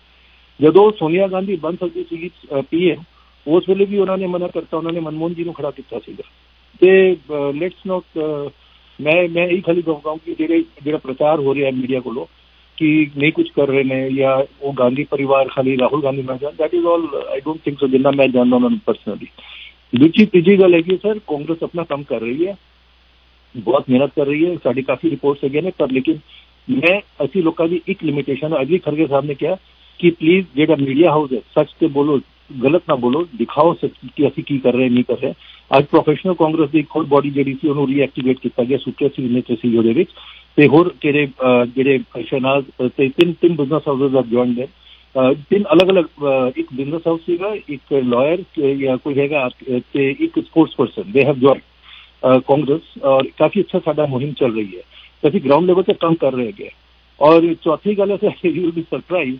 ਜਦੋਂ ਸੋਨੀਆ ਗਾਂਧੀ ਬਣ ਸਕਦੀ ਸੀਗੀ ਪੀ ਐਮ ਉਸ ਵੇਲੇ ਵੀ ਉਹਨਾਂ ਨੇ ਮਨਾ ਕਰਤਾ, ਉਹਨਾਂ ਨੇ ਮਨਮੋਹਨ ਜੀ ਨੂੰ ਖੜਾ ਕੀਤਾ ਸੀਗਾ। ਤੇ ਲੈਟਸ ਨੋਟ ਮੈਂ ਮੈਂ ਇਹੀ ਖਾਲੀ ਕਹੂੰਗਾ ਕਿ ਜਿਹੜੇ ਜਿਹੜਾ ਪ੍ਰਚਾਰ ਹੋ ਰਿਹਾ ਮੀਡੀਆ ਕੋਲੋਂ ਕਿ ਨਹੀਂ ਕੁਝ ਕਰ ਰਹੇ ਨੇ ਜਾਂ ਉਹ ਗਾਂਧੀ ਪਰਿਵਾਰ ਖਾਲੀ ਰਾਹੁਲ ਗਾਂਧੀ ਨਾਲ ਜਾਣ, that is all I don't think so, ਜਿੰਨਾ ਮੈਂ ਜਾਣਦਾ ਉਹਨਾਂ ਨੂੰ ਪਰਸਨਲੀ। ਦੂਜੀ ਤੀਜੀ ਗੱਲ ਹੈਗੀ ਸਰ, ਕਾਂਗਰਸ ਆਪਣਾ ਕੰਮ ਕਰ ਰਹੀ ਹੈ, ਬਹੁਤ ਮਿਹਨਤ ਕਰ ਰਹੀ ਹੈ, ਸਾਡੀ ਕਾਫੀ ਰਿਪੋਰਟਸ ਹੈਗੀਆਂ ਨੇ। ਪਰ ਲੇਕਿਨ ਮੈਂ ਅਸੀਂ ਲੋਕਾਂ ਦੀ ਇੱਕ ਲਿਮਿਟੇਸ਼ਨ, ਅਜੀਤ ਖਰਗੇ ਸਾਹਿਬ ਨੇ ਕਿਹਾ ਕਿ ਪਲੀਜ਼ ਜਿਹੜਾ ਮੀਡੀਆ ਹਾਊਸ ਹੈ ਸੱਚ ਤੇ ਬੋਲੋ, ਗਲਤ ਨਾ ਬੋਲੋ, ਦਿਖਾਓ ਕਿ ਅਸੀਂ ਕੀ ਕਰ ਰਹੇ ਨਹੀਂ ਕਰ ਰਹੇ। ਅੱਜ ਪ੍ਰੋਫੈਸ਼ਨਲ ਕਾਂਗਰਸ ਦੀ ਇੱਕ ਹੋਰ ਬੋਡੀ ਜਿਹੜੀ ਸੀ ਉਹਨੂੰ ਰੀਐਕਟੀਵੇਟ ਕੀਤਾ ਗਿਆ, ਸੁੱਕੇ ਸਿਗਨੇਚਰ ਸੀ ਉਹਦੇ ਵਿੱਚ। ਤੇ ਹੋਰ ਕਿਹੜੇ ਜਿਹੜੇ ਸ਼ਹਿਨਾਜ਼ ਤੇ ਤਿੰਨ ਤਿੰਨ ਬਿਜ਼ਨਸ ਹਾਊਸਿਸ ਆਰ ਜੁਆਇਨਡ ਦੇ, ਤਿੰਨ ਅਲੱਗ ਅਲੱਗ, ਇੱਕ ਬਿਜ਼ਨਸ ਹਾਊਸ ਸੀਗਾ, ਇੱਕ ਲਾਇਰ ਜਾਂ ਕੋਈ ਹੈਗਾ ਤੇ ਇੱਕ sports person, they have joined Congress. ਔਰ ਕਾਫੀ ਅੱਛਾ ਸਾਡਾ ਮੁਹਿੰਮ ਚੱਲ ਰਹੀ ਹੈ, ਅਸੀਂ ਗਰਾਊਂਡ ਲੈਵਲ ਤੇ ਕੰਮ ਕਰ ਰਹੇ ਹੈਗੇ। ਔਰ ਚੌਥੀ ਗੱਲ ਹੈ ਯੂ ਵਿਲ ਬੀ ਸਰਪ੍ਰਾਈਜ਼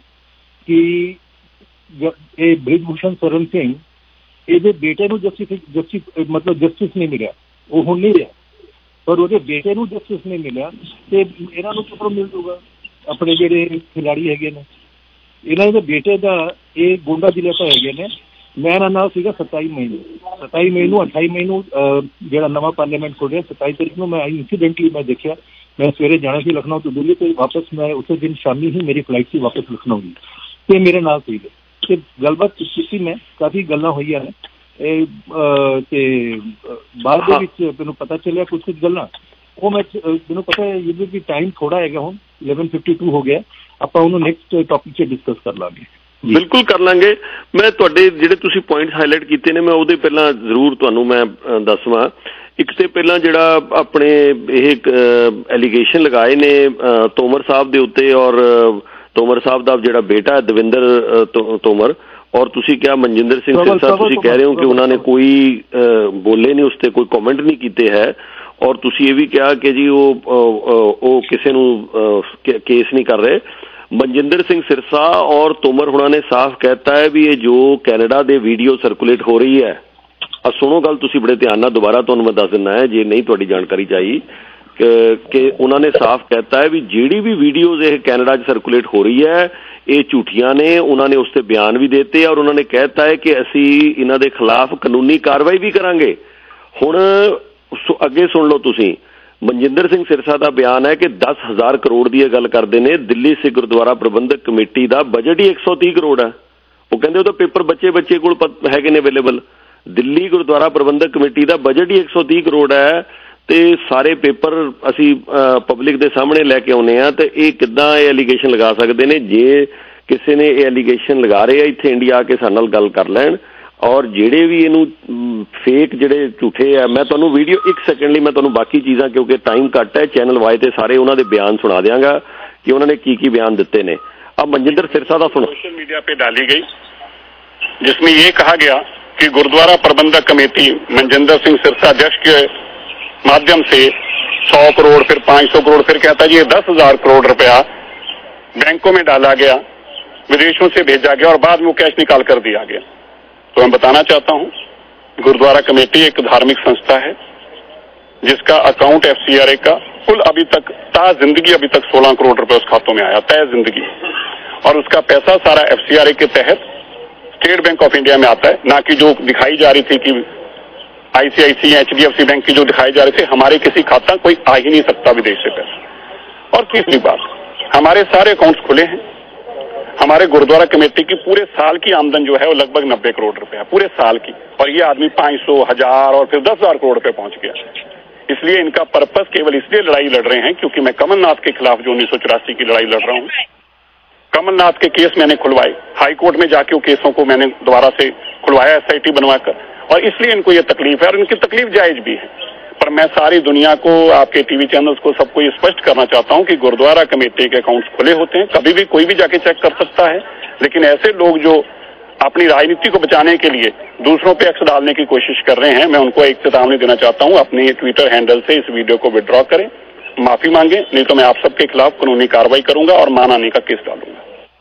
ਕਿ ਇਹ ਬ੍ਰਿਜ ਭੂਸ਼ਣ ਸ਼ਰਨ ਸਿੰਘ ਇਹਦੇ ਬੇਟੇ ਨੂੰ ਜਸਟਿਸ ਜਸਟਿਸ ਮਤਲਬ ਜਸਟਿਸ ਨਹੀਂ ਮਿਲਿਆ, ਉਹ ਹੁਣ ਨਹੀਂ ਰਿਹਾ, ਪਰ ਉਹਦੇ ਬੇਟੇ ਨੂੰ ਜਸਟਿਸ ਨਹੀਂ ਮਿਲਿਆ ਤੇ ਇਹਨਾਂ ਨੂੰ ਕਿੱਥੋਂ ਮਿਲ ਜੂਗਾ। ਆਪਣੇ ਜਿਹੜੇ ਖਿਲਾੜੀ ਹੈਗੇ ਨੇ ਇਹਨਾਂ ਦੇ ਬੇਟੇ ਦਾ ਇਹ ਗੋਂਡਾ ਜ਼ਿਲ੍ਹੇ ਤੋਂ ਹੈਗੇ ਨੇ। ਮੈਂ ਇਹਨਾਂ ਨਾਲ ਸੀਗਾ ਸਤਾਈ ਮਈ ਨੂੰ ਸਤਾਈ ਮਈ ਨੂੰ ਅਠਾਈ ਮਈ ਨੂੰ ਜਿਹੜਾ ਨਵਾਂ ਪਾਰਲੀਮੈਂਟ ਖੋਲ੍ਹਿਆ, ਸਤਾਈ ਤਰੀਕ ਨੂੰ ਮੈਂ ਇੰਸੀਡੈਂਟਲੀ ਮੈਂ ਦੇਖਿਆ। ਮੈਂ ਸਵੇਰੇ ਜਾਣਾ ਸੀ ਲਖਨਊ ਤੋਂ ਦਿੱਲੀ ਤੇ ਵਾਪਸ ਮੈਂ ਉਸੇ ਦਿਨ ਸ਼ਾਮੀ ਹੀ ਮੇਰੀ ਫਲਾਈਟ ਸੀ ਵਾਪਸ ਲਖਨਊ ਦੀ ਤੇ ਮੇਰੇ ਨਾਲ ਸੀਗੇ ਤੇ ਗੱਲਬਾਤ ਕੀਤੀ, ਮੈਂ ਕਾਫੀ ਗੱਲਾਂ ਹੋਈਆਂ ਨੇ ਇਹ ਤੇ ਬਾਅਦ ਦੇ ਵਿੱਚ ਮੈਨੂੰ ਪਤਾ ਚੱਲਿਆ ਕੁਛ ਕੁਛ ਗੱਲਾਂ ਉਹ ਮੈਂ ਮੈਨੂੰ ਪਤਾ ਹੈ ਇਹ ਵੀ ਟਾਈਮ ਥੋੜਾ ਹੈਗਾ, ਹੁਣ ਇਲੈਵਨ ਫਿਫਟੀ ਟੂ ਹੋ ਗਿਆ, ਆਪਾਂ ਉਹਨੂੰ ਨੈਕਸਟ ਟੌਪਿਕ 'ਚ ਡਿਸਕਸ ਕਰ ਲਾਂਗੇ। ਬਿਲਕੁਲ ਕਰ ਲਾਂਗੇ। ਮੈਂ ਤੁਹਾਡੇ ਜਿਹੜੇ ਤੁਸੀਂ ਪੁਆਇੰਟਸ ਹਾਈਲਾਈਟ ਕੀਤੇ ਨੇ ਮੈਂ ਉਹਦੇ ਪਹਿਲਾਂ ਜ਼ਰੂਰ ਤੁਹਾਨੂੰ ਮੈਂ ਦੱਸਵਾਂ। ਇੱਕ ਤੇ ਪਹਿਲਾਂ ਜਿਹੜਾ ਆਪਣੇ ਇਹ ਐਲੀਗੇਸ਼ਨ ਲਗਾਏ ਨੇ ਤੋਮਰ ਸਾਹਿਬ ਦੇ ਉੱਤੇ, ਔਰ ਤੋਮਰ ਸਾਹਿਬ ਦਾ ਜਿਹੜਾ ਬੇਟਾ ਹੈ ਦਵਿੰਦਰ ਤੋਮਰ, ਔਰ ਤੁਸੀਂ ਕਿਹਾ ਮਨਜਿੰਦਰ ਸਿੰਘ ਸਿਰਸਾ, ਤੁਸੀਂ ਕਹਿ ਰਹੇ ਹੋ ਕਿ ਉਹਨਾਂ ਨੇ ਕੋਈ ਬੋਲੇ ਨਹੀਂ, ਉਸ ਤੇ ਕੋਈ ਕਮੈਂਟ ਨਹੀਂ ਕੀਤੇ ਹੈ। ਔਰ ਤੁਸੀਂ ਇਹ ਵੀ ਕਿਹਾ ਕਿ ਜੀ ਉਹ ਉਹ ਕਿਸੇ ਨੂੰ ਕੇਸ ਨਹੀਂ ਕਰ ਰਹੇ। ਮਨਜਿੰਦਰ ਸਿੰਘ ਸਿਰਸਾ ਔਰ ਤੋਮਰ ਹੁਣਾਂ ਨੇ ਸਾਫ਼ ਕਹਿਤਾ ਹੈ ਵੀ ਇਹ ਜੋ ਕੈਨੇਡਾ ਦੇ ਵੀਡੀਓ ਸਰਕੂਲੇਟ ਹੋ ਰਹੀ ਹੈ, ਆ ਸੁਣੋ ਗੱਲ ਤੁਸੀਂ ਬੜੇ ਧਿਆਨ ਨਾਲ, ਦੁਬਾਰਾ ਤੁਹਾਨੂੰ ਮੈਂ ਦੱਸ ਦਿੰਦਾ ਹੈ ਜੇ ਨਹੀਂ ਤੁਹਾਡੀ ਜਾਣਕਾਰੀ ਚਾਹੀ ਕਿ ਉਹਨਾਂ ਨੇ ਸਾਫ਼ ਕਹਿਤਾ ਹੈ ਵੀ ਜਿਹੜੀ ਵੀ ਵੀਡੀਓਜ਼ ਇਹ ਕੈਨੇਡਾ 'ਚ ਸਰਕੂਲੇਟ ਹੋ ਰਹੀ ਹੈ ਇਹ ਝੂਠੀਆਂ ਨੇ। ਉਹਨਾਂ ਨੇ ਉਸ 'ਤੇ ਬਿਆਨ ਵੀ ਦਿੱਤੇ ਔਰ ਉਹਨਾਂ ਨੇ ਕਹਿਤਾ ਹੈ ਕਿ ਅਸੀਂ ਇਹਨਾਂ ਦੇ ਖਿਲਾਫ ਕਾਨੂੰਨੀ ਕਾਰਵਾਈ ਵੀ ਕਰਾਂਗੇ। ਹੁਣ ਅੱਗੇ ਸੁਣ ਲਓ ਤੁਸੀਂ, ਮਨਜਿੰਦਰ ਸਿੰਘ ਸਿਰਸਾ ਦਾ ਬਿਆਨ ਹੈ ਕਿ ਦਸ ਹਜ਼ਾਰ ਕਰੋੜ ਦੀ ਇਹ ਗੱਲ ਕਰਦੇ ਨੇ। ਦਿੱਲੀ ਸਿੱਖ ਗੁਰਦੁਆਰਾ ਪ੍ਰਬੰਧਕ ਕਮੇਟੀ ਦਾ ਬਜਟ ਹੀ ਇੱਕ ਸੌ ਤੀਹ ਕਰੋੜ ਹੈ। ਉਹ ਕਹਿੰਦੇ ਉਹਦਾ ਪੇਪਰ ਬੱਚੇ ਬੱਚੇ ਕੋਲ ਹੈਗੇ ਨੇ ਅਵੇਲੇਬਲ। ਦਿੱਲੀ ਗੁਰਦੁਆਰਾ ਪ੍ਰਬੰਧਕ ਕਮੇਟੀ ਦਾ ਬਜਟ ਹੀ ਇੱਕ ਸੌ ਤੀਹ ਕਰੋੜ ਹੈ ਤੇ ਸਾਰੇ ਪੇਪਰ ਅਸੀਂ ਪਬਲਿਕ ਦੇ ਸਾਹਮਣੇ ਲੈ ਕੇ ਆਉਂਦੇ ਹਾਂ। ਤੇ ਇਹ ਕਿੱਦਾਂ ਇਹ ਐਲੀਗੇਸ਼ਨ ਲਗਾ ਸਕਦੇ ਨੇ? ਜੇ ਕਿਸੇ ਨੇ ਇਹ ਐਲੀਗੇਸ਼ਨ ਲਗਾ ਰਹੇ ਆ ਇੱਥੇ ਇੰਡੀਆ ਆ ਕੇ ਸਾਡੇ ਨਾਲ ਗੱਲ ਕਰ ਲੈਣ। ਔਰ ਜਿਹੜੇ ਵੀ ਇਹਨੂੰ ਫੇਕ ਜਿਹੜੇ ਝੂਠੇ ਆ, ਮੈਂ ਤੁਹਾਨੂੰ ਵੀਡੀਓ ਇੱਕ ਸੈਕਿੰਡ ਲਈ ਮੈਂ ਤੁਹਾਨੂੰ ਬਾਕੀ ਚੀਜ਼ਾਂ ਕਿਉਂਕਿ ਟਾਈਮ ਘੱਟ ਹੈ ਚੈਨਲ ਵਾਈ ਤੇ ਸਾਰੇ ਉਹਨਾਂ ਦੇ ਬਿਆਨ ਸੁਣਾ ਦਿਆਂਗਾ कि उन्होंने की की बयान देते ने। अब मनजिंदर सिरसा का सुनो। सोशल मीडिया पे डाली गई जिसमें ये कहा गया कि गुरुद्वारा प्रबंधक कमेटी मनजिंदर सिंह सिरसा अध्यक्ष के माध्यम से सौ करोड़, फिर पांच सौ करोड़, फिर कहता है जी ये दस हजार करोड़ रुपया बैंकों में डाला गया, विदेशों से भेजा गया और बाद में वो कैश निकाल कर दिया गया। तो मैं बताना चाहता हूं, गुरुद्वारा कमेटी एक धार्मिक संस्था है जिसका अकाउंट एफसीआरए का कुल अभी तक ता जिंदगी अभी तक सोलह करोड़ रुपए उस खातों में आया, तय जिंदगी, और उसका पैसा सारा एफसीआरए के तहत स्टेट बैंक ऑफ इंडिया में आता है, ना कि जो दिखाई जा रही थी कि आईसीआईसी या एचडीएफसी बैंक की जो दिखाई जा रही थी, हमारे किसी खाता कोई आ ही नहीं सकता विदेश से पैसा। और तीसरी बात, हमारे सारे अकाउंट्स खुले हैं, हमारे गुरुद्वारा कमेटी की पूरे साल की आमदन जो है वो लगभग नब्बे करोड़ रुपए है पूरे साल की, और ये आदमी पांच सौ हजार और फिर दस हजार करोड़ रुपए पहुंच गया। इसलिए इनका पर्पस केवल इसलिए लड़ाई लड़ रहे हैं क्योंकि मैं कमलनाथ के खिलाफ जो उन्नीस सौ चौरासी की लड़ाई लड़ रहा हूं, कमलनाथ के केस मैंने खुलवाए, हाई कोर्ट में जाके वो केसों को मैंने दोबारा से खुलवाया एसआईटी बनवाकर, और इसलिए इनको ये तकलीफ है और इनकी तकलीफ जायज भी है। पर मैं सारी दुनिया को, आपके टीवी चैनल्स को, सबको ये स्पष्ट करना चाहता हूं कि गुरुद्वारा कमेटी के अकाउंट्स खुले होते हैं, कभी भी कोई भी जाके चेक कर सकता है, लेकिन ऐसे लोग जो अपनी राजनीति को बचाने के लिए दूसरों पे एक्स डालने की कोशिश कर रहे हैं, मैं उनको एक चेतावनी देना चाहता हूं, अपने ट्विटर हैंडल से इस वीडियो को विड्रॉ करें, माफी मांगे, नहीं तो मैं आप सबके खिलाफ कानूनी कार्रवाई करूंगा और मानहानि का केस डालूंगा।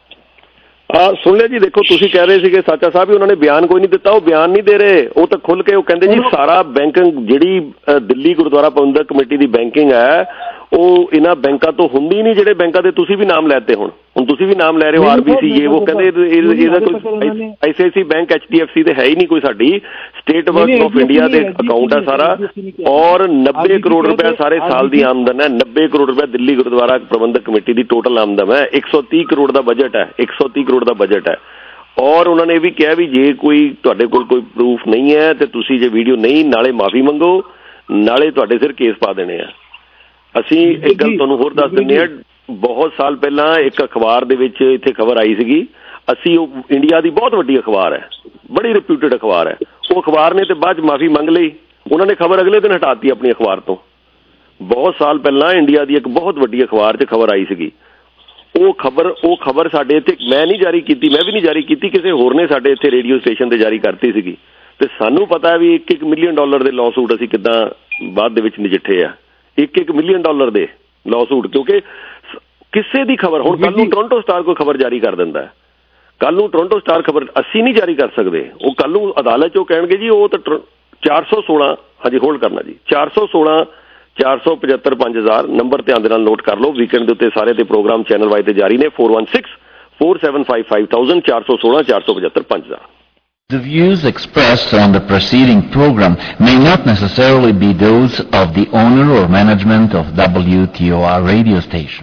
ਆ ਸੁਣ ਲਿਆ ਜੀ। ਦੇਖੋ ਤੁਸੀਂ ਕਹਿ ਰਹੇ ਸੀਗੇ ਸਾਚਾ ਸਾਹਿਬ ਵੀ ਉਹਨਾਂ ਨੇ ਬਿਆਨ ਕੋਈ ਨਹੀਂ ਦਿੱਤਾ, ਉਹ ਬਿਆਨ ਨਹੀਂ ਦੇ ਰਹੇ, ਉਹ ਤਾਂ ਖੁੱਲ ਕੇ ਉਹ ਕਹਿੰਦੇ ਜੀ ਸਾਰਾ ਬੈਂਕਿੰਗ ਜਿਹੜੀ ਦਿੱਲੀ ਗੁਰਦੁਆਰਾ ਪ੍ਰਬੰਧਕ ਕਮੇਟੀ ਦੀ ਬੈਂਕਿੰਗ ਹੈ ਉਹ ਇਹਨਾਂ ਬੈਂਕਾਂ ਤੋਂ ਹੁੰਦੀ ਨਹੀਂ ਜਿਹੜੇ ਬੈਂਕਾਂ ਦੇ ਤੁਸੀਂ ਵੀ ਨਾਮ ਲੈਤੇ, ਹੁਣ ਹੁਣ ਤੁਸੀਂ ਵੀ ਨਾਮ ਲੈ ਰਹੇ ਹੋ ਆਰਬੀਸੀ ਇਹ ਉਹ ਕਹਿੰਦੇ ਇਹਦਾ ਕੋਈ ਆਈਸੀਆਈਸੀ ਬੈਂਕ ਐਚਡੀਐਫਸੀ ਤੇ ਹੈ ਹੀ ਨਹੀਂ ਕੋਈ, ਸਾਡੀ ਸਟੇਟ ਬੈਂਕ ਆਫ ਇੰਡੀਆ ਦੇ ਅਕਾਊਂਟ ਹੈ ਸਾਰਾ, ਔਰ ਨੱਬੇ ਕਰੋੜ ਰੁਪਏ ਸਾਰੇ ਸਾਲ ਦੀ ਆਮਦਨ ਹੈ, ਨੱਬੇ ਕਰੋੜ ਰੁਪਏ ਦਿੱਲੀ ਗੁਰਦੁਆਰਾ ਪ੍ਰਬੰਧਕ ਕਮੇਟੀ ਦੀ ਟੋਟਲ ਆਮਦਨ ਹੈ, ਇੱਕ ਸੌ ਤੀਹ ਕਰੋੜ ਦਾ ਬਜਟ ਹੈ, ਇੱਕ ਸੌ ਤੀਹ ਕਰੋੜ ਦਾ ਬਜਟ ਹੈ। ਔਰ ਉਹਨਾਂ ਨੇ ਇਹ ਵੀ ਕਿਹਾ ਵੀ ਜੇ ਕੋਈ ਤੁਹਾਡੇ ਕੋਲ ਕੋਈ ਪ੍ਰੂਫ ਨਹੀਂ ਹੈ ਤੇ ਤੁਸੀਂ ਜੇ ਵੀਡੀਓ ਨਹੀਂ, ਨਾਲੇ ਮਾਫੀ ਮੰਗੋ, ਨਾਲੇ ਤੁਹਾਡੇ ਸਿਰ ਕੇਸ ਪਾ ਦੇਣੇ ਆ। ਅਸੀਂ ਇੱਕ ਗੱਲ ਤੁਹਾਨੂੰ ਹੋਰ ਦੱਸ ਦਿੰਦੇ ਹਾਂ, ਬਹੁਤ ਸਾਲ ਪਹਿਲਾਂ ਇੱਕ ਅਖਬਾਰ ਦੇ ਵਿੱਚ ਇੱਥੇ ਖਬਰ ਆਈ ਸੀਗੀ, ਅਸੀਂ ਉਹ ਇੰਡੀਆ ਦੀ ਬਹੁਤ ਵੱਡੀ ਅਖਬਾਰ ਹੈ, ਬੜੀ ਰਿਪਿਊਟਡ ਅਖਬਾਰ ਹੈ, ਉਹ ਅਖਬਾਰ ਨੇ ਤੇ ਬਾਅਦ ਚ ਮਾਫੀ ਮੰਗ ਲਈ, ਉਹਨਾਂ ਨੇ ਖਬਰ ਅਗਲੇ ਦਿਨ ਹਟਾਤੀ ਆਪਣੀ ਅਖਬਾਰ ਤੋਂ। ਬਹੁਤ ਸਾਲ ਪਹਿਲਾਂ ਇੰਡੀਆ ਦੀ ਇੱਕ ਬਹੁਤ ਵੱਡੀ ਅਖਬਾਰ 'ਚ ਖਬਰ ਆਈ ਸੀਗੀ, ਉਹ ਖਬਰ ਉਹ ਖਬਰ ਸਾਡੇ ਇੱਥੇ ਮੈਂ ਨਹੀਂ ਜਾਰੀ ਕੀਤੀ, ਮੈਂ ਵੀ ਨਹੀਂ ਜਾਰੀ ਕੀਤੀ, ਕਿਸੇ ਹੋਰ ਨੇ ਸਾਡੇ ਇੱਥੇ ਰੇਡੀਓ ਸਟੇਸ਼ਨ ਤੇ ਜਾਰੀ ਕਰਤੀ ਸੀਗੀ, ਤੇ ਸਾਨੂੰ ਪਤਾ ਵੀ ਇੱਕ ਇੱਕ ਮਿਲੀਅਨ ਡਾਲਰ ਦੇ ਲਾਅ ਸੂਟ ਅਸੀਂ ਕਿੱਦਾਂ ਬਾਅਦ ਦੇ ਵਿੱਚ ਨਜਿੱਠੇ ਆ, ਇੱਕ ਇੱਕ ਮਿਲੀਅਨ ਡਾਲਰ ਦੇ ਲਾਅ ਸੂਟ, ਕਿਉਂਕਿ ਕਿਸੇ ਦੀ ਖਬਰ, ਹੁਣ ਕੱਲ ਨੂੰ ਟੋਰਾਂਟੋ ਸਟਾਰ ਕੋਈ ਖਬਰ ਜਾਰੀ ਕਰ ਦਿੰਦਾ, ਕੱਲ ਨੂੰ ਟੋਰਾਂਟੋ ਸਟਾਰ ਖਬਰ ਅਸੀਂ ਨਹੀਂ ਜਾਰੀ ਕਰ ਸਕਦੇ, ਉਹ ਕੱਲ ਨੂੰ ਅਦਾਲਤ 'ਚ ਉਹ ਕਹਿਣਗੇ ਜੀ ਉਹ ਤਾਂ ਚਾਰ ਸੌ ਸੋਲਾਂ ਹਾਂਜੀ ਹੋਲਡ ਕਰਨਾ ਜੀ, ਚਾਰ ਸੌ ਸੋਲਾਂ ਚਾਰ ਸੌ ਪਝੱਤਰ ਪੰਜ ਹਜ਼ਾਰ ਨੰਬਰ ਧਿਆਨ ਦੇ ਨਾਲ ਨੋਟ ਕਰ ਲਓ। ਵੀਕਐਂਡ ਦੇ ਉੱਤੇ ਸਾਰੇ ਤੇ ਪ੍ਰੋਗਰਾਮ ਚੈਨਲ ਵਾਈ ਤੇ ਜਾਰੀ ਨੇ, four one six four seven five five thousand ਚਾਰ ਸੌ ਸੋਲਾਂ ਚਾਰ ਸੌ ਪਝੱਤਰ ਪੰਜ ਹਜ਼ਾਰ। The views expressed on the preceding program may not necessarily be those of the owner or management of W T O R radio station.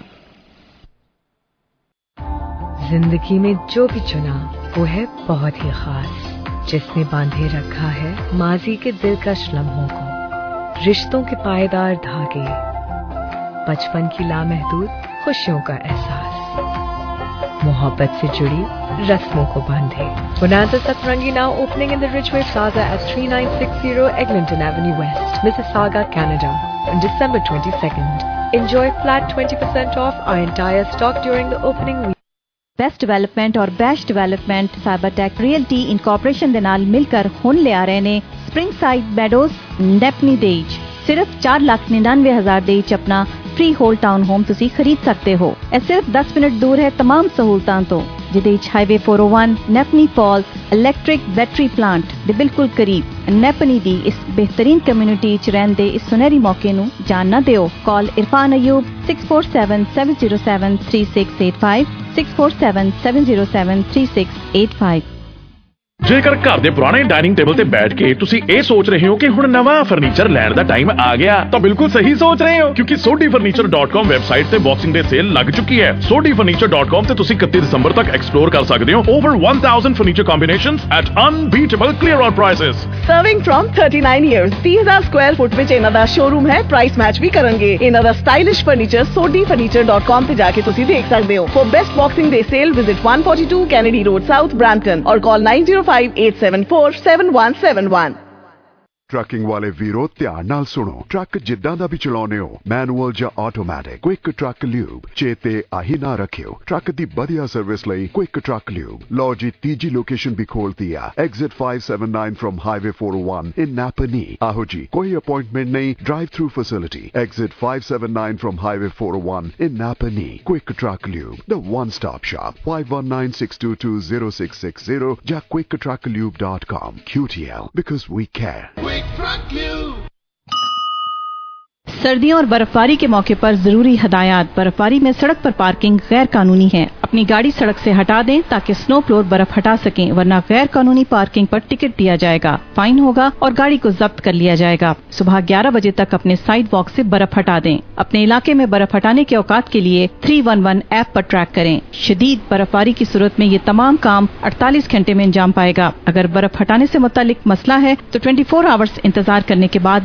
जिंदगी में जो भी चुना वो है बहुत ही खास, जिसने बांधे रखा है माजी के दिलकश लम्हों को, रिश्तों के पायदार धागे, बचपन की लामहदूद खुशियों का एहसास, मोहब्बत से जुड़ी रस्मों को बांधे। Bonanza Satrangi now opening in the Ridgeway Plaza at three nine six zero Eglinton Avenue West, Mississauga, Canada on December twenty-second. Enjoy flat twenty percent off our entire stock during the opening week. Best development और bash development Fibertech realty incorporation ਦੇ ਨਾਲ ਮਿਲकर ਹੁਣ ਲਿਆ ਰਹੇ ਨੇ spring side Meadows ਨੈਪਨੀ ਦੇਜ। ਸਿਰਫ ਚਾਰ ਲੱਖ ਨਿन्यानवे ਹਜ਼ਾਰ ਦੇ ਵਿੱਚ ਆਪਣਾ ਫ੍ਰੀ ਹੋਲ ਟਾਊਨ ਹੋਮ ਤੁਸੀਂ ਖਰੀਦ ਸਕਦੇ ਹੋ। ਇਹ ਸਿਰਫ ਦਸ ਮਿੰਟ ਦੂਰ ਹੈ तमाम ਸਹੂਲਤਾਂ ਤੋਂ, ਜਿਹਦੇ ਵਿੱਚ highway four oh one, Napanee false, electric battery plant ਦੇ ਬਿਲਕੁਲ ਕਰੀਬ। ਨੈਪਨੀ ਦੀ ਇਸ ਬਿਹਤਰੀਨ ਕਮਿਊਨਿਟੀ ਵਿੱਚ ਰਹਿਣ ਦੇ ਇਸ ਸੁਨਹਿਰੀ ਮੌਕੇ ਨੂੰ ਜਾਣ ਨਾ ਦਿਓ। ਕਾਲ Irfan Ayub six four seven seven zero seven three six eight five six four seven seven zero seven three six eight five। ਜੇਕਰ ਘਰ ਦੇ ਪੁਰਾਣੇ ਡਾਈਨਿੰਗ ਟੇਬਲ ਤੇ ਬੈਠ ਕੇ ਤੁਸੀਂ ਇਹ ਸੋਚ ਰਹੇ ਹੋ ਕਿ ਹੁਣ ਨਵਾਂ ਫਰਨੀਚਰ ਲੈਣ ਦਾ ਟਾਈਮ ਆ ਗਿਆ, ਤਾਂ ਬਿਲਕੁਲ ਸਹੀ ਸੋਚ ਰਹੇ ਹੋ, ਕਿਉਂਕਿ Sodhi furniture dot com website ਤੇ ਬਾਕਸਿੰਗ ਡੇ ਸੇਲ ਲੱਗ ਚੁੱਕੀ ਹੈ। ਸੋਢੀ ਫਰਨੀਚਰ ਡਾਟ ਕਾਮ ਤੇ ਤੁਸੀਂ ਇਕੱਤੀ ਦਸੰਬਰ ਤੱਕ ਐਕਸਪਲੋਰ ਕਰ ਸਕਦੇ ਹੋ over one thousand furniture combinations at unbeatable clear out prices. Serving from thirty-nine years, thirty thousand square foot ਵਿੱਚ ਇਹਨਾਂ ਦਾ ਸ਼ੋਰੂਮ ਹੈ, ਪ੍ਰਾਈਸ ਮੈਚ ਵੀ ਕਰਨਗੇ। ਇਹਨਾਂ ਦਾ stylish furniture Sodhi furniture dot com ਤੇ ਜਾ ਕੇ ਤੁਸੀਂ ਦੇਖ ਸਕਦੇ ਹੋ। For best Boxing Day sale visit one forty-two Kennedy Road South, Brampton, or call nine zero five eight seven four seven one seven one। Trucking वाले वीरो ध्यान नाल सुनो। ट्रक जिद्दां दा भी चलाउने हो, मैनुअल ਜਾਂ ਆਟੋਮੈਟਿਕ, क्विक ट्रक ल्यूब चेते आही ना रखियो। ट्रक दी बढ़िया सर्विस लई क्विक ट्रक ल्यूब। लो जी तीजी लोकेशन भी खोलती है, exit five seventy-nine from highway four oh one in Napanee. आहो जी, कोई अपॉइंटमेंट नहीं, drive through facility. Exit five seventy-nine from highway four oh one in Napanee. Quick Truck Lube, the one stop shop. five one nine six two two zero six six zero या Quick Truck Lube dot com. Q T L because we care। सर्दियों और बर्फबारी के मौके पर जरूरी हदायत। बर्फबारी में सड़क पर पार्किंग गैर कानूनी है। अपनी गाड़ी सड़क से हटा दें ताकि स्नो फ्लोर बर्फ हटा सकें, वरना गैर कानूनी पार्किंग पर टिकट दिया जाएगा, फाइन होगा और गाड़ी को जब्त कर लिया जाएगा। सुबह ग्यारह बजे तक अपने साइड वॉक से बर्फ हटा दें। अपने इलाके में बर्फ हटाने के औकात के लिए three one one ऐप पर ट्रैक करें। शदीद बर्फबारी की सूरत में ये तमाम काम अड़तालीस घंटे में अंजाम पाएगा। अगर बर्फ हटाने से मुतालिक मसला है तो चौबीस आवर्स इंतजार करने के बाद